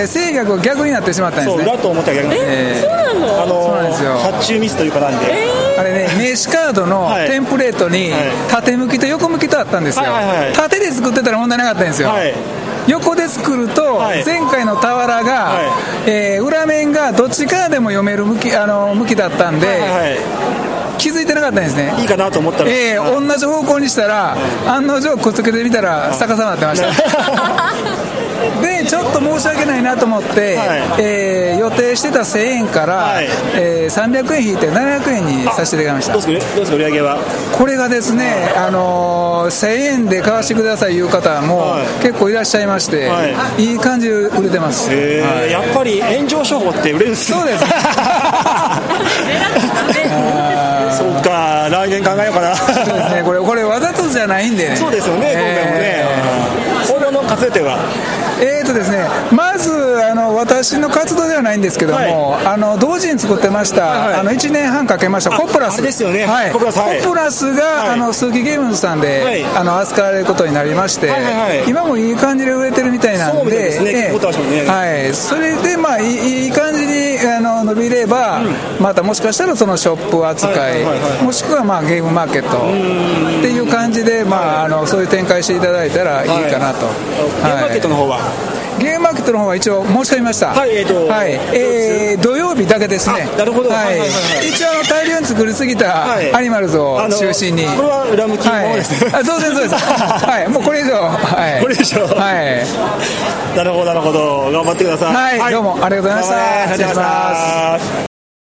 ー、制約が逆になってしまったんですね。 そう裏と表が逆になって、 えー、そうなの？ あのそうなんですよ。 発注ミスというかなんで、 えー、 あれね、名刺カードのテンプレートに縦向きと横向きとあったんですよ、はいはいはい、縦で作ってたら問題なかったんですよ、はい、横で作ると前回の俵が、はい、えー、裏面がどっちからでも読める向き、あの向きだったんで、はいはいはい、気づいてなかったんですね。 いいかなと思ったら、 えーはい、同じ方向にしたら、うん、案の定くっつけてみたら逆さまになってましたでちょっと申し訳ないなと思って、はい、えー、予定してたせんえんから、はい、えー、さんびゃくえん引いてななひゃくえんにさせていただきました。 どうですか、どうですか売り上げは。 これがですね、あのー、せんえんで買わせてくださいいう方も、はい、結構いらっしゃいまして、はい、いい感じで売れてます。 へー、はい、やっぱり炎上商法って売れるんですね。 そうですそうか、来年考えようかな。 そうですね、これこれわざとじゃないんでね。 そうですよね、えー、今回もね。今後の活動点はえーとですね、まずあの私の活動ではないんですけども、はい、あの同時に作ってました、はいはい、あのいちねんはんかけましたコップラスですよね、 はい、コップラス、はい、コップラスが、はい、あの鈴木ゲームズさんで、はい、あの扱われることになりまして、はいはいはい、今もいい感じで売れてるみたいなんで、そうですね、えーはい、それでまあいい、いい感じにあの伸びれば、うん、またもしかしたらそのショップ扱い、はいはいはいはい、もしくはまあゲームマーケットっていう感じで、まあ、あのそういう展開していただいたらいいかなと、 はいはい、ゲームマーケットの方はゲームマーケットの方は一応申し込みました。 はい、えーと、 はい、えー、土曜日だけですね。 なるほど。 はい。はいはいはい、一応あの大量に作りすぎたアニマルズを中心に。 これは裏向きのものですね。 はい、あ、そうですそうです。はい、もうこれ以上、はい。 これ以上。 はい。 なるほどなるほど。頑張ってください。 はい。はい、どうもありがとうございました。 ありがとうございます。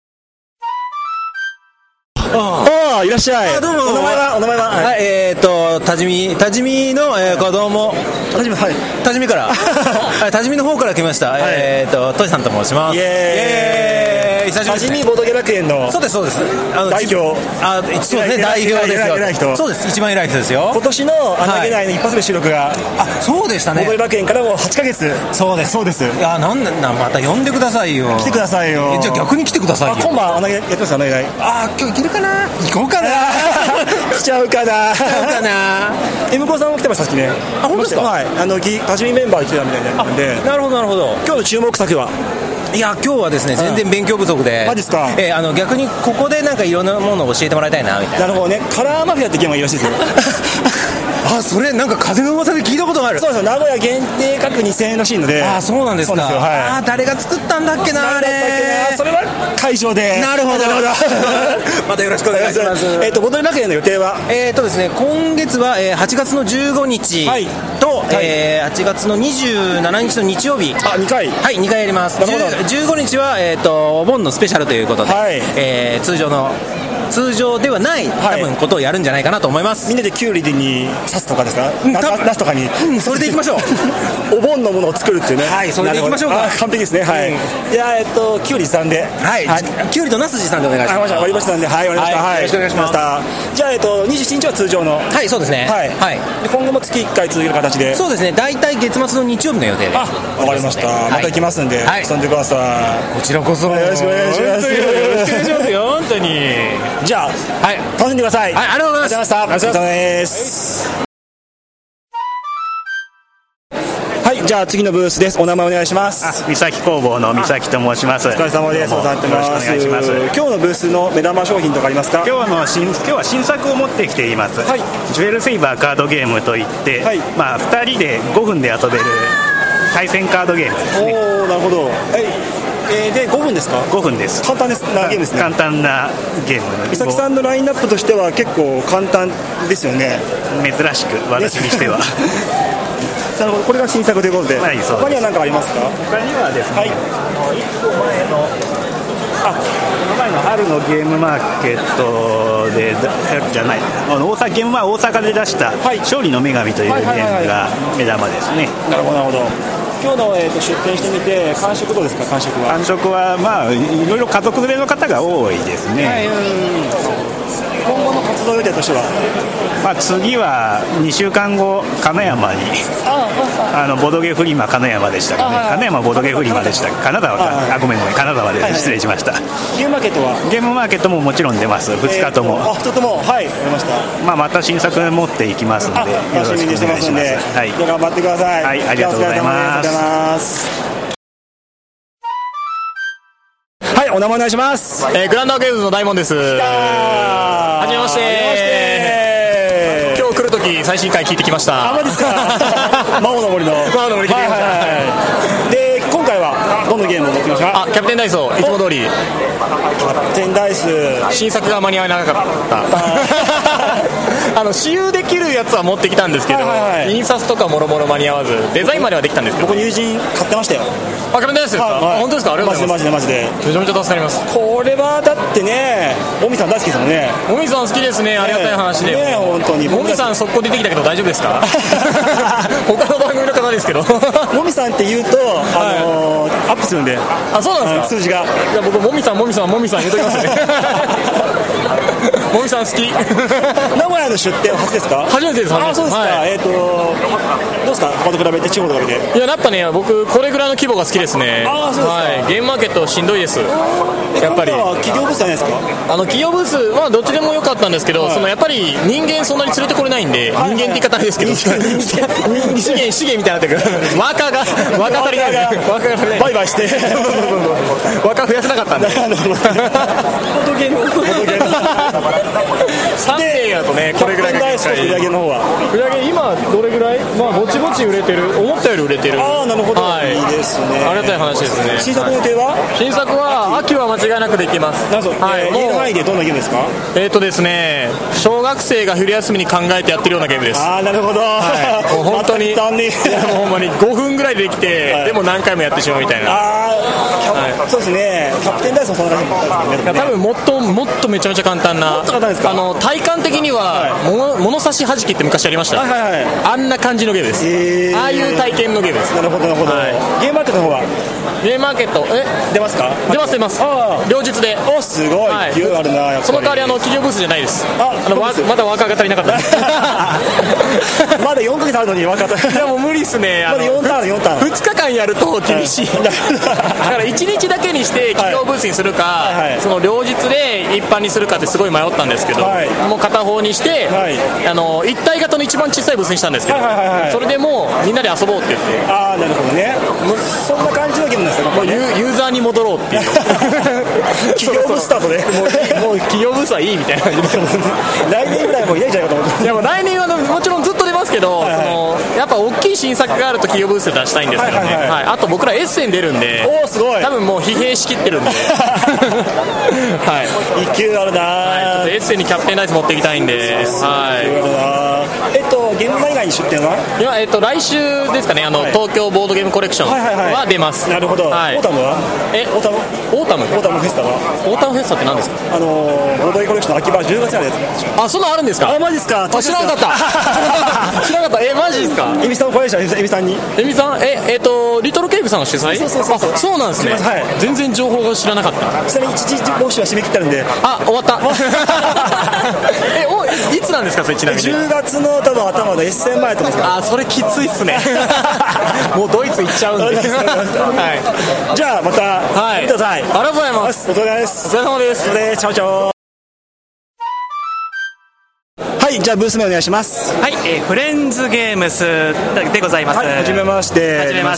ああ、いらっしゃい。 どうも、お名前は、お名前は、はい、えー、っと、多治見、多治見の、えー、子供。 多治見、はい。 多治見から。はい、多治見の方から来ました。はい、えー、っと、トシさんと申します。イエーイ。イエーイ。 多治見ボードゲ楽園の。 そうです、そうです。 あの代表。 あ、そうですね、代表ですよ。偉い人。そうです、一番偉い人ですよ。 今年の穴げないの一発目収録が。 あ、そうでしたね。 ボードゲ楽園からもはちかげつ。 そうです、そうです。いや、なんだ、また呼んでくださいよ。 来てくださいよ。 じゃあ逆に来てくださいよ。 今晩穴げやってます、穴げない。 あ、今日行けるかな。行こうかな。 来ちゃうかな。 来ちゃうかな。 えむこさんも来てましたしね。 あ、本当ですか。 はい。あの多治見メンバー来てたみたいなんで。 なるほどなるほど。 今日の注目作は。 いや今日はですね全然勉強不足で、 マジですか。 えー、あの逆にここでなんかいろんなものを教えてもらいたいなみたいな。 なるほどね。カラーマフィアってゲームがいいらしいですよ。 あ、それなんか風の噂で聞いたことがある。 そうですよ、名古屋限定各にせんえんらしいので。 あ、そうなんですか。 そうですよ、はい、 あ、誰が作ったんだっけなあれ。 それは会場で。 なるほどまたよろしくお願いします。 えっとボードゲ楽園の予定はえっとですね今月ははちがつのじゅうごにちと、はい、えー、はちがつのにじゅうしちにちの日曜日。 あ、にかい。 はい、にかいやります。じゅうごにちはえっとお盆のスペシャルということで、はい、えー、通常の通常ではない多分ことをやるんじゃないかなと思います。 みんなでキュウリに刺すとかですか。ナスとかに、 うん、それでいきましょう。 お盆のものを作るっていうね。 はい、それでいきましょうか。 完璧ですね。はい、うん、じゃあえっとキュウリ持参で、 はい、はい、キュウリとナス持参でお願いします。 割り箸なんで、はい、終わりました。はい、よろしくお願いします。じゃあえっとにじゅうしちにちは通常の。 はい、そうですね。はい、はい、 今後も月いっかい続ける形で。 そうですね、大体月末の日曜日の予定で。 あ、わかりました。また行きますんで、遊んでください。 こちらこそよろしくお願いします。 よろしくお願いしますよ、本当に。 じゃあ、はい、楽しんでください。 はい、ありがとうございました。 ありがとうございました。お疲れ様です。はい、じゃあ次のブースです。お名前お願いします。 あ、三崎工房の三崎と申します。 お疲れ様です。お世話になってます。 よろしくお願いします。 今日のブースの目玉商品とかありますか。 今日の新今日は新作を持ってきています。はい、ジュエルセイバーカードゲームといって、はい、まあふたりでごふんで遊べる対戦カードゲームですね。 おお、なるほど。はい、えー、でごふんですか。 ごふんです。 簡単ですなゲームですね。 簡単なゲーム。 三崎さんのラインナップとしては結構簡単ですよね。 珍しく私にしては。 なるほど、これが新作ということで。はい、そうです。他には何かありますか。 他にはですね、はい、いっこまえのあこの前の春のゲームマーケットでじゃないあの大阪ゲームは大阪で出した、はい、勝利の女神というゲームが目玉ですね。 なるほどなるほど。今日の、えー、と出店してみて感触どうですか。感触は感触はまあいろいろ家族連れの方が多いですね。はい、うん、 今後の活動予定としては、 まあ、次はにしゅうかんご金山にあのボドゲフリマ金山でしたかね。金山ボドゲフリマでした金沢かあごめんごめん金沢で失礼しました。 ゲームマーケットはゲームマーケットももちろん出ます。ふつかとも、 えー、あふつかともはいわかりました。 まあ、また新作持っていきますのでよろしくお願いします。 楽しみにしてますんで、はい、頑張ってください。 はい、ありがとうございます。 お名前お願いします。 えー、グランダーゲームズの大門です。はじめまして。今日来るとき最新回聞いてきました。 あ、まですか。魔王の森の魔王の森聞いてきました。はいはいはい、 で今回はどのゲームを持ってきましたか。 あ、キャプテンダイスをいつも通り。 キャプテンダイス新作が間に合わなかったあの私有できるやつは持ってきたんですけど、はいはいはい、印刷とかもろもろ間に合わずデザインまではできたんですけど、 僕友人買ってましたよ。 あ、キャプテンダイスですか、はいはい、本当ですか。ありがとうございます。 マジでマジでマジでめちゃめちゃ助かります。 これはだってね、もみさん大好きですもんね。 もみさん好きですね。ありがたい話で、 ね、本当にもみさん速攻出てきたけど大丈夫ですか他の番組の方ですけどもみさんって言うと、あのーはい、アップするんで。 あ、そうなんですか。 数字が。 いや僕もみさんもみさんもみさん言うときますねもみさん好き名古屋の出店は初ですか。 初めてです。 あ、そうですか、はい、えーとどうですか、他と比べて地方と比べて。 いや、やっぱね、僕これぐらいの規模が好きですね。 あ、そうですか、 はい、ゲームマーケットしんどいです。やっぱり企業ブースじゃないですか。 あの企業ブースはどっちでも良かったんですけど、はい、そのやっぱり人間そんなに連れてこれないんで、はいはい、人間って言い方あれですけど資源資源みたいになってくる若が若足りない若が足りないバイバイして若増やせなかったんでフォトゲームフォトゲームさんねんやとね、これぐらいが売り上げの方は売り上げ今どれぐらい、まあぼちぼち売れてる、思ったより売れてる。 ああ、なるほど、はい、いいですね。 ありがたい話ですね。 新作の予定は。 新作は秋は間違いなくできます。 なるほど、はい、リード範囲でどんなゲームですか。 えーとですね、小学生が昼休みに考えてやってるようなゲームです。 ああ、なるほど、 はい、もう本当に残念。 いやもうほんまにごふんぐらいでできて、はい、でも何回もやってしまうみたいな。 ああ、はい、そうですね。キャプテンダイスもそんな感じですね。 多分もっともっとめちゃめちゃ簡単な。 もっと簡単ですか。 あの体感的には、はい、物, 物差し弾きって昔ありました、 はいはいはい、 あんな感じのゲームです、えー、ああいう体験のゲームです。 なるほどなるほど、はい、ゲームマーケットの方は。 ゲームマーケットえ出ますか。 出ます出ます。両日で。 お、すごい、はい、勢いあるな。やっぱりその代わりあの企業ブースじゃないです。 ああのまだワーカーが足りなかったまだよんかげつあるのにワーカー足りない。 いやもう無理っすね。 まだよんターンよんターンふつかかんやると厳しい、はい、だからいちにちだけにして企業ブースにするか、はいはい、その両日で一般にするかってすごい迷ったんですけど、はい、もう片方にして、はい、あの一体型の一番小さいブースにしたんですけど、はいはいはいはい、それでもうみんなで遊ぼうって言って。 ああ、なるほどね。そんな感じのゲームなんですよ。 もう ユ, ユーザーに戻ろうっていう企業ブーススタートでもう, もう企業ブースはいいみたいな感じで来年ぐらいもういないんじゃないかと思って。 いやもう来年はもちろんずっと出ますけど、はいはい、そのやっぱ大きい新作があると企業ブースで出したいんですけどね、はいはいはいはい、あと僕らエッセン出るんで、 おーすごい、 多分もう疲弊しきってるんではい、 勢いあるな、 はい、エッセンにキャプテンダイス持っていきたいんで、はい、 えっとゲームマ以外に出店は。 いや、えっと来週ですかね、あの、はい、東京ボードゲームコレクションは出ます。 なるほど、はい、オータムは。 えオータムオータムオータムフェスタは。 オータムフェスタって何ですか。 あのボードゲームコレクションの秋葉じゅうがつにあるやつ。 あ、そんなのあるんですか。 あ、マジですか。 あ、知らなかった知らなかった。え、マジですか。 エミさんお声でした。エミさんにエミさん、ええっとリトルケープさんの主催。 そうそうそうそう、 あ、そうなんですね、はい、全然情報が知らなかった。 ちなみに一時募集は締め切ってあるんで。 あ、終わったえ、おいつなんですかそれ。ちなみにじゅうがつの多分頭のエッセン前とかですか。 あ、それきついっすねもうドイツ行っちゃうんではい、 じゃあまた、はい、見てください。 ありがとうございます。 お疲れ様です。 お疲れ様です。 それでチャオチャオ。はい、じゃあブース名お願いします。 はい、えー、フレンズゲームスでございます。 はい、はじめまして。 はじめまして。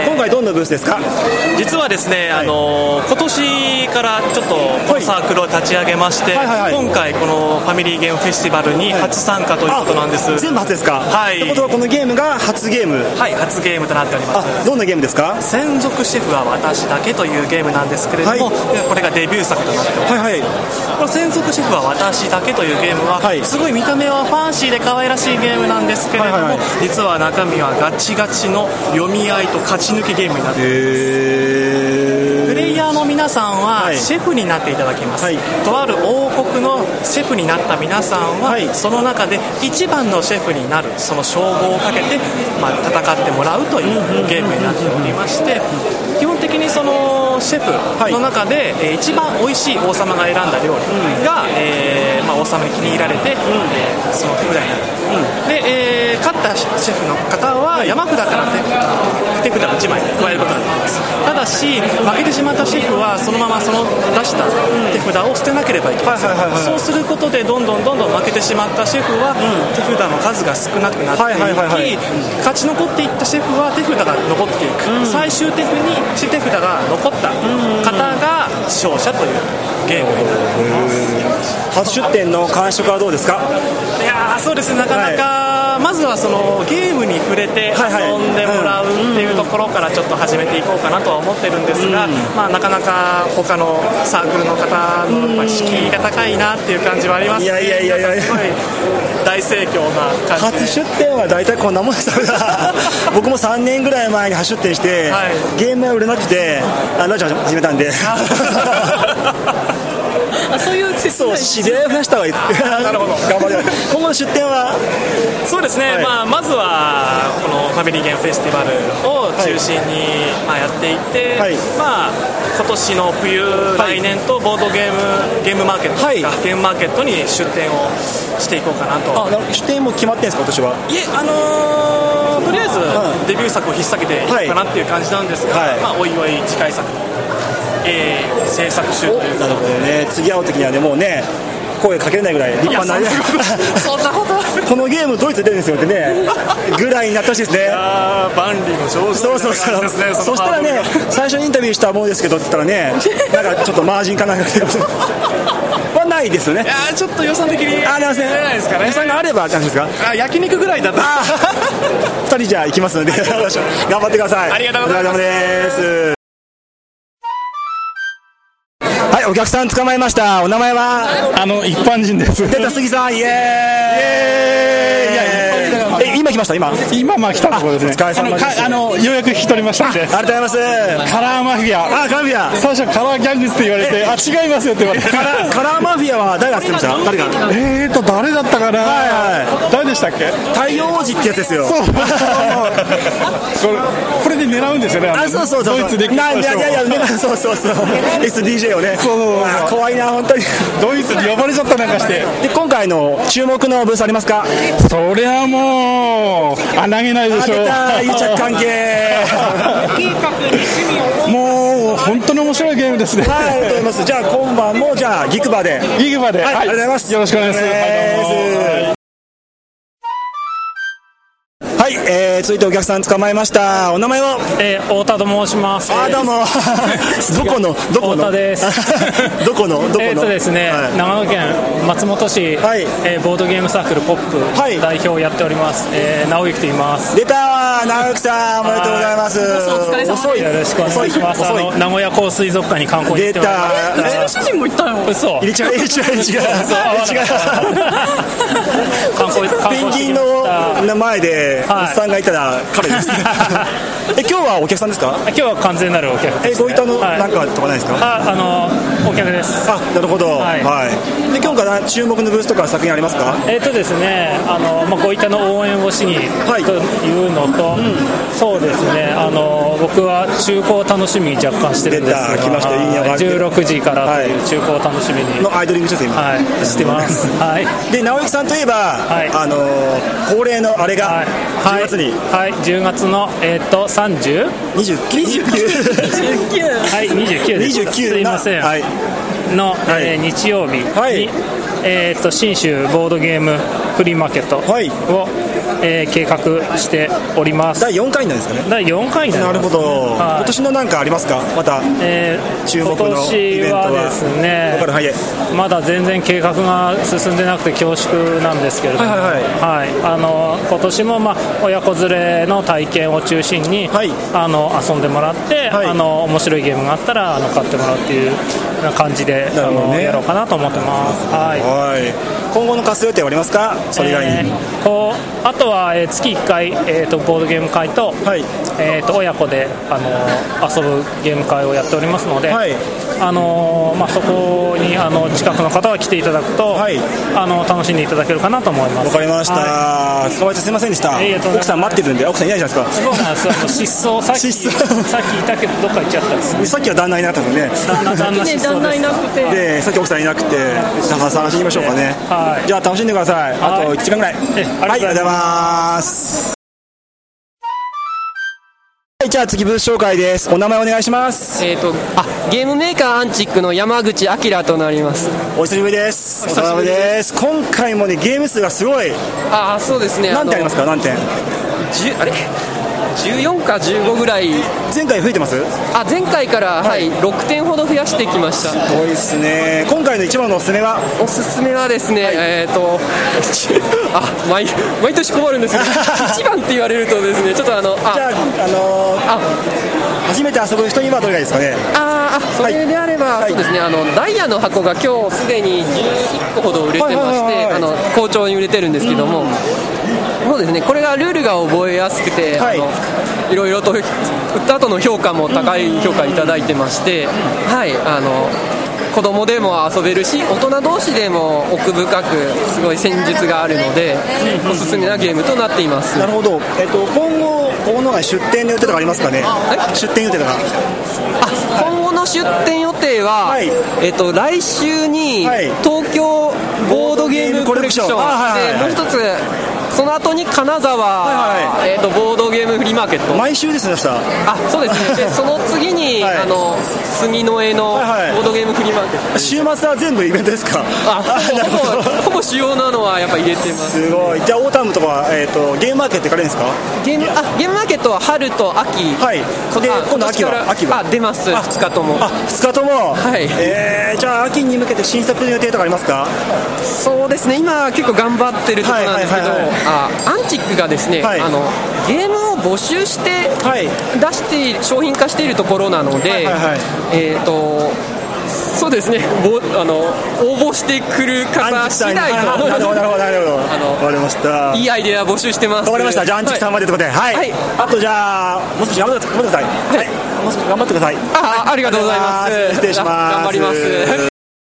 今回どんなブースですか。 実はですね、はい、あのー、今年からちょっとこのサークルを立ち上げまして、はいはいはいはい、今回このファミリーゲームフェスティバルに初参加ということなんです。 全部初ですか。 はい。 ということはこのゲームが初ゲーム。 はい、初ゲームとなっております。 どんなゲームですか。 専属シェフは私だけというゲームなんですけれども、はい、これがデビュー作となっております。はいはい。この専属シェフは私だけというゲームは、はい、すごい見た目はファンシーで可愛らしいゲームなんですけれども、はいはいはい、実は中身はガチガチの読み合いと勝ち抜きゲームになっています。プレイヤーの皆さんはシェフになっていただきます、はい、とある王国のシェフになった皆さんは、はい、その中で一番のシェフになるその称号をかけて、まあ、戦ってもらうというゲームになっておりまして、基本的にそのシェフの中で、はい、えー、一番美味しい王様が選んだ料理が、うん、えーまあ、王様に気に入られて、うん、えー、その手札になる、うん、で、えー、勝ったシェフの方は山札から手札をいちまい加えることができます。ただし負けてしまったシェフはそのままその出した手札を捨てなければいけません。そうすることでどんどんどんどん負けてしまったシェフは、うん、手札の数が少なくなっていき、勝ち残っていったシェフは手札が残っていく、うん、最終手札に手札が残った方が、 勝者というゲームになっています。 初出展の感触はどうですか？ いやそうですね、なかなか、はい、まずはそのゲームに触れて遊んでもらうっていうところからちょっと始めていこうかなとは思ってるんですが、うん、まあ、なかなか他のサークルの方の敷居が高いなっていう感じはありますね。 いやいやいやいや、 すごい大盛況な感じで。 初出展は大体こんなもんですから僕もさんねんぐらい前に初出展して、はい、ゲームが売れなくてラジオ始めたんであ、そういうそう知り合いを増やした方がいいなるほど頑張ります。今後の出展はそうですね、はい、まあ、まずはこのファミリーゲームフェスティバルを中心に、まあ、やっていって、はい、まあ、今年の冬、はい、来年とボードゲームゲームマーケットですか、はい、ゲームマーケットに出展をしていこうかなと。 あ、出展も決まってんですか今年は？ いえ、あのー、とりあえずデビュー作を引っ提げていこうかなっていう感じなんですが、はい、まあ、おいおい次回作もえー、制作中ということで、 なるほどね、次会う時にはね、もうね、声かけれないぐらい立派なね、 そんなことこのゲームドイツで出るんですよってねぐらいになってほしいですね。 あー、万里の長城そうそうそうですね。そしたらね、最初にインタビューしたものですけどって言ったらね、なんかちょっとマージンかなんかはないですよね。 いやー、ちょっと予算的にありません。 ないですかね。 予算があればなんですか。 あ、焼肉ぐらいだったらふたりじゃあ行きますので頑張ってください。 ありがとうございます。 お疲れ様です。はい、お客さん捕まえました。お名前は？ あの一般人です。 出た杉さん、イエーイ。え、今来ました。今。 今まあ来たところですね。 お疲れ様です。 あのようやく引き取りましたんで。 ありがとうございます。 カラーマフィア。 あ、カラーマフィア。 最初カラーギャングスって言われて、あ、違いますよって言われて。 カラーカラーマフィアは誰が作りました？誰が？ えーと誰だったかな。はいはい。誰でしたっけ？ 太陽王子ってやつですよ。 そう。これこれで狙うんですよね。 あ、そうそうそう。 ドイツで。いやいやいや、そうそうそう。エスディージェー をね。 そうそうそう。 怖いな本当に。 ドイツに呼ばれちゃったなんかして。 で今回の注目のブースありますか？ そりゃもうあ投げないでしょ。 癒着関係。 もう本当に面白いゲームですね。 はい、ありがとうございます。じゃあ今晩もじゃあギクバで。 ギクバで。 はい、ありがとうございます。 よろしくお願いします。 はい、えー、続いてお客さん捕まえました。お名前は？ えー、太田と申します。 あ、どうも。どこのどこの？ 太田です。 どこのどこの？ えーとですね、はい、長野県松本市、はい、えー、ボードゲームサークルポップ、はい、代表をやっております。えー、直之と言います。 出たー、直之さん、おめでとうございます。 お疲れ様です。よろしくお願いします。あの名古屋港水族館に観光に行っております。 出た。 うちの主人も行ったよ。嘘。 入れちゃう入れちゃう入れちゃう。違う。 観光観光ペンギンの前でおっさんがいたら彼です。え、今日はお客さんですか？ 今日は完全なるお客です。 え、ごいたのなんかとかないですか？ あ、あのお客です。 あ、なるほど。はい。で今日から注目のブースとか作品ありますか？ えっとですね、あのまあごいたの応援をしにというのと、そうですね、あの僕は中古を楽しみに若干してるんですが、 来ましたいいね。 じゅうろくじからという中古を楽しみにのアイドリングです今。 はい、してます。はい。 で直之さんといえば、あの恒例のあれがじゅうがつに。 はい、じゅうがつのえっとさんじゅう、 にじゅうきゅう、にじゅうきゅう、 はいにじゅうきゅうです。すいません。はい。の、えー、日曜日に、はい、えー、と信州ボードゲームフリーマーケットを、はい、えー、計画しております。 だいよんかいなんですかね。 だいよんかいになります。 なるほど、はい、今年の何かありますか？また、えー、注目のイベントは。 今年はですね、まだ全然計画が進んでなくて恐縮なんですけれども、はいはいはいはい、あの今年も、まあ、親子連れの体験を中心に、はい、あの遊んでもらって、はい、あの面白いゲームがあったらあの買ってもらうっていう感じで、あの、ね、やろうかなと思ってます。はいはい、 今後の活動予定はありますか？それ以外に、 えー、こうあとは、えー、月いっかい、えー、とボードゲーム会と、はい、えー、と親子で、あの遊ぶゲーム会をやっておりますので、はい、あのまあ、そこにあの近くの方は来ていただくと、はい、あの楽しんでいただけるかなと思います。 わかりました、はい、捕まえてすみませんでした。奥さん待ってるんで、奥さんいないじゃないですか。 そうなんですよ。失踪、さっきさっきいたけどどっか行っちゃったんです、ね、 さっきは旦那いなかったんですね。 旦那旦那失踪です。 でさっき奥さんいなくて、探しに行きましょうかね。はい、じゃあ楽しんでください。あといちじかんぐらい。はい、ありがとうございます。はい、じゃあ次ブース紹介です。お名前お願いします。 えーとあゲームメーカーアンチックの山口明となります。 お久しぶりです。お久しぶりです。今回もねゲーム数がすごい。 ああそうですね。 何点ありますか？何点？ じゅうあれじゅうよんかじゅうごぐらい。 前回増えてます？ あ、前回から、はい、ろくてんほど増やしてきました。 すごいですね。今回の一番のおすすめは？ おすすめはですね、はい、えっ、ー、とあ毎毎年困るんですけど一番って言われるとですね、ちょっとあのあじゃあ、あのー、あ初めて遊ぶ人にはどれがいいですかね。 ああ、それであれば、はい、そうですね、あのダイヤの箱が今日すでにじゅういっこほど売れてまして、はいはいはいはい、あの好調に売れてるんですけども、そうですね、これがルールが覚えやすくて、はい、あのいろいろと売った後の評価も高い評価いただいてまして、はい、あの子供でも遊べるし、大人同士でも奥深くすごい戦術があるので、おすすめなゲームとなっています。 なるほど。えっと今後この出店の予定とかありますかね。出店予定とか。 あ、今後の出店予定は、はい、えっと来週に東京ボードゲームコレクションで、もう一つその後に金沢、はいはい、えー、とボードゲームフリーマーケット、毎週ですね。 あ、そうですね。でその次に、はい、あの杉の江のボードゲームフリーマーケット、はいはい、 週末は全部イベントですか。 あ、ほぼほぼ主要なのはやっぱ入れてます。 すごい。じゃあオータムとか、えー、とゲームマーケット行かれるんですか。 ゲームあゲームマーケットは春と秋、 はい、で今度秋は秋はあ出ます。ふつかとも。 あ、ふつかとも、はい。えー、じゃあ秋に向けて新作の予定とかありますか。 そうですね、今結構頑張ってるところなんですけど、はいはいはいはい、あアンチックがですね、はい、あのゲームを募集して出している、商品化しているところなので、はいはいはい、えーとそうですね、あの応募してくる方次第と、 なるほどなるほどなるほど、あの分かりました。 いいアイデア募集してます。 分かりました。じゃあアンチックさんまでということで、はい、はい、あとじゃあもう少し頑張ってください。はい、はい、もう少し頑張ってください。 あ、ありがとうございます。 失礼します。 頑張ります。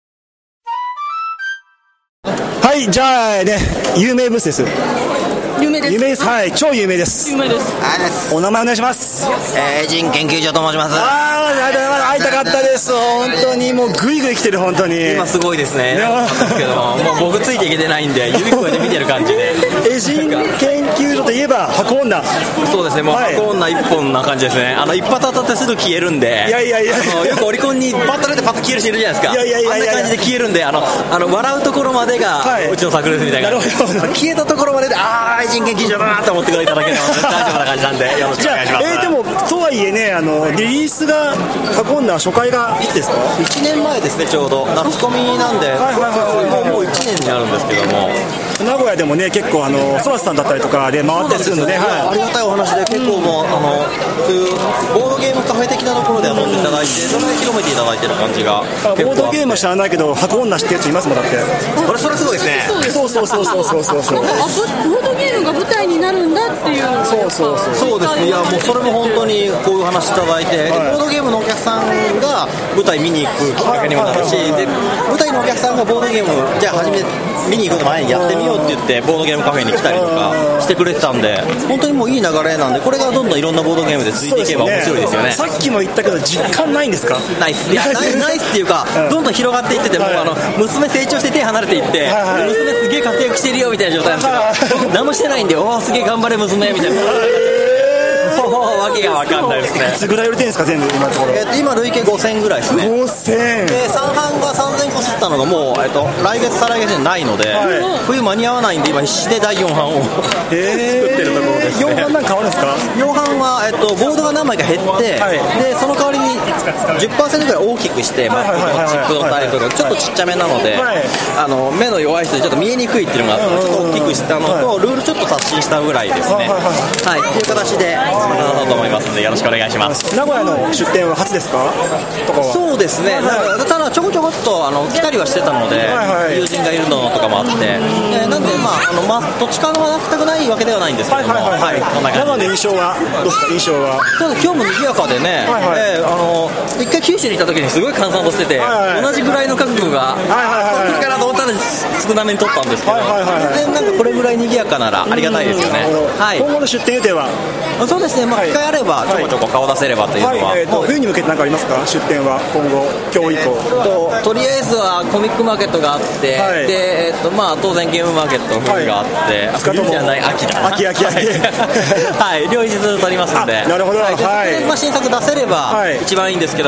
はい、じゃあね、有名ブースです。 有名です。 有名です。はい、超有名です。 有名です。 お名前お願いします。 えー、人研究所と申します。 ああ、会いたかったです。本当にもうグイグイ来てる、本当に。 今すごいですね。ですけども、もう僕ついていけてないんで、指声で見てる感じで。 え、人研究所といえば箱女。 そうですね、もう箱女一本な感じですね。あの一発当たってすぐ消えるんで。 いやいやいや。 あのよくオリコンにパッと出てパッと消える人いるじゃないですか。 いやいやいやいや。 あんな感じで消えるんで、あのあの笑うところまでがうちの作ですみたいな。なるほど。消えたところまでで、ああ、人研究所だなと思ってくれただけで大丈夫な感じなんで、よろしくお願いします。 えー、でもとはいえね、あのリリースが箱女初回がいつですか。 いちねんまえですね、ちょうど夏コミなんで、はいはいはい、もういちねんになるんですけども、 名古屋でもね結構あのソラスさんだったりとかで回ったりするので、 はい、ありがたいお話で結構もう、うん、あのそういうボードゲームカフェ的なところで遊んでいただいて、それで広めていただいてる感じが。 ボードゲーム知らないけど箱女知ってる人いますもん。だってこれそれすごいですね。 そうそうそうそうそうそうそう。 なんかあボードゲームが舞台になるんだっていう。 そうそうそうそうですね。いやもうそれも本当にこういう話いただいて、はい、ボードゲームのお客さんが舞台見に行くきっかけにもなるし、で舞台のお客さんがボードゲームじゃあ初め見に行く前にやってみようって言ってボードゲームカフェに来たりとかしてくれてたんで、本当にもういい流れなんで、これがどんどんいろんなボードゲームで続いていけば面白いですよね。 さっきも言ったけど実感ないんですか。 ないっす。いやないっすっていうか、うん、どんどん広がっていってて、もうあの娘成長して手離れていって、はいはい、娘すげえ活躍してるよみたいな状態なんですけど、何もしてないんで、おおすげえ頑張れ娘みたいな。わけが分かんないですね。 いつぐらい売れてるんですか全部今のところ。 えー、と今累計ごせんぐらいですね。 ごせんで三半がさんぜんこすったのがもう、えー、と来月再来月じゃないので、はい、冬間に合わないんで今必死でだいよん半を作ってるところですね。 よん半なんか変わるんですか。 よん半は、えー、とボードが何枚か減って、はい、でその代わりに じゅっパーセント ぐらい大きくして、マップのチップのタイルとかちょっとちっちゃめなので、はい、あの目の弱い人でちょっと見えにくいっていうのがあって、ちょっと大きくしたのと、はい、ルールちょっと刷新したぐらいですね。はい、はい、っていう形でなろうと思いますので、よろしくお願いします。 名古屋の出店は初ですか。とかはそうですね、はい、ただちょこちょこっとあの来たりはしてたので、はいはい、友人がいるのとかもあって、えー、なんでまああの、まあ、土地勘は全くないわけではないんですけども、はいはいはい、 長野の印象はどうですか。印象はそうです。今日も賑やかでね、はいはい、えー、あの一回九州に行った時にすごい閑散としてて、はいはい、同じぐらいの覚悟が、はいはいはいはい、来るかなと思ったら少なめに取ったんですけど、はいはいはいはい、全然なんかこれぐらい賑やかならありがたいですよね。 はい、今後の出店予定は。 そうですね、まあ、機会あればちょこちょこ顔出せればというのは、 はいはい、えー、と冬に向けて何かありますか。出店は今後今日以降、 えー、と, とりあえずはコミックマーケットがあって、はい、で、えーとまあ、当然ゲームマーケット冬があって、はい、冬じゃない秋だな秋秋秋はい、両日取りますので、 なるほど、はい、 で、まあ、新作出せれば一番いいんですけども、夏に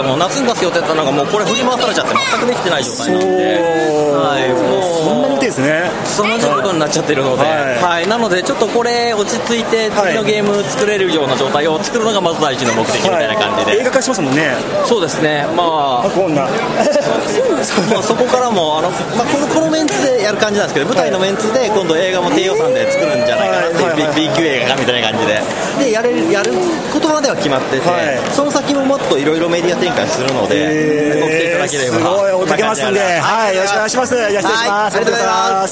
出す予定だったのがもうこれ振り回されちゃって全くできてない状態なんで、はい、もうそんなにですね、 そんなことになっちゃってるので、はいはい、なのでちょっとこれ落ち着いて次のゲーム作れるような状態を作るのがまず第一の目的みたいな感じで、 はい、映画化しますもんね。 そうですね、まあこんなまあそこからもあの、まあ、このこのメンツでやる感じなんですけど、舞台のメンツで今度映画も低予算で作るんじゃないかなっていう、はいはいはい、B 級映画みたいな感じででやれるやることまでは決まってて、はい、その先ももっといろいろメディア展開するので、ご来ていただければすごい追いかけますんで、はい、よろしくお願いします。じゃあ失礼します。ありがとうございます。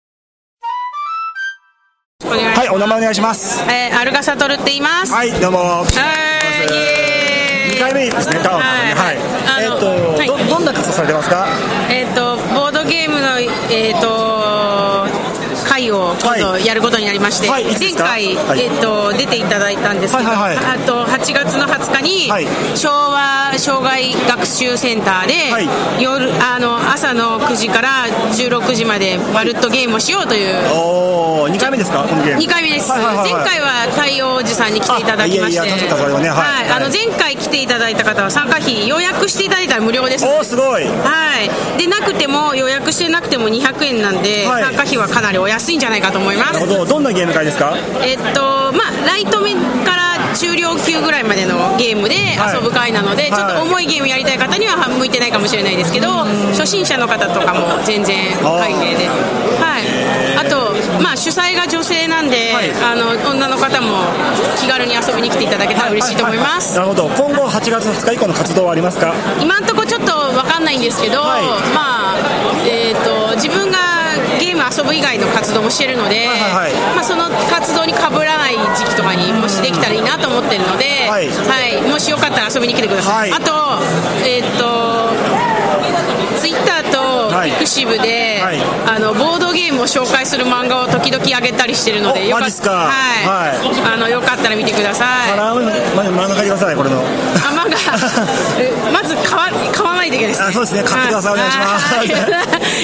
はい、お名前お願いします。 えー、アルガサトルって言います。 はい、どうも。はい、にかいめですね、タオンのね。はい。えっと、はい、どどんな活動されてますか？ えっとボードゲームのえっと会を今度やることになりまして、はい、前回、はい、えっと出ていただいたんですけど、はいはいはい、あとはちがつのはつかに、はい、昭和障害学習センターで、はい、夜あの朝のくじからじゅうろくじまでまるっとゲームをしようという。 おー、にかいめですか、このゲーム？ にかいめです。はいはいはいはい、前回は太陽おじさんに来ていただきまして、あ、いやいや、楽しかったですよね。はい、はい、あの前回来ていただいた方は参加費予約していただいたら無料です。 おー、すごい。 はい。でなくても予約してなくてもにひゃくえんなんで、はい、参加費はかなりお安いんじゃないかと思います。 なるほど。どんなゲーム会ですか？ えっとまあライト面から中量級ぐらいまでのゲームで遊ぶ会なので、はい、ちょっと重いゲームやりたい方には向いてないかもしれないですけど、初心者の方とかも全然会芸で、はい、あと、まあ、主催が女性なんで、はい、あの女の方も気軽に遊びに来ていただけたら嬉しいと思います。 はいはいはいはい、なるほど。今後はちがつふつか以降の活動はありますか？ 今のところちょっと分かんないんですけど、はい、まあえー、と自分がゲーム遊ぶ以外の活動もしてるので、はいはいはい、まあ、その活動に被らない時期とかにもしできたらいいなと思ってるので、はいはい、もしよかったら遊びに来てください。はい、あと、えー、とツイッターとピクシブで、はいはい、あのボードゲームを紹介する漫画を時々上げたりしてるので、よかった、はいはい、あのよかったら見てください。 漫画買いください、これの。 あ、漫画まず買わ、買わないといけないですね。 あ、そうですね、買ってください、お願いします。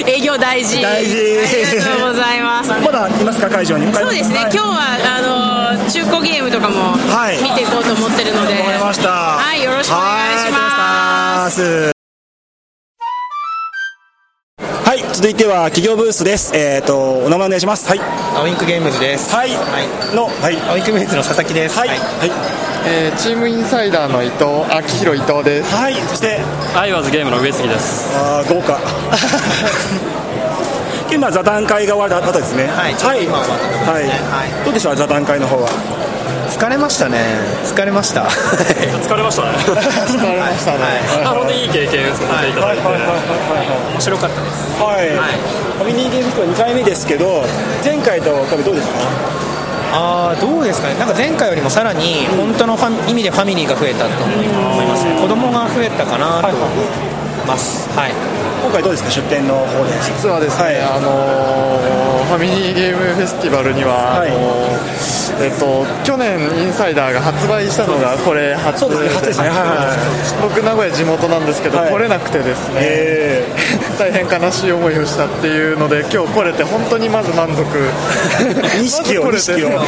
営業大事。 大事。 ありがとうございます。 まだいますか、会場に？ そうですね、はい、今日はあの中古ゲームとかも見ていこうと思ってるので、 わかりました。 はい、よろしくお願いします。 はい、続いては企業ブースです。えっ、ー、とお名前お願いします。はい。 アウインクゲームズです。 はい。はい、の、はい。 アウインクゲームズの佐々木です。 はい。はい。 えー、チームインサイダーの伊藤明宏伊藤です。 はい。そしてアイワーズゲームの上杉です。 あー、豪華。今座談会が終わった後ですね。 はい。ちょっと今終わったところですね。はい。はい。 どうでしょう、座談会の方は。 疲れましたね。疲れました。 疲れましたね。 疲れましたね。 あ、本当にいい経験させていただいて、面白かったです。 はい。ファミリーゲームストアにかいめですけど、前回と多分どうですか？ あー、どうですかね。なんか前回よりもさらに本当のファ意味でファミリーが増えたと思いますね。子供が増えたかなと思います。はい。 今回どうですか、出店の方で？ 実はですね、はい、あのー、ファミリーゲームフェスティバルには、はい、あのーえっと、去年インサイダーが発売したのがこれ初で、僕名古屋地元なんですけど、はい、来れなくてですね、大変悲しい思いをしたっていうので、今日来れて本当にまず満足。 錦を錦を語る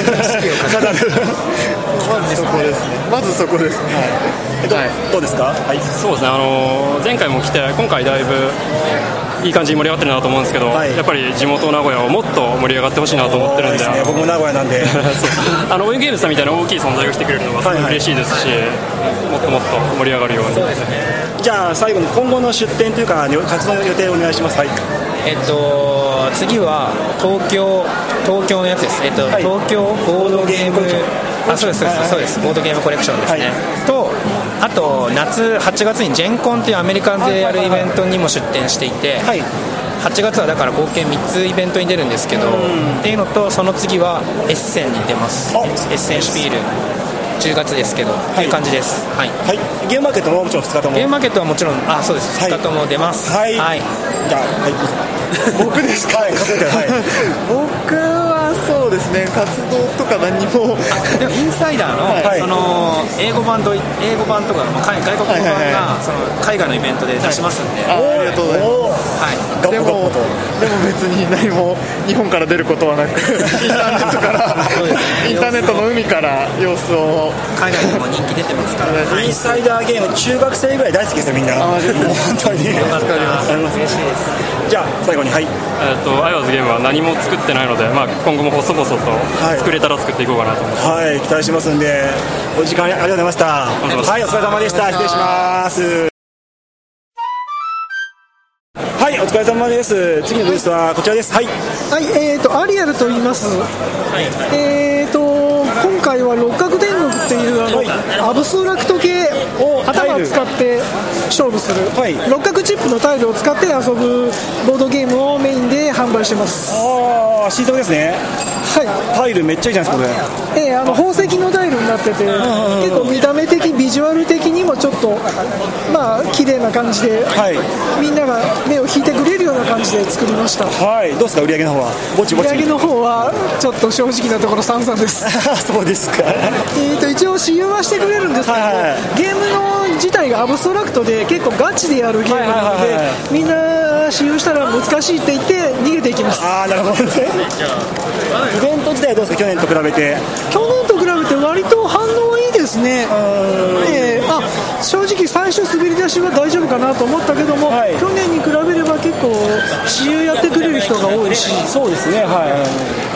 まずそこですね。まずそこですね。 はい、どうですか？はい、 そうですね、あのー、前回も来て今回だいぶいい感じに盛り上がってるなと思うんですけど、はい、やっぱり地元名古屋をもっと盛り上がってほしいなと思ってるんで、 ね、僕も名古屋なんであのオインゲームズさんみたいな大きい存在がしてくれるのがすごい嬉しいですし、はいはい、もっともっと盛り上がるように。 そうですね。じゃあ最後に今後の出店というか活動の予定をお願いします。はい。 えっと次は東京東京のやつです。えっと、はい、東京ボードゲームあそうですそうです、はい、そうですボードゲームコレクションですね、はい、とあと夏はちがつにジェンコンというアメリカでやるイベントにも出展していて、はい、はちがつはだから合計みっつイベントに出るんですけど、っていうのとその次はエッセンに出ます。エッセンシュピールじゅうがつですけど、はい、いう感じです。はい、はい、 ゲームマーケットももちろんふつかともゲームマーケットはもちろんあそうです、ふつかとも出ます。 はい、はい、じゃあ、はい、僕ですか？はい、数えて、はい、 僕はそうですですね、活動とか何もでもインサイダーの、はい、その英語版と英語版とか、まあ、外国語版が、はいはいはい、その海外のイベントで出しますんで、 はい、あ, ありがとうございます、はい、でもでも別に何も日本から出ることはなくインターネットからインターネットの海から様子を海外にも人気出てますから、 インサイダーゲーム中学生ぐらい大好きですよみんな。あもう本当に助かります。嬉しいです。 じゃあ最後にはい、 えー、とアイワーズゲームは何も作ってないので、まあ、今後も細々と作れたら作っていこうかなと思います。 はい、はい、期待してますんでお時間ありがとうございました。はい、お疲れ様でした。失礼します。はい、お疲れ様です。次のブースはこちらです。はい、 はい、えーとアリアルと言います。はい、えーと今回は六角天国っていうあの、はい、アブストラクト系を頭を使って勝負する、はい、六角チップのタイルを使って遊ぶボードゲームをメインで販売してます。 ああ、新作ですね。はい、タイルめっちゃいいじゃないですかこれ。 えー、あの宝石のタイルになってて、結構見た目的ビジュアル的にもちょっとまあ綺麗な感じで、はい、みんなが目を引いてくれるような感じで作りました。 はい、どうですか売り上げの方は。ぼちぼち。 売り上げの方はちょっと正直なところ散々です。 そうですか。 えーと一応使用はしてくれるんですけど、はいはい、ゲームの自体がアブストラクトで結構ガチでやるゲームなので、はいはいはいはい、みんな使用したら難しいって言って逃げていきます。 ああ、なるほどね。イベント自体はどうですか去年と比べて。 去年と比べて割と反応はいいですね。えー、あ正直最初滑り出しは大丈夫かなと思ったけども、はい、去年に比べれば結構使用やってくれる人が多いし、 そうですね、はい、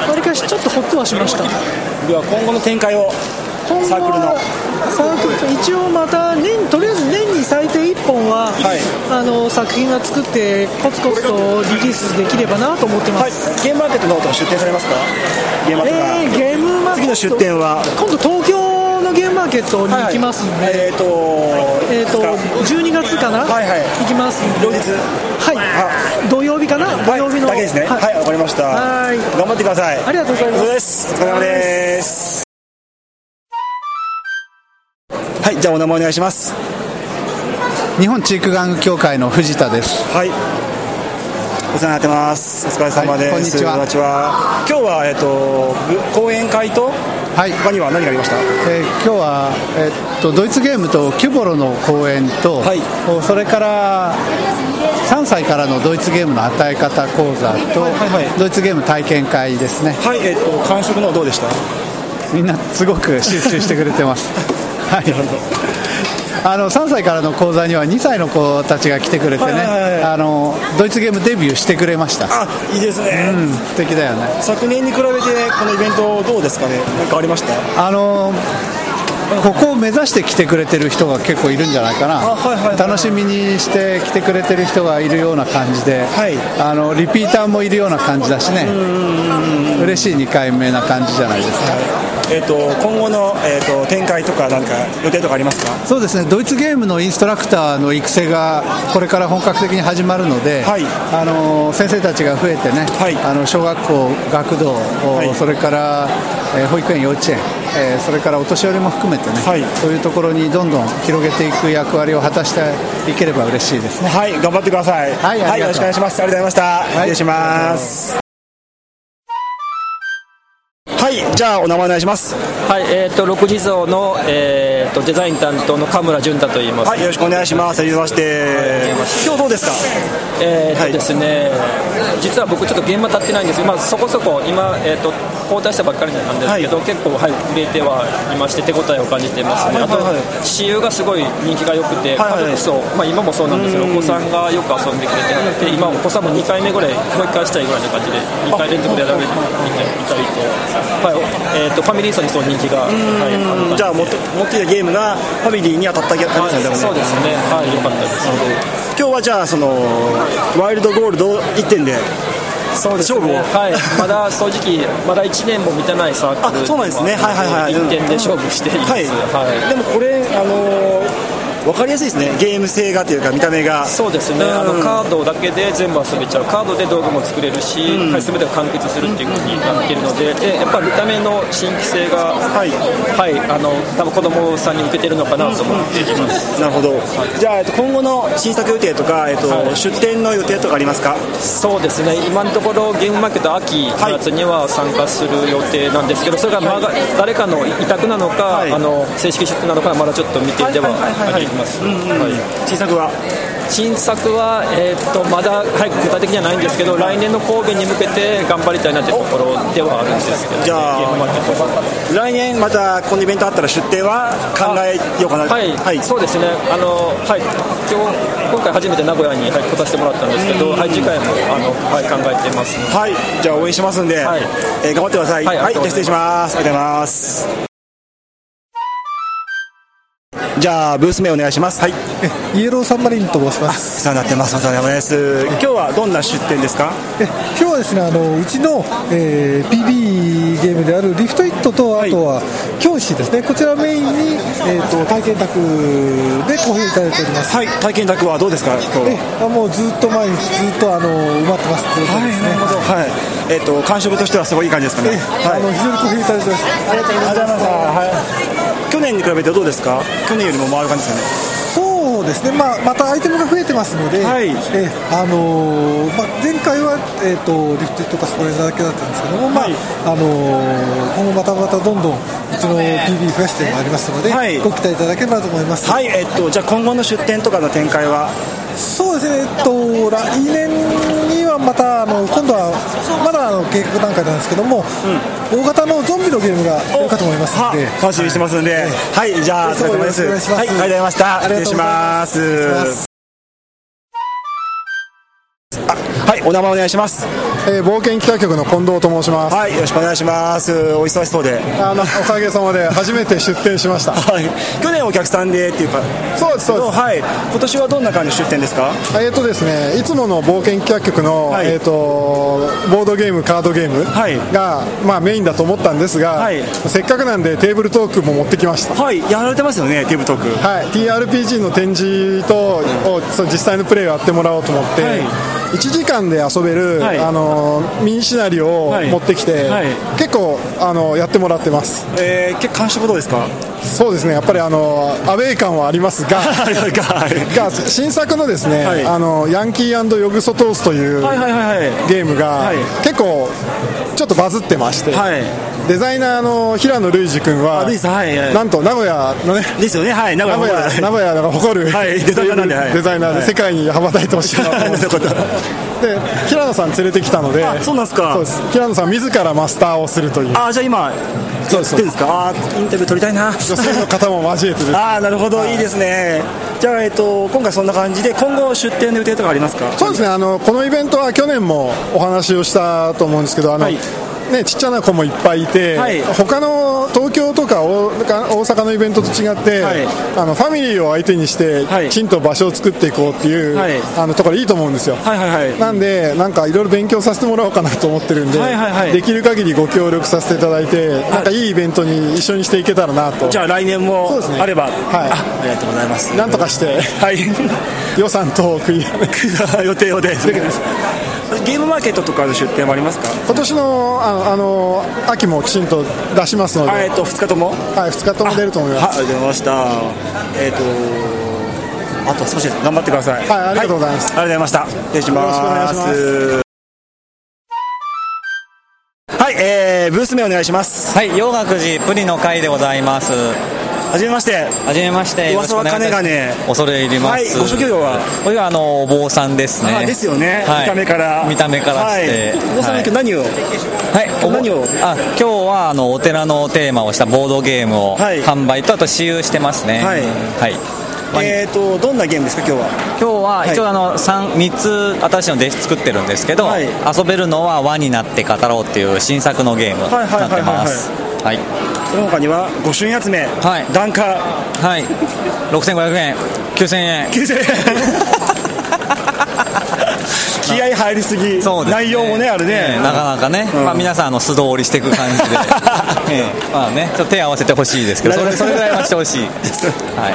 わりかしちょっとホッとはしました。 では今後の展開をサークルのサークル一応また年とりあえず年に最低いっぽんは、はい、あの作品が作ってコツコツとリリースできればなと思ってます。 はい、ゲームマーケットの方と出展されますか。ゲームマーケット、 えー、ゲームマーケット次の出展は今度東京のゲームマーケットに行きますんで、はいはい、えーとえーとじゅうにがつかな、はいはい、行きますんで両日、 はい、土曜日かな、土曜日のだけですね。はい、わ、はい、かりました。はい、頑張ってください。 ありがとうございます。 お疲れ様です。お疲れ様です。はい、じゃあお名前お願いします。 日本知育玩具協会の藤田です。 はい、お世話になってます。お疲れ様です。はい、こんにちは。こんにちは。今日は、えっと、講演会と、はい、他には何がありました。 えー、今日は、えっと、ドイツゲームとキュボロの講演と、はい、それからさんさいからのドイツゲームの与え方講座と、はいはいはい、ドイツゲーム体験会ですね。 はい、えっと、感触のどうでした。 みんなすごく集中してくれてますはい、あのさんさいからの講座にはにさいの子たちが来てくれてね、はいはいはい、あのドイツゲームデビューしてくれました。 あ、いいですね、 うん、素敵だよね。 昨年に比べてこのイベントどうですかね。何かありました。 あのここを目指して来てくれてる人が結構いるんじゃないかな。はいはいはいはい、楽しみにして来てくれてる人がいるような感じで、はい、あのリピーターもいるような感じだしね、うん嬉しいにかいめな感じじゃないですか。はい、 えー、と今後の、えー、と展開とかなんか予定とかありますか。 そうですね、ドイツゲームのインストラクターの育成がこれから本格的に始まるので、はい、あの先生たちが増えてね、はい、あの小学校、学童、はい、それから、えー、保育園、幼稚園、えー、それからお年寄りも含めてね、はい、そういうところにどんどん広げていく役割を果たしていければ嬉しいですね。 はい、頑張ってください。はい、はい、よろしくお願いします。ありがとうございました。はい、失礼します。はい、じゃあお名前お願いします。 はい、えーとろく地蔵の、えー、とデザイン担当の神村淳太と言います。 はい、よろしくお願いします。はじめまして。今日どうですか。 えーとですね、はい、実は僕ちょっと現場立ってないんですけど、まあ、そこそこ今、えー、と交代したばっかりなんですけど、はい、結構、はい、売れてはいまして手応えを感じてますね。あと私有がすごい人気が良くて、はいはいはい、家族層、まあ、今もそうなんですけどお子さんがよく遊んでくれてで今お子さんもにかいめぐらいもういっかいしたいぐらいの感じでにかい連続でやられていたりと、はいえー、とファミリー層にそう人気が、はい、 じゃあ持っていたゲームがファミリーに当たった感じですね。 そうですね、はい、良かったです。 今日はじゃあそのワイルドゴールドいってんでそうですね、はい、まだ正直まだいちねんも満たないサークルあそうなんですね、はいはいはい、 いってんで勝負しています、はいはい、でもこれあのー分かりやすいですね、ゲーム性がというか見た目が。 そうですね、うん、あのカードだけで全部遊べちゃう、カードで道具も作れるし、うんはい、全てを完結するっていう風になっているので、でやっぱり見た目の新規性が、はいはい、あの多分子供さんに受けてるのかなと思っています、 うん、なるほど。じゃあ今後の新作予定とか、えっとはい、出展の予定とかありますか？ そうですね、今のところゲームマーケット秋のやつには参加する予定なんですけど、それが、まあ、誰かの委託なのか、はい、あの正式出展なのかまだちょっと見ていてはあります。 新作は新作は、えー、っとまだ、はい、具体的にはないんですけど、来年の神戸に向けて頑張りたいなというところではあるんですけど、ね、 じゃあ来年またこのイベントあったら出展は考えようかな。 はい、はい、そうですね、あの、はい、今日今回初めて名古屋に、はい、来させてもらったんですけど、はい、次回もあの、はい、考えています、ね、 はい、じゃあ応援しますんで、はいえー、頑張ってください。はい、はい、失礼します。ありがとうございます。じゃあブース名お願いします。はい、 イエローサンマリンと申します。 お世話になってます。お世話になります。今日はどんな出展ですか？ え今日はですね、あのうちの、えー、ピービー ゲームであるリフトイットと、あとは教師ですね、こちらメインに、えー、と体験宅でご評いただいております。 はい、体験宅はどうですか？今日えあもうずっと前にずっとあの埋まってますということですね。はい、なるほど。 はい、えー、と感触としてはすごいいい感じですかね。 はい、あの非常にご評いただいてます。ありがとうございます。 はい、去年に比べてどうですか？去年よりも回る感じですかね。 そうですね、まあ、またアイテムが増えてますので、はいえあのーまあ、前回は、えー、とリフトとかそこらだけだったんですけども、はいまああのー、今後またまたどんどんうちの ピービー フェステもありますので、はい、ご期待いただければと思います。 はい、えー、とじゃあ今後の出展とかの展開は？ そうですね、えっと、来年にはまたあの今度はまだあの計画段階なんですけども、うん、大型のゾンビのゲームが出るかと思いますので楽しみにしてますので、はい、はい、じゃあお疲れ様です。はい、ありがとうございました。失礼します。はい、お名前お願いします。 えー、冒険企画局の近藤と申します。 はい、よろしくお願いします。お忙しそうであのおかげさまで初めて出店しました。 はい、去年お客さんでっていうかそうですそうです。 はい、今年はどんな感じの出店ですか？ えーとですね、いつもの冒険企画局の、はいえー、とボードゲームカードゲームが、はいまあ、メインだと思ったんですが、はい、せっかくなんでテーブルトークも持ってきました。 はい、やられてますよね、テーブルトーク。 はい、ティーアールピージー の展示と、うん、実際のプレイをやってもらおうと思って、はいいちじかんで遊べる、はい、あのミニシナリオを持ってきて、はいはい、結構あのやってもらってます。 えー、結構感触どうですか？ そうですね、やっぱりあのアウェー感はありますがが新作のですね、はい、あのヤンキー&ヨグソトースというゲームが、はい、結構ちょっとバズってまして、はい、デザイナーの平野類二君は、はいはい、なんと名古屋のねですよね、はい、名古屋名古屋が誇る、はい、デザイナーなんで、はい、デザイナーで世界に羽ばたいてほしいなと思ってで平野さん連れてきたので、 あ、そうなんですか。 そうです。平野さん自らマスターをするという。 あ、じゃあ今そうです。ですか。あ、インタビュー取りたいな。 女性の方も交えてです。 あ、なるほど、いいですね。じゃあ、えっと、今回そんな感じで今後出展の予定とかありますか？ そうですね、あのこのイベントは去年もお話をしたと思うんですけど、あの、はいね、ちっちゃな子もいっぱいいて、はい、他の東京とか大阪のイベントと違って、はい、あのファミリーを相手にしてきちんと場所を作っていこうっていう、はい、あのところいいと思うんですよ、はいはいはい、なんでなんかいろいろ勉強させてもらおうかなと思ってるんで、はいはいはい、できる限りご協力させていただいて、なんかいいイベントに一緒にしていけたらなと。 じゃあ来年もあれば、ね、はい、あ、ありがとうございます。 なんとかして、はい、予算とクリア予定予定ですゲームマーケットとかの出店もありますか？ 今年のあのあの秋もきちんと出しますので、 えー、とふつかとも、 はい、ふつかとも出ると思います。 あ、ありがとうございました。えっ、ー、とあと少しです。頑張ってください。 はい、ありがとうございます。 はい、ありがとうございました。失礼します。よろしくお願いします。はい、えー、ブース名お願いします。 はい、洋楽寺プリの会でございます。 はじめまして。 はじめまして。 噂は金がね。 恐れ入ります。はい。 ご職業は。 これはあのお坊さんですね。 あ、ですよね。はい、見た目から。 見た目からして。 はい、お坊さんは何を。はい。何を。 あ、今日はあのお寺のテーマをしたボードゲームを販売とあと私有してますね。はい。はい。 えーとどんなゲームですか今日は？ 今日は一応あの 3, 3つ新しいの弟子作ってるんですけど、はい、遊べるのは輪になって語ろうっていう新作のゲームになってます。はい。 その他には御朱印集め、はい、檀家、 はい、ろくせんごひゃくえん、きゅうせんえん、 きゅうせんえん気合入りすぎ、内容もねあるね、 なかなかね、まあ皆さんの素通りしていく感じで、まあねちょっと手合わせてほしいですけど、それそれぐらいはしてほしい。はい。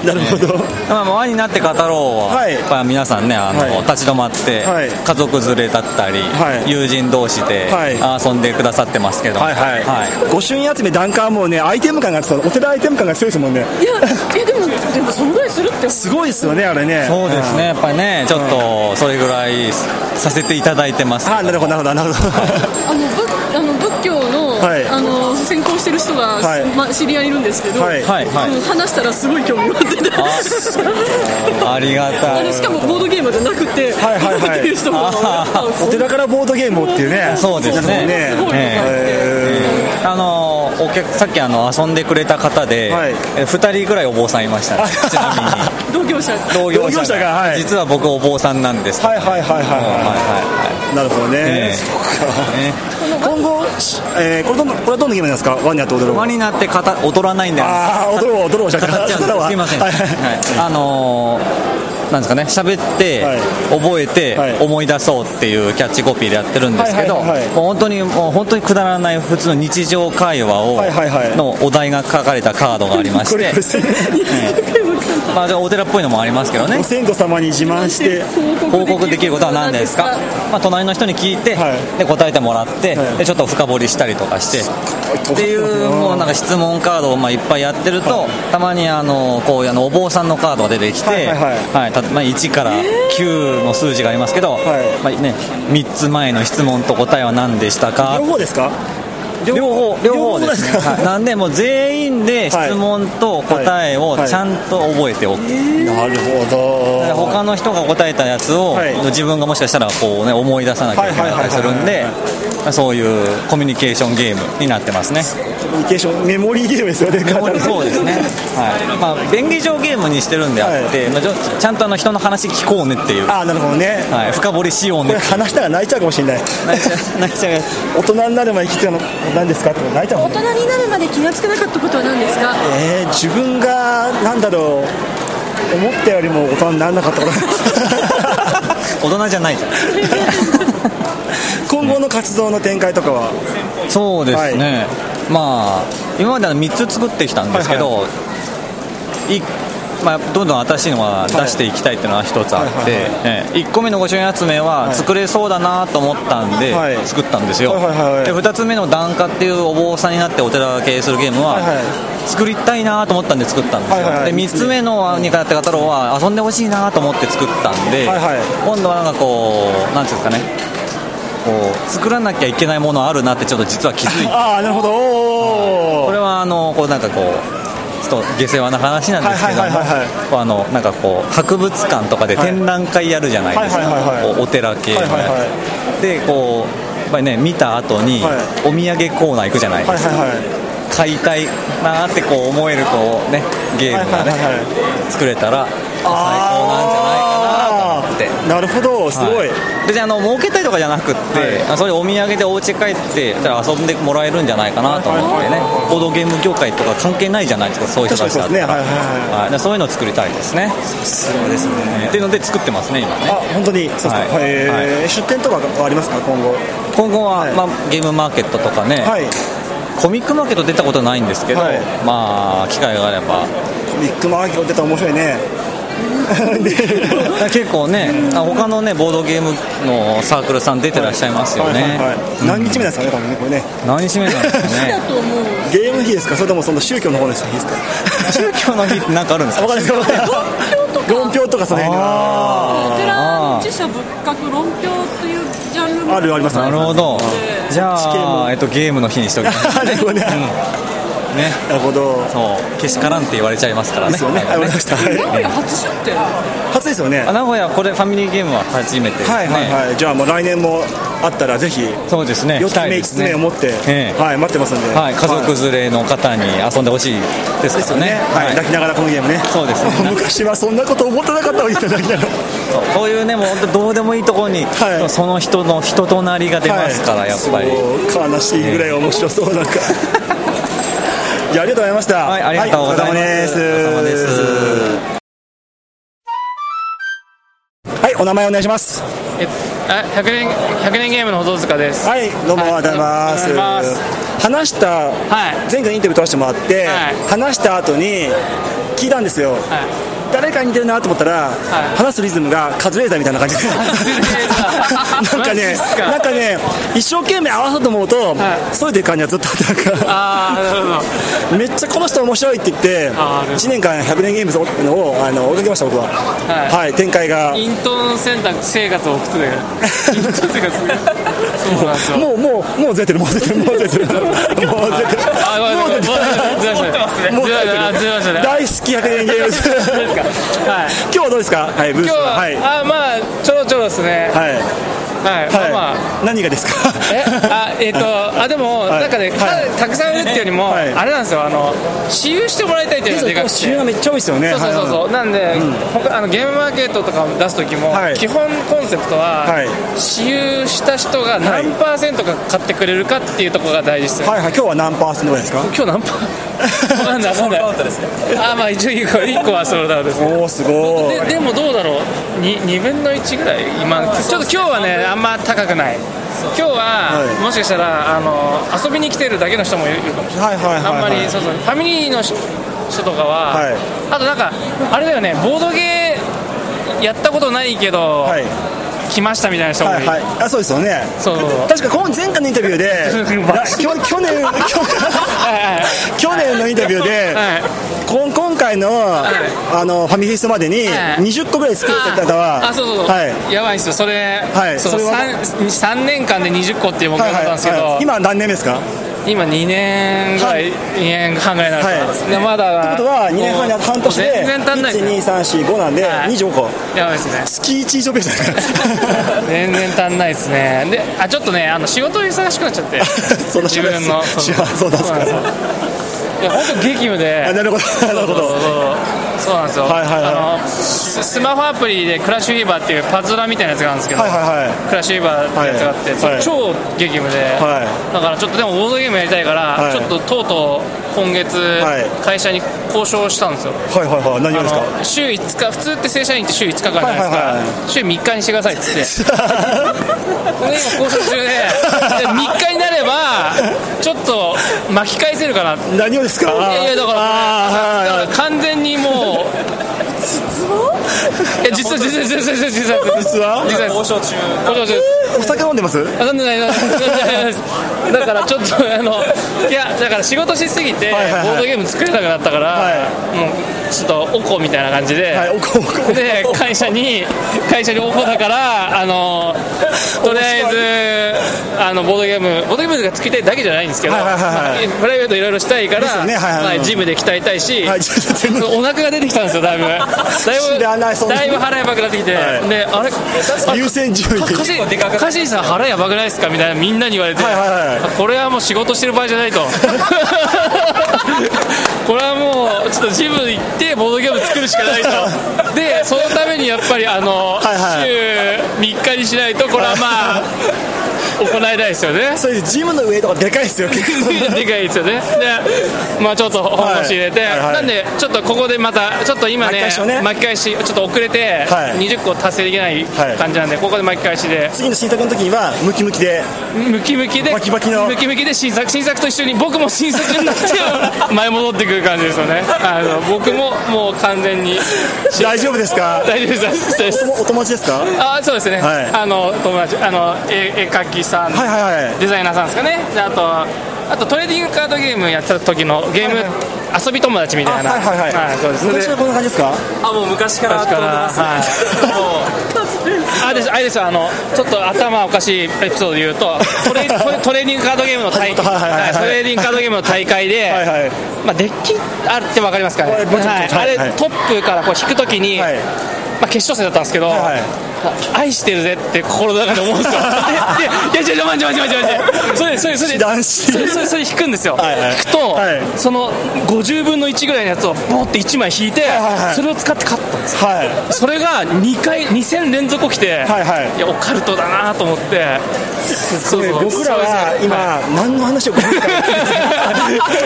なるほど。 まあ輪になって語ろうはやっぱ皆さんねあの立ち止まって家族連れだったり友人同士で遊んでくださってますけど、 御朱印集め段階はもうねアイテム感がお寺アイテム感が強いですもんね。 いやえでもでもそのぐらいするってすごいですよねあれね。 そうですねやっぱりねちょっとそれぐらいさせていただいてます。 あなるほどなるほどなるほど。 あの仏あの仏教のあの専攻してる人がま知り合いいるんですけど、話したらすごい興味持ってた。 ありがたい。 しかもボードゲームじゃなくて、 はいはいはい、いう人もお寺からボードゲームっていうね。 そうですね。あのお客さっきあの遊んでくれた方で、はい、えふたりぐらいお坊さんいましたね。ちなみに同業者同業者が、はい、実は僕お坊さんなんです。 はいはいはいはいはいはい。なるほどね。ね今後、えー、これどんこれはどんなゲームなんですか。輪になって踊る。 輪になってかた踊らないんだよ。 ああ踊ろう踊ろうじゃなくてすいません。はいはい、あのーなんですかね喋って、はい、覚えて、はい、思い出そうっていうキャッチコピーでやってるんですけど、もう本当にもう本当にくだらない普通の日常会話を、はいはいはい、のお題が書かれたカードがありまして、まあお寺っぽいのもありますけどね。 ご先祖様に自慢して報告できることは何ですか。まあ隣の人に聞いて、はい、で答えてもらって、はい、でちょっと深掘りしたりとかしてっていうもうなんか質問カードをまあいっぱいやってると、はい、たまにあのこういうあのお坊さんのカードが出てきて、はいはいはいはいまあ、いちからきゅうの数字がありますけど、はいまあね、みっつまえの質問と答えは何でしたか。 両方ですか。 両方両方ですね。はい、なんでもう全員で質問と答えをちゃんと覚えておく。 なるほど。 他の人が答えたやつを、はい、自分がもしかしたらこう、ね、思い出さなきゃいけなかったりするんで、そういうコミュニケーションゲームになってますね。 コミュニケーションメモリーゲームですよね。 そうですね。はいまあ、便宜上ゲームにしてるんであって、はいまあ、ちゃんとあの人の話聞こうねっていう。 あなるほどね。 はい、深掘りしようね。 これ話したら泣いちゃうかもしれない。 泣いちゃう泣いちゃうやつ。 大人になるまで生きてたの何ですかって泣いちゃう。 大人になるまで気がつかなかったことは何ですか。 えー、自分がなんだろう思ったよりも大人にならなかったから大人じゃないじゃん今後の活動の展開とかは。 そうですね、はい、まあ今まではみっつ作ってきたんですけど、はいはいいまあ、どんどん新しいのは出していきたいっていうのは一つあって、はいはいはい、いっこめの御朱印集めは作れそうだなと思ったんで作ったんですよ、はいはいはいはい、でふたつめの檀家っていうお坊さんになってお寺を経営するゲームは作りたいなと思ったんで作ったんですよ、はいはいはい、でみっつめのにかやって語ろうは遊んでほしいなと思って作ったんで、はいはい、今度はなんかこうなんていうんですかねこう作らなきゃいけないものあるなってちょっと実は気づいてああなるほどこれはあのこうなんかこうちょっと下世話な話なんですけども、あのなんかこう博物館とかで展覧会やるじゃないですか、お寺系のやつ、はいはいはい、でこうやっぱりね見た後にお土産コーナー行くじゃないですか、はいはいはい、買いたいなってこう思えるこうねゲームがね、はいはいはい、作れたら最高なんじゃないかなと思って。 なるほどすごい、はい、 別にあの儲けたいとかじゃなくって、はい、それお土産でお家帰って遊んでもらえるんじゃないかなと思ってね、ボードゲーム業界とか関係ないじゃないですかそういう人たちだったら、ねはいはいはい、そういうのを作りたいですね。 そうですねっていうので作ってますね今ね。 あ本当にそうですか、はいえーはい、出店とかはありますか今後。 今後は、はいまあ、ゲームマーケットとかね、はい、コミックマーケット出たことないんですけど、はい、まあ機会があれば。 コミックマーケット出たら面白いね結構ね他のねボードゲームのサークルさん出てらっしゃいますよね、はいはいはいはいうん、何日目ですかね多分ねこれね何日目なんですかねゲームの日ですかそれともその宗教の方の日ですか宗教の日って何かあるんですか。 分かんないです論評とかその辺にお寺自社仏閣論評というジャンルあるあります。 なるほどじゃあ、えっと、ゲームの日にしておきますねね、 なるほどそうけしからんって言われちゃいますからね。ですよね。 はい、わかりました。 名古屋初出店初ですよね。 名古屋これファミリーゲームは初めてですね。 はいはいはい。じゃあもう来年もあったらぜひそうですねよっつめいつつめを持って、えー、はい待ってますんで、 はい、家族連れの方に遊んでほしいですからね。 はい、泣きながらこのゲームね。 そうですね。 昔はそんなこと思ってなかったわけですよ泣きながら。 こういうねもう本当どうでもいいところに、はい、その人の人となりが出ますから、はい、やっぱり悲しいぐらい面白そうなんか。じゃあありがとうございました。 はい、ありがとうございます。お疲れ様です。 はい、お名前お願いします。 えあ ひゃくねん、ひゃくねんゲームのほど塚です。 はい、どうもありがとうございます。話した、はい、前回インタビュー取らせてもらって、はい、話した後に聞いたんですよ、はい、誰かに似てるなと思ったら、はい、話すリズムがカズレーザーみたいな感じでなんかねなんかね一生懸命合わせようと思うと、はい、そういう感じがずっとあってなんかあなるほどめっちゃこの人面白いって言っていちねんかんひゃくねんゲームズのをあの追いかけました僕は、はいはい、展開がイントーン選択生活を送ってたイントーン生活そうなんですよ。 もうもうもう出てるもう出てるもう出てるもう出てるもう出てるもう出てる大好きひゃくねんゲームズはい、今日はどうですか、はい、ブースは、はい、 あまあちょろちょろですね、はい、はい、まあまあ何がですかえあえっ、ー、とあでも、はい、なんかね、はい、たくさん売るっていうよりも、はい、あれなんですよあの私有してもらいたいっていうのがでかくて私有がめっちゃ多いですよねそうそうそうそう、はい、なんで、うん、あのゲームマーケットとか出す時も、はい、基本コンセプトは、はい、私有した人が何パーセントか買ってくれるかっていうところが大事ですよ、 はいはい、今日は何パーセントぐらいですか今日何パー分かんない分かんないあまあ一応いっこはソールドアウトですねおーすごいで, でもどうだろう 2, 2分のいちぐらい今ちょっと今日はねあんま高くない今日は、はい、もしかしたらあの遊びに来てるだけの人もいるかもしれない、はいはいはいはい、あんまりそうそうファミリーの人とかは、はい、あとなんかあれだよねボードゲーやったことないけど、はい来ましたみたいな人もいる、 はいはい、あそうですよねそう確かこの前回のインタビューで去年去年のインタビューで、はい、こ今回の、はい、あのファミフェスまでににじゅっこぐらい作ってた方はあそうそうそう、はい、やばいんですよそれ、はい、それ 3, さんねんかんでにじゅっこっていう目標だったんですけど、はいはいはい、 今何年目ですか今にねんぐらい、はい、にねんはんぐらいになるんですね、はい、まだってことはにねんはんで半年で全然足んないです、ね、 いち、に、さん、よん、ごなんで、はい、にじゅうごこやばいですね月いち以上ペースですね全然足んないですねであちょっとねあの仕事忙しくなっちゃってその自分のそうなんですかいや本当激務でなるほどなるほどそうなんですよ、はいはいはい、あのスマホアプリでクラッシュフィーバーっていうパズラみたいなやつがあるんですけど、はいはいはい、クラッシュフィーバーってやつがあって、はい、それ超激務で、はい、だからちょっとでもボードゲームやりたいから、はい、ちょっととうとう今月、はい、会社に交渉したんですよはいはいはい何がですか週いつか普通って正社員って週いつかかんじゃないですか、はいはいはい、週みっかにしてくださいっつってで今交渉中ででみっかになればちょっと巻き返せるかな何をですかいやいやだから、だから完全にもう実はえ実は実は実は実は実は実は実は交渉中交渉中お酒飲んでます飲んでない飲んでないだからちょっとあのいやだから仕事しすぎてボードゲーム作れなくなったから、はい、もうちょっとおこみたいな感じで、はい、おこおこで会社に会社におこだからあのとりあえずあのボードゲームボードゲームが作りたいだけじゃないんですけど、はいはいはいはい、プライベートいろいろしたいから、ねはいはいはい、ジムで鍛えたいし、はい、お腹が出てきたんですよだいぶだいぶだいぶ腹やばくなってきて、はい、であれ優先順位カシンさん腹やばくないですかみたいなみんなに言われて、はいはいはい、これはもう仕事してる場合じゃないとこれはもうちょっとジム行ってボードゲーム作るしかないとでそのためにやっぱりあの、はいはい、週みっかにしないとこれはまあ行えないですよねそれでジムの上とかでかいですよ結構でかいですよねでまあちょっと本腰入れて、はいはいはい、なんでちょっとここでまたちょっと今ね巻き返し、ね、巻き返しちょっと遅れて、はい、にじゅっこ達成できない感じなんで、はい、ここで巻き返しで次の新作の時にはムキムキでムキムキでバキバキのムキムキで新作新作と一緒に僕も新作になって前戻ってくる感じですよねあの僕ももう完全に大丈夫ですか大丈夫ですお友達ですかあそうですね、はい、あの友達あの絵描きさん、はいはいはい、デザイナーさんですかねであとあとトレーディングカードゲームやってた時のゲーム、はいはい、遊び友達みたいな、はいはいはいはい、そうです昔はこんな感じですかあもう昔から昔から、はい、もうあれですあれですあのちょっと頭おかしいエピソードで言うとトレトレーディングカードゲームの大会、はいはいはい、トレーディングカードゲームの大会で、はいはいまあ、デッキあるって分かりますかね、はいはい、あれ、はい、トップからこう引くときに、はいまあ、決勝戦だったんですけど、はいはい愛してるぜって心の中で思うんですよいやいやいやいや待って待って待って待ってそれそれそれそれそれそれ引くんですよ、はいはい、引くと、はい、そのごじゅうぶんのいちぐらいのやつをボーっていちまい引いて、はいはいはい、それを使って勝ったんですよ、はい、それがにかいに戦連続起きて、はいはい、いやオカルトだなと思ってそうそう僕らは今、はい、何の話を聞いてた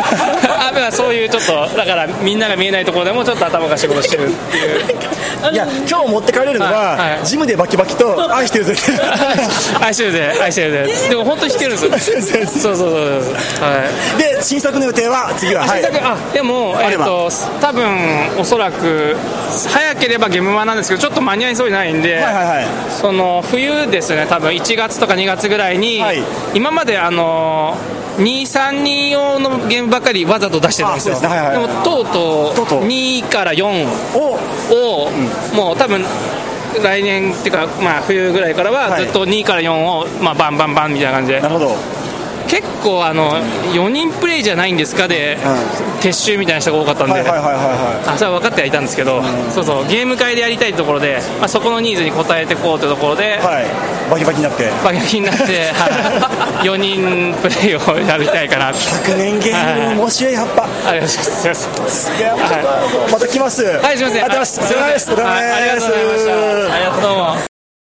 あそういうちょっとだからみんなが見えないところでもちょっと頭が仕事してるっていういや今日持って帰れるのは、はいはい、ジムでバキバキと愛してるぜ愛してるぜ愛してるぜでも本当に弾けるんですよそうそうそうそう、 はい、で新作の予定は次は、 はい、新作あでも、えー、と多分おそらく早ければゲームマなんですけどちょっと間に合いそうにないんで、はいはいはい、その冬ですね多分いちがつとかにがつぐらいに、はい、今まであのにさんにん用のゲームばっかりわざと出してたんですよ。 で, す、ねはいはい、でもとうとうにからよんを、うん、もう多分来年っていうか、まあ、冬ぐらいからはずっとにからよんを、まあ、バンバンバンみたいな感じで。 なるほど。 結構あのよにんプレイじゃないんですかで、うん、撤収みたいな人が多かったんで、はいはいはいはい、あそれは分かってはいたんですけど、うん、そうそうゲーム会でやりたいところで、まあ、そこのニーズに応えていこうというところで、はい、 バキバキになってバキバキになって、はい、よにんプレイをやりたいかなひゃくねんゲームの面白い葉っぱ、はい、 ありがとうございますすげえ、はい、また来ます。 はいすいませんありがとうございます。 すいません、はい、ありがとうございました。ありがとうどうも。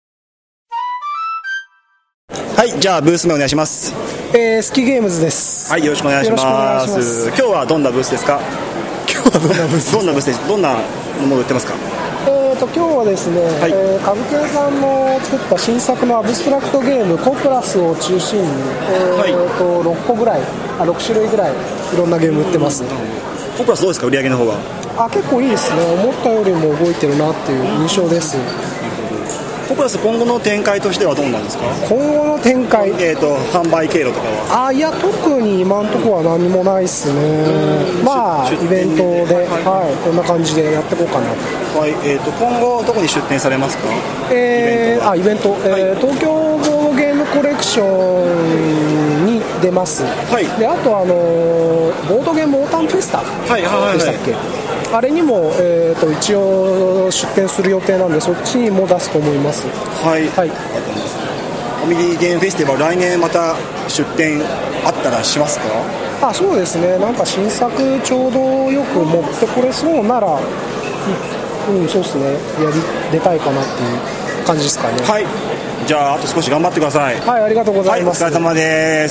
はい、じゃあブース名お願いします。 えー、スキゲームズです。 はい、よろしくお願いします。今日はどんなブースですか？ 今日はどんなブース？ どんなブースでどんなものを売ってますか？ えーと今日はですね、はい、えー、歌舞伎さんの作った新作のアブストラクトゲームコプラスを中心に、えーとろっこぐらい、あろくしゅるいぐらいいろんなゲーム売ってます。 コプラスどうですか売り上げの方は？ あ、結構いいですね。思ったよりも動いてるなっていう印象です。 コプラス今後の展開としてはどうなんですか？ 今後の展開、 えーと販売経路とかは？ あ、いや特に今のところは何もないですね。まあイベントで、はい、こんな感じでやっていこうかなと。 はい、えーと今後どこに出店されますか？ えー、あイベント、えー、東京ボードゲームコレクションに出ます。はい。であとあのボードゲームオータムフェスタでしたっけ？あれにも、えー、と一応出店する予定なんでそっちにも出すと思います。 はい、はい、ファミリーゲームフェスティバル来年また出店あったらしますか？ あ、そうですね。なんか新作ちょうどよく持ってこれそうなら、うん、うん、そうですね、やり出たいかなっていう感じですかね。 はい、じゃああと少し頑張ってください。 はい、ありがとうございます。 はい、お疲れ様です。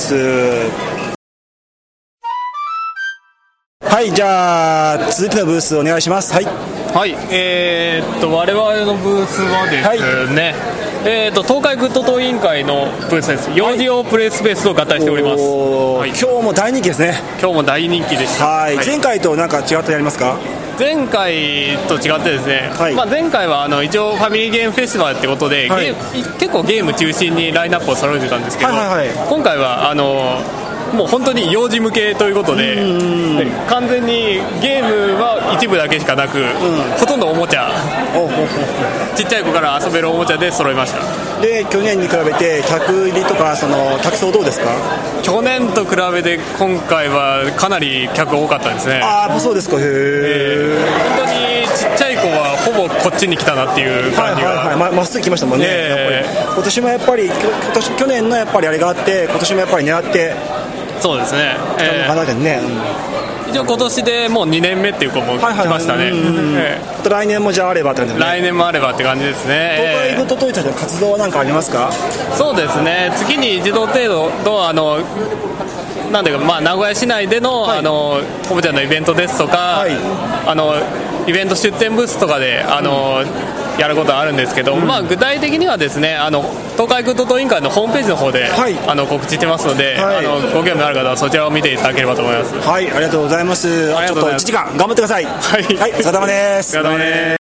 はい、じゃあ続きのブースお願いします。はい、 はい、えー、っと我々のブースはですね、はい、えー、っと東海グッドトー委員会のブースです。ヨーディオプレイスペースと合体しております。 はい、今日も大人気ですね。 今日も大人気です。 はい、はい、前回と何か違ってやりますか？ 前回と違ってですね、はい、まあ、前回はあの一応ファミリーゲームフェスティバルってことで、はい、ゲー結構ゲーム中心にラインナップを揃えてたんですけど、はいはいはい、今回はあのもう本当に幼児向けということで、完全にゲームは一部だけしかなく、うん、ほとんどおもちゃ、ちっちゃい子から遊べるおもちゃで揃いました。 で去年に比べて客入りとかその客層どうですか？ 去年と比べて今回はかなり客多かったですね。 ああ、そうですか。へえー、本当にちっちゃい子はほぼこっちに来たなっていう感じが、 はいはいはい、まっすぐ来ましたもんね、えー、やっぱり今年もやっぱり今年去年のやっぱりあれがあって今年もやっぱり狙ってそうですね、 えーね、 うん、一応今年でもうにねんめっていう子も来ましたね。 来年もじゃああればって感じですね。 来年もあればって感じですね。 東海グッドトーイたちの活動は何かありますか？ そうですね、月に一度程度のあのなんていうか、まあ、名古屋市内での、はい、あのおもちゃのイベントですとか、はい、あのイベント出店ブースとかであの、うん、やることはあるんですけど、うん、まあ、具体的にはですね、あの東海グッドトー委員会のホームページの方で、はい、あの告知してますので、はい、あのご興味のある方はそちらを見ていただければと思います。 はい、ありがとうございます。ちょっといちじかん頑張ってください。はい、はい、お疲れ様です。 お疲れ様です。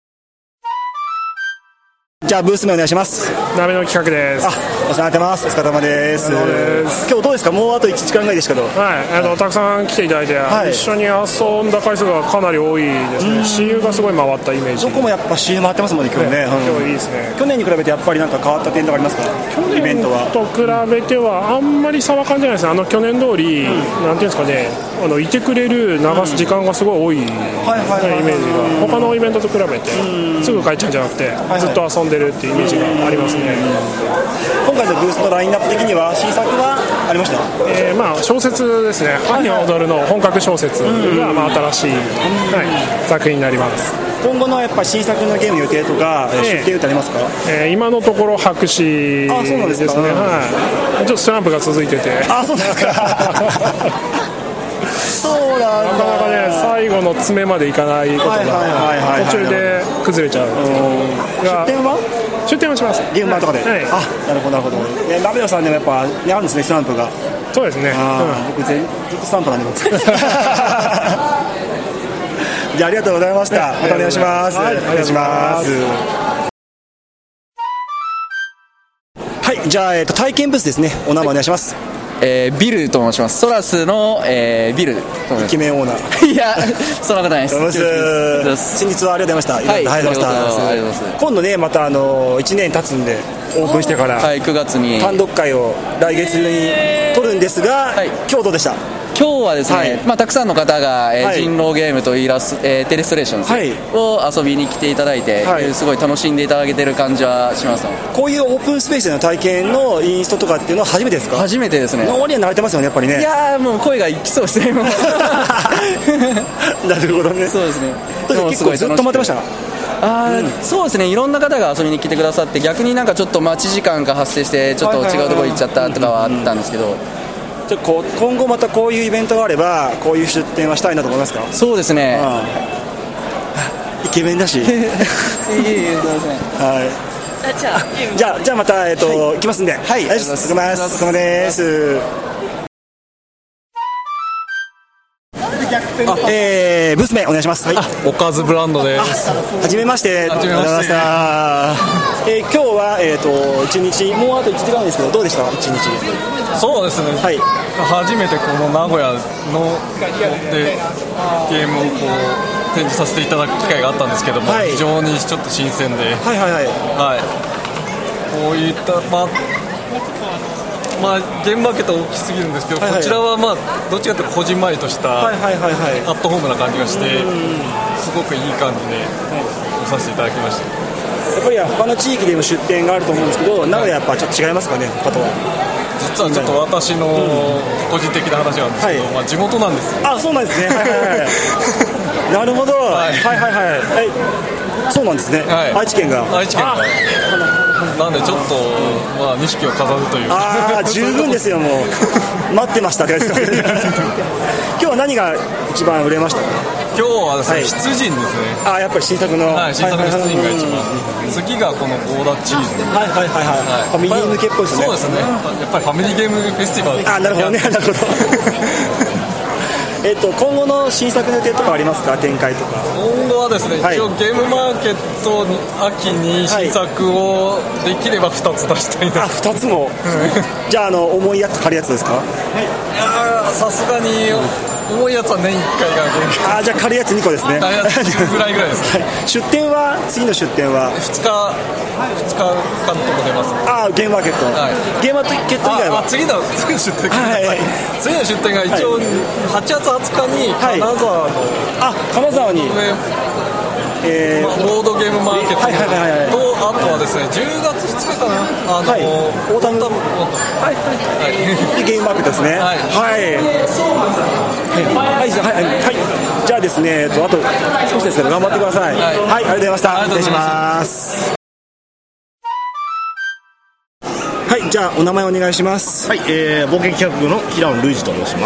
じゃあブース名お願いします。 鍋の企画です。 あ、お世話になってます。お疲れ様です。今日どうですか？もうあといちじかんぐらいですけど、 はい、あのたくさん来ていただいて、はい、一緒に遊んだ回数がかなり多いですね。 シーユー がすごい回ったイメージ。 どこもやっぱ シーユー 回ってますもんね今日ね。 今日いいですね。 去年に比べてやっぱりなんか変わった点とかありますか？ 去年と比べてはあんまり差は感じないですね。あの去年通り、うん、なんていうんですかね、あのいてくれる流す時間がすごい多いイメージが他のイベントと比べて、うん、すぐ帰っちゃうんじゃなくて、はいはい、ずっと遊んでるっていうイメージがありますね。 今回のブースのラインナップ的には新作はありました？ えー、まあ小説ですね。ハニー踊るの本格小説がまあ新しい、はい、作品になります。 今後のやっぱ新作のゲーム予定とか、えー、出展予定ありますか？ えー、今のところ白紙ですね。はい、ちょっとスランプが続いてて。 あ、そうですか。 そうなんだ。 なかなかね最後の詰めまでいかないことが途中で崩れちゃう。 出店は出店はします。 ゲームマーとかで、はい、あ、なるほどなるほど。え、鍋屋さんでもやっぱ、ね、あるんですね、スタンプが。 そうですね、うん、 僕ずっとスタンプなんで僕じゃあありがとうございました、はい、またお願いします、はい、お願いします。はい、じゃあ、えーと、体験ブースですね、お名前お願いします。 えー、ビルと申します。ソラスの、えー、ビルとイケメンオーナーいや、そんなことないです。 先日はありがとうございました。はい、ありがとうございます。今度ね、またあのいちねん経つんでオープンしてから、 はい、くがつに単独会を来月に取るんですが、はい、今日どうでした？ 今日はですね、はい、まあ、たくさんの方が、えーはい、人狼ゲームとイラス、えー、テレストレーションズ、はい、を遊びに来ていただいて、はい、すごい楽しんでいただけてる感じはします。 こういうオープンスペースでの体験のインストとかっていうのは初めてですか？ 初めてですね。 脳には慣れてますよね、やっぱりね。 いやー、もう声がいきそうですねなるほどね。 そうですね。 結構ずっと待ってました。 あ、うん、そうですね、いろんな方が遊びに来てくださって、逆になんかちょっと待ち時間が発生してちょっと違うところ行っちゃったとかはあったんですけど、 じゃあこう今後またこういうイベントがあればこういう出店はしたいなと思いますか？ そうですね、 ああイケメンだしいえいえ、すいません、はい、 じゃあじゃあじゃあまた、えーとはい、行きますんで、はい、ありがとうございます。お疲れ様です。あ、えー、ブース名お願いします。はい、 おかずブランドです。 はじめまして。 はじめまして。 えー、今日はえっ、ー、と一日、もうあといちじかんですけどどうでした？一日。 そうですね。はい。初めてこの名古屋のでゲームをこう展示させていただく機会があったんですけども、はい、非常にちょっと新鮮で、 はいはいはい。 はい。こういったまあ。まあ、ゲームマーケットは大きすぎるんですけど、はいはい、こちらは、まあ、どっちかというとこじんまりとしたアットホームな感じがして、すごくいい感じで見させていただきました。 やっぱり他の地域でも出店があると思うんですけど、名古屋やっぱちょっと違いますかね、他とは。 実はちょっと私の個人的な話なんですけど、はい、まあ、地元なんですよ。 あ、そうなんですね。はいはいはいなるほど、はい、はいはいはいはい、そうなんですね、はい、愛知県が愛知県がなんでちょっと、まあ、錦を飾るというああ十分ですよもう待ってましたって今日は何が一番売れましたか？ 今日はですね、はい、羊人ですね。 ああやっぱり新作の、 はい、新作の羊人が一番、次がこのゴーダチーズ、 はいはいはいはい、ファミリー向けっぽいですね。 そうですね、やっぱりファミリーゲームフェスティバル。 ああなるほどね、なるほどえっと今後の新作の予定とかありますか？展開とか。 今後はですね、はい、一応ゲームマーケットに秋に新作をできればふたつ出したいです。 あ、ふたつもじゃあ、あの重いやつ軽いやつですか？ いやさすがに重いやつは年いっかいが限界。 あ、じゃあ軽いやつにこですね。 軽いやつぐらいぐらいです、ねはい、 出店は次の出店はふつかふつかかんとも出ます、ね、 あ、ゲームマーケット、はい、ゲームマーケット以外はああ次の次の出店が、はいはい、次の出店が一応はちがつはつかに金沢の、 はい、あ、金沢にえーまあ、ボードゲームマーケットと、はいはいはいはい、あとはですねじゅうがつふつかかな、あの、はい、オータムオータムはいはい、 はい、ゲームマーケットですね。はいはいはいはい、はい、じゃあですね、あと少しですけど頑張ってください。はい、はい、ありがとうございました。失礼します。はい、じゃあお名前お願いします。 はい、えー、冒険企画部の平野ルイジと申します。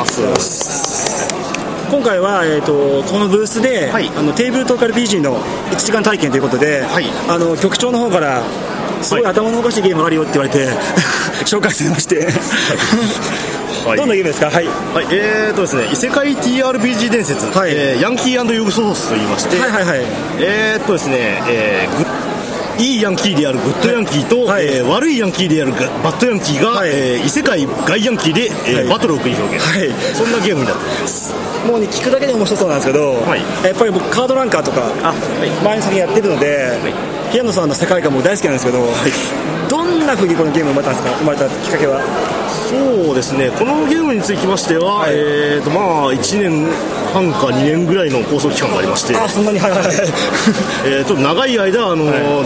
今回は、えー、とこのブースで、はい、あのテーブルトーク アールピージー のいちじかん体験ということで、はい、あの局長の方からすごい頭のおかしいゲームがあるよって言われて、はい、紹介されましてはい、どんなゲームですか？はい、 はい、えーとですね、異世界 ティーアールピージー 伝説、はい、えー、ヤンキー&ユーソースと言いまして、はいはいはい、えーとですね、えー、グッいいヤンキーであるグッドヤンキーと、はい、えー、悪いヤンキーであるバッドヤンキーが、はい、えー、異世界外ヤンキーで、えーはい、バトルを繰り広げる、はい、そんなゲームになっています。 もうね、聞くだけで面白そうなんですけど、はい、やっぱり僕カードランカーとか、あ、はい、前に先にやってるので、はい、平野さんの世界観も大好きなんですけど、はい、どんな風にこのゲーム生まれたんですか？生まれたきっかけは。 そうですね、このゲームにつきましては、はい、えーとまあ、いちねんはんかにねんぐらいの構想期間がありまして、 あ、そんなに、はいはいはいえー、ちょっと長い間、あのーはい、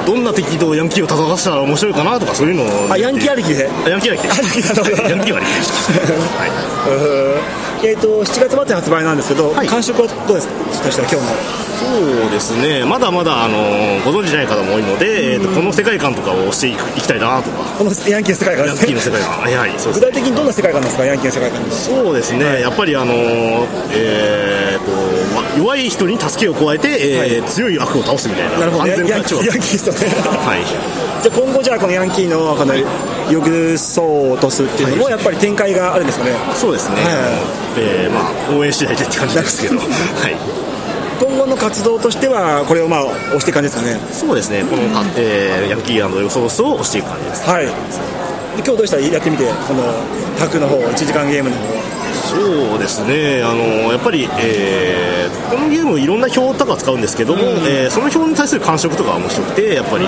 どんな敵とヤンキーを戦わせたら面白いかなとかそういうのを、 あ、ヤンキーありきで、 ヤンキーありきでヤンキーありきでした、はいえー、としちがつ末に発売なんですけど、はい、感触はどうですか、私は今日も。 そうですね、まだまだあのご存じない方も多いので、えー、とこの世界観とかをしていきたいなとか。 このヤンキーの世界観ですね。 ヤンキーの世界観、はいはい、そうです。 具体的にどんな世界観ですか、ヤンキーの世界観。 そうですね、はい、やっぱりあの、えー、と弱い人に助けを加えて、えーはい、強い悪を倒すみたいな。 なるほど、 安全ヤンキーですよね。 はい。 じゃあ今後、じゃあこのヤンキーのこのよぐそうとすっていうのもやっぱり展開があるんですかね。 そうですね、はい、えーまあ、応援次第でって感じですけど、はい、 今後の活動としてはこれをまあ押していく感じですかね。 そうですね、この、えー、ヤンキー&ヨソースを押していく感じです。 はい。で今日どうしたらやってみて、このタクの方いちじかんゲームの方。 そうですね、あのやっぱり、えー、このゲームいろんな表とか使うんですけども、えー、その表に対する感触とか面白くて、やっぱり、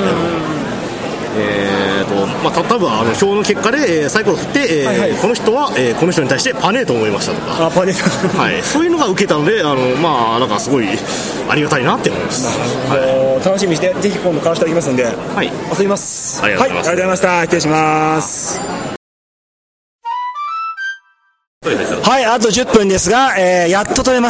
えーとまあ、た多分あの表の結果で、えー、サイコロ振って、えーはいはい、この人は、えー、この人に対してパネーと思いましたとか。 あ、パネーはい、そういうのが受けたので、あの、まあ、なんかすごいありがたいなって思います。 はい、楽しみにしてぜひ今度買わせていただきますので、はい、遊びます。 ありがとうございます。 はい、ありがとうございました。失礼します。はい、あとじゅっぷんですが、えー、やっと取れます。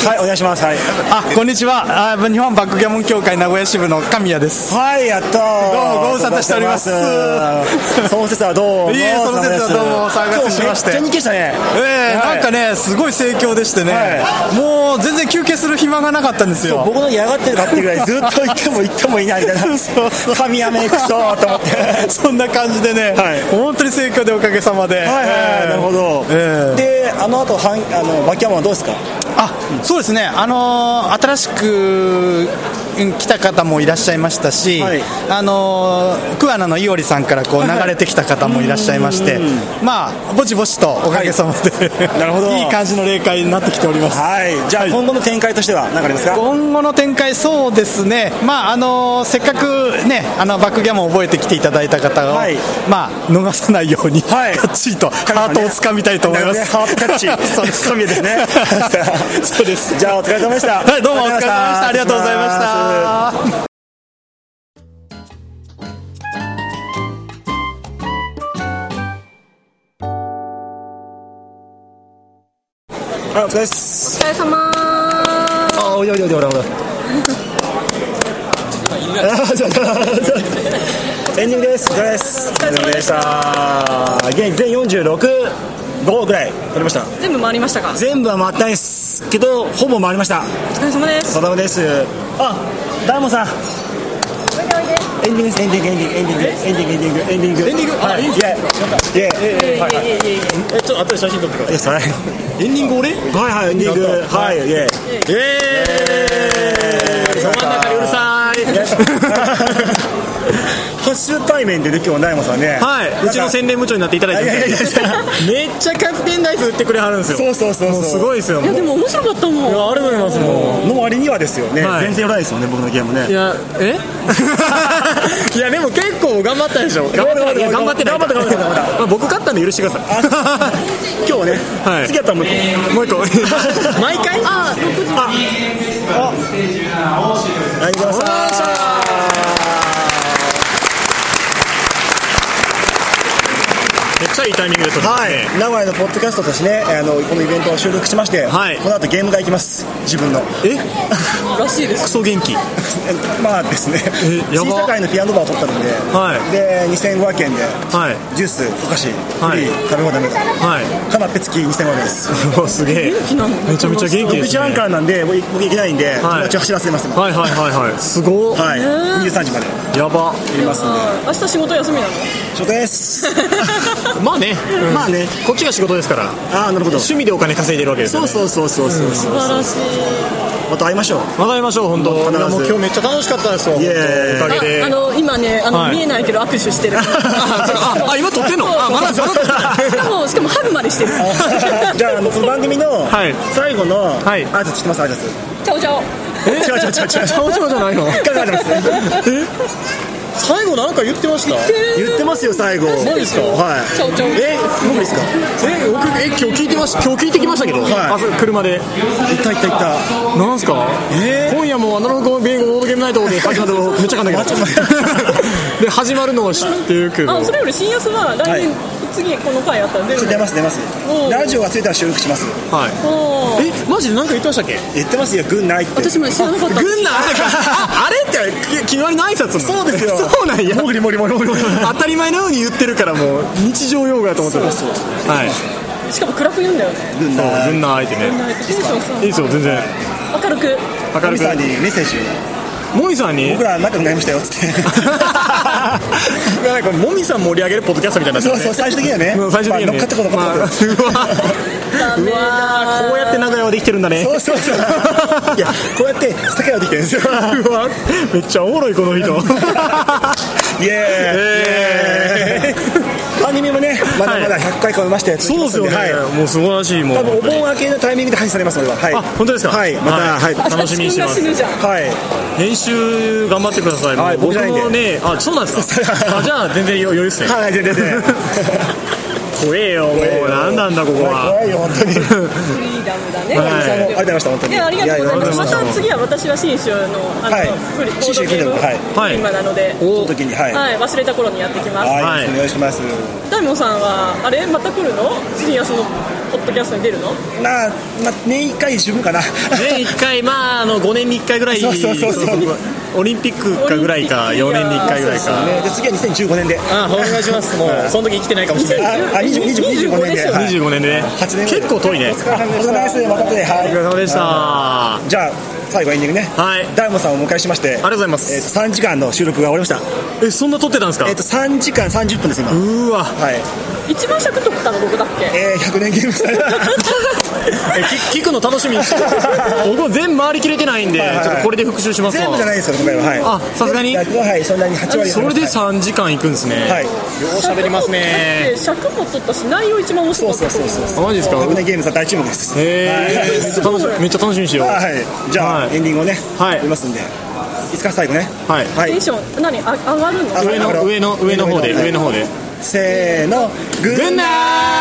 はい、お願いします。はい、 あ、こんにちは。あ、日本バックギャモン協会名古屋支部の神谷です。 はい、やっと。どうもご無沙汰しております。 その節はどうも。 いえ、その節はどうも参加しまして。 めっちゃ人気でしたね。 えーはい、なんかね、すごい盛況でしてね、はい、もう全然休憩する暇がなかったんですよ。 僕の嫌がってるかっていうぐらいずっと行っても行ってもいないみたいな。そうそう、神谷メイクソーと思って。 そんな感じでね、はい、本当に盛況でおかげさまで。はいはい、えー、なるほど。えーで、あの後はんあのバッキャモンはどうですか。 あ、そうですね、あのー、新しく来た方もいらっしゃいましたし、はい、あのー、桑名のいおりさんからこう流れてきた方もいらっしゃいまして、はいはい、まあぼちぼちとおかげさまで、はい、なるほどいい感じの霊界になってきております。 はい、じゃあ今後の展開としては何かありますか。 今後の展開、そうですね、まああのー、せっかくね、あのバックギャモンを覚えてきていただいた方を、はい、まあ逃さないように、はい、かっちりとハートをつかみたいと思います。 ね、ハートキャッチそうです、 神ですね。 そうです。 じゃあお疲れ様でした。 はい、どうもお疲れ様でした。ありがとうございました。 はい、お疲れです。 お疲れ様。 あ、おいでおいでおいでおいで。エンディングです。お疲れです。お疲れ様でした。現全よんじゅうろくごぐらい取りました。 全部回りましたか。 全部は回ってないですけどほぼ回りました。 お疲れ様です。 お疲れ様です。あ、ダイモンさん、エンディングです。エンディングエンディングエンディングエンディングエンディングエンディングエンディングエンディング、はい、イエーイイエーイ、はいはい、え、ちょっと後で写真撮ってください。 エンディング俺、 はいはい、エンディング、はい、イエーイイエーイ、 真ん中うるさい。 初対面でね、今日大門さんね、 はい、うちの宣伝部長になっていただいて、めっちゃキャプテンナイフ売ってくれはるんですよ。 そうそうそうそう、 すごいですよ。 いやでも面白かったもん。 いや、ありがとうございます。もうの割にはですよね、はい、全然弱いですよね、僕のゲームね。 いや、えいやでも結構頑張ったでしょ。 頑張って頑張って頑張って頑張って頑張って、まあ、僕勝ったんで許してください。 今日ね、はい、次やったらもうもう一個毎回。 あ、ろくじ。 ああ、ありがとうございました。 めっちゃいいタイミングで撮ってますね。 はい、名古屋のポッドキャストとしてね、あのこのイベントを収録しまして、はい、この後ゲームが行きます。自分のえらしいです。 クソ元気。 まあですね、審査会のピアノバーを取ったので、はい、でにせんごひゃくえんで、はい、ジュース、お菓子、フリー、食べ放題、はい、カナッペ付きにせんごひゃくえんです。 すげえ、めちゃめちゃ元気ですね。 ろくじはんからなんで僕行けないんで、友達を走らせます。 はいはいはいはい、すごい。はい、にじゅうさんじまでやばいますんで。 明日仕事休みなの？ 仕事です。 まあね、うん、 まあね、 こっちが仕事ですから。 ああ、なるほど。 趣味でお金稼いでるわけですよね。 そうそうそうそうそう、うん、 素晴らしい。 また会いましょう。 また会いましょう。本当。もう今日めっちゃ楽しかったですよ。おかげで。 あの今ね、あの、はい、見えないけど握手してる。 あ、今撮ってんの？あ、まだしかもしかもハグまでしてる。 じゃあ、あのこの番組の最後の挨拶知ってます？挨拶。 チャオチャオ。 え、違う違う違う違う。チャオチャオじゃないの？ 考えてます。 え？最後なんか言ってました？ 言ってますよ、最後。 何ですか？ はい。 チャオチャオ。 え、僕ですか？ え、僕え今日聞いてまし今日聞いてきましたけど。はい。あ、車で。 行った行った行った。 なんすか？えー、今夜もアナログゲームボードゲームナイトで始まるのめっちゃかんだけど。で始まるのを知ってるけど。 あ、それより新安は来年い次この回あったら出るの？ 出ます出ます。ラジオがついたら収録します。 はい。 え、マジで何か言ってましたっけ？ 言ってますよ、軍内って。 私も知らなかった。 軍内あれって決まりの挨拶なの？ そうですよ。 そうなんや。 もりもりもりもり当たり前のように言ってるからもう日常用語だと思ってる。 そうそうそう。 はい。 しかも暗く言うんだよね。 軍内。 軍内ってね。 軍内ってテンションさ。 いいですよ全然。 明るく。 明るく。 さんにメッセージ。 もみさんに僕ら仲良くなりましたよっつってなんかもみさん盛り上げるポッドキャストみたいな、ね、 そうそう最終的にはね最終的にはね、 まあ、乗っかってこ乗っかってこ、 まあ、うわーこうやって仲良くできてるんだね。 そうそうそういやこうやって酒ができてるんですようわめっちゃおもろいこの人イエーイイエーイ番組もねまだまだひゃっかい超えましてそうですよね、 はい、 もう素晴らしい。もう多分お盆明けのタイミングで配信されますので、はい、 あ本当ですか。 はいまた、はいはい、楽しみにしてます。 はい編集頑張ってください。 はい、 僕もねあそうなんですかあじゃあ全然余裕ですね。 はい全然全然怖えよもう何なんだここは。 怖いよ本当にフリーダムだね。 はい、ありがとうございました本当に。 いやありがとうございます。また次は私は信州のあの、はい、フリボードゲーム現場なので、 その時に、はいはい、忘れた頃にやってきます。 はい、お願いします。 大門さんはあれまた来るの？シリアスのポッドキャストに出るの？ なあ、まあ、年いっかい十分かな。 年いっかいまああのごねんにいっかいぐらい。そうそうそうそう。オリンピックかぐらいかよねんにいっかいぐらいか。 ね、で次はにせんじゅうごねんで。 あお願いします。もうその時生きてないかもしれない。 あにじゅうごねんで。 にじゅうごねんでね。結構遠いね。お疲れ様です。またね。はい。 お疲れ様でした。 じゃあ最後エンディングね。はい。大門さんをお迎えしまして。ありがとうございます。 えっとさんじかんの収録が終わりました。 えそんな撮ってたんですか？ えっとさんじかんさんじゅっぷんです今。 うわ。 はい。 一番尺取ったのどこだっけ？ えー、ひゃくねんゲームスタイルえ聞くの楽しみにして僕も全部回りきれてないんで、はいはい、ちょっとこれで復習しますわ。 全部じゃないですよ今回は。はい。 あさすがに。 はいそんなにはちわり。 それでさんじかんいくんですね。はい。よう喋りますね。 尺も取ったし内容一番面白かった。 そうそうそうそう。 マジですか？ ひゃくねんゲームス大注目です。 へえ。めっちゃ楽しみにしよう。 はい。じゃあエンディングをねやりますんで。いつか最後ね。 はい。 テンション何あ上がるの？ 上の上の上の方で上の方で。 せーの。 グッナー。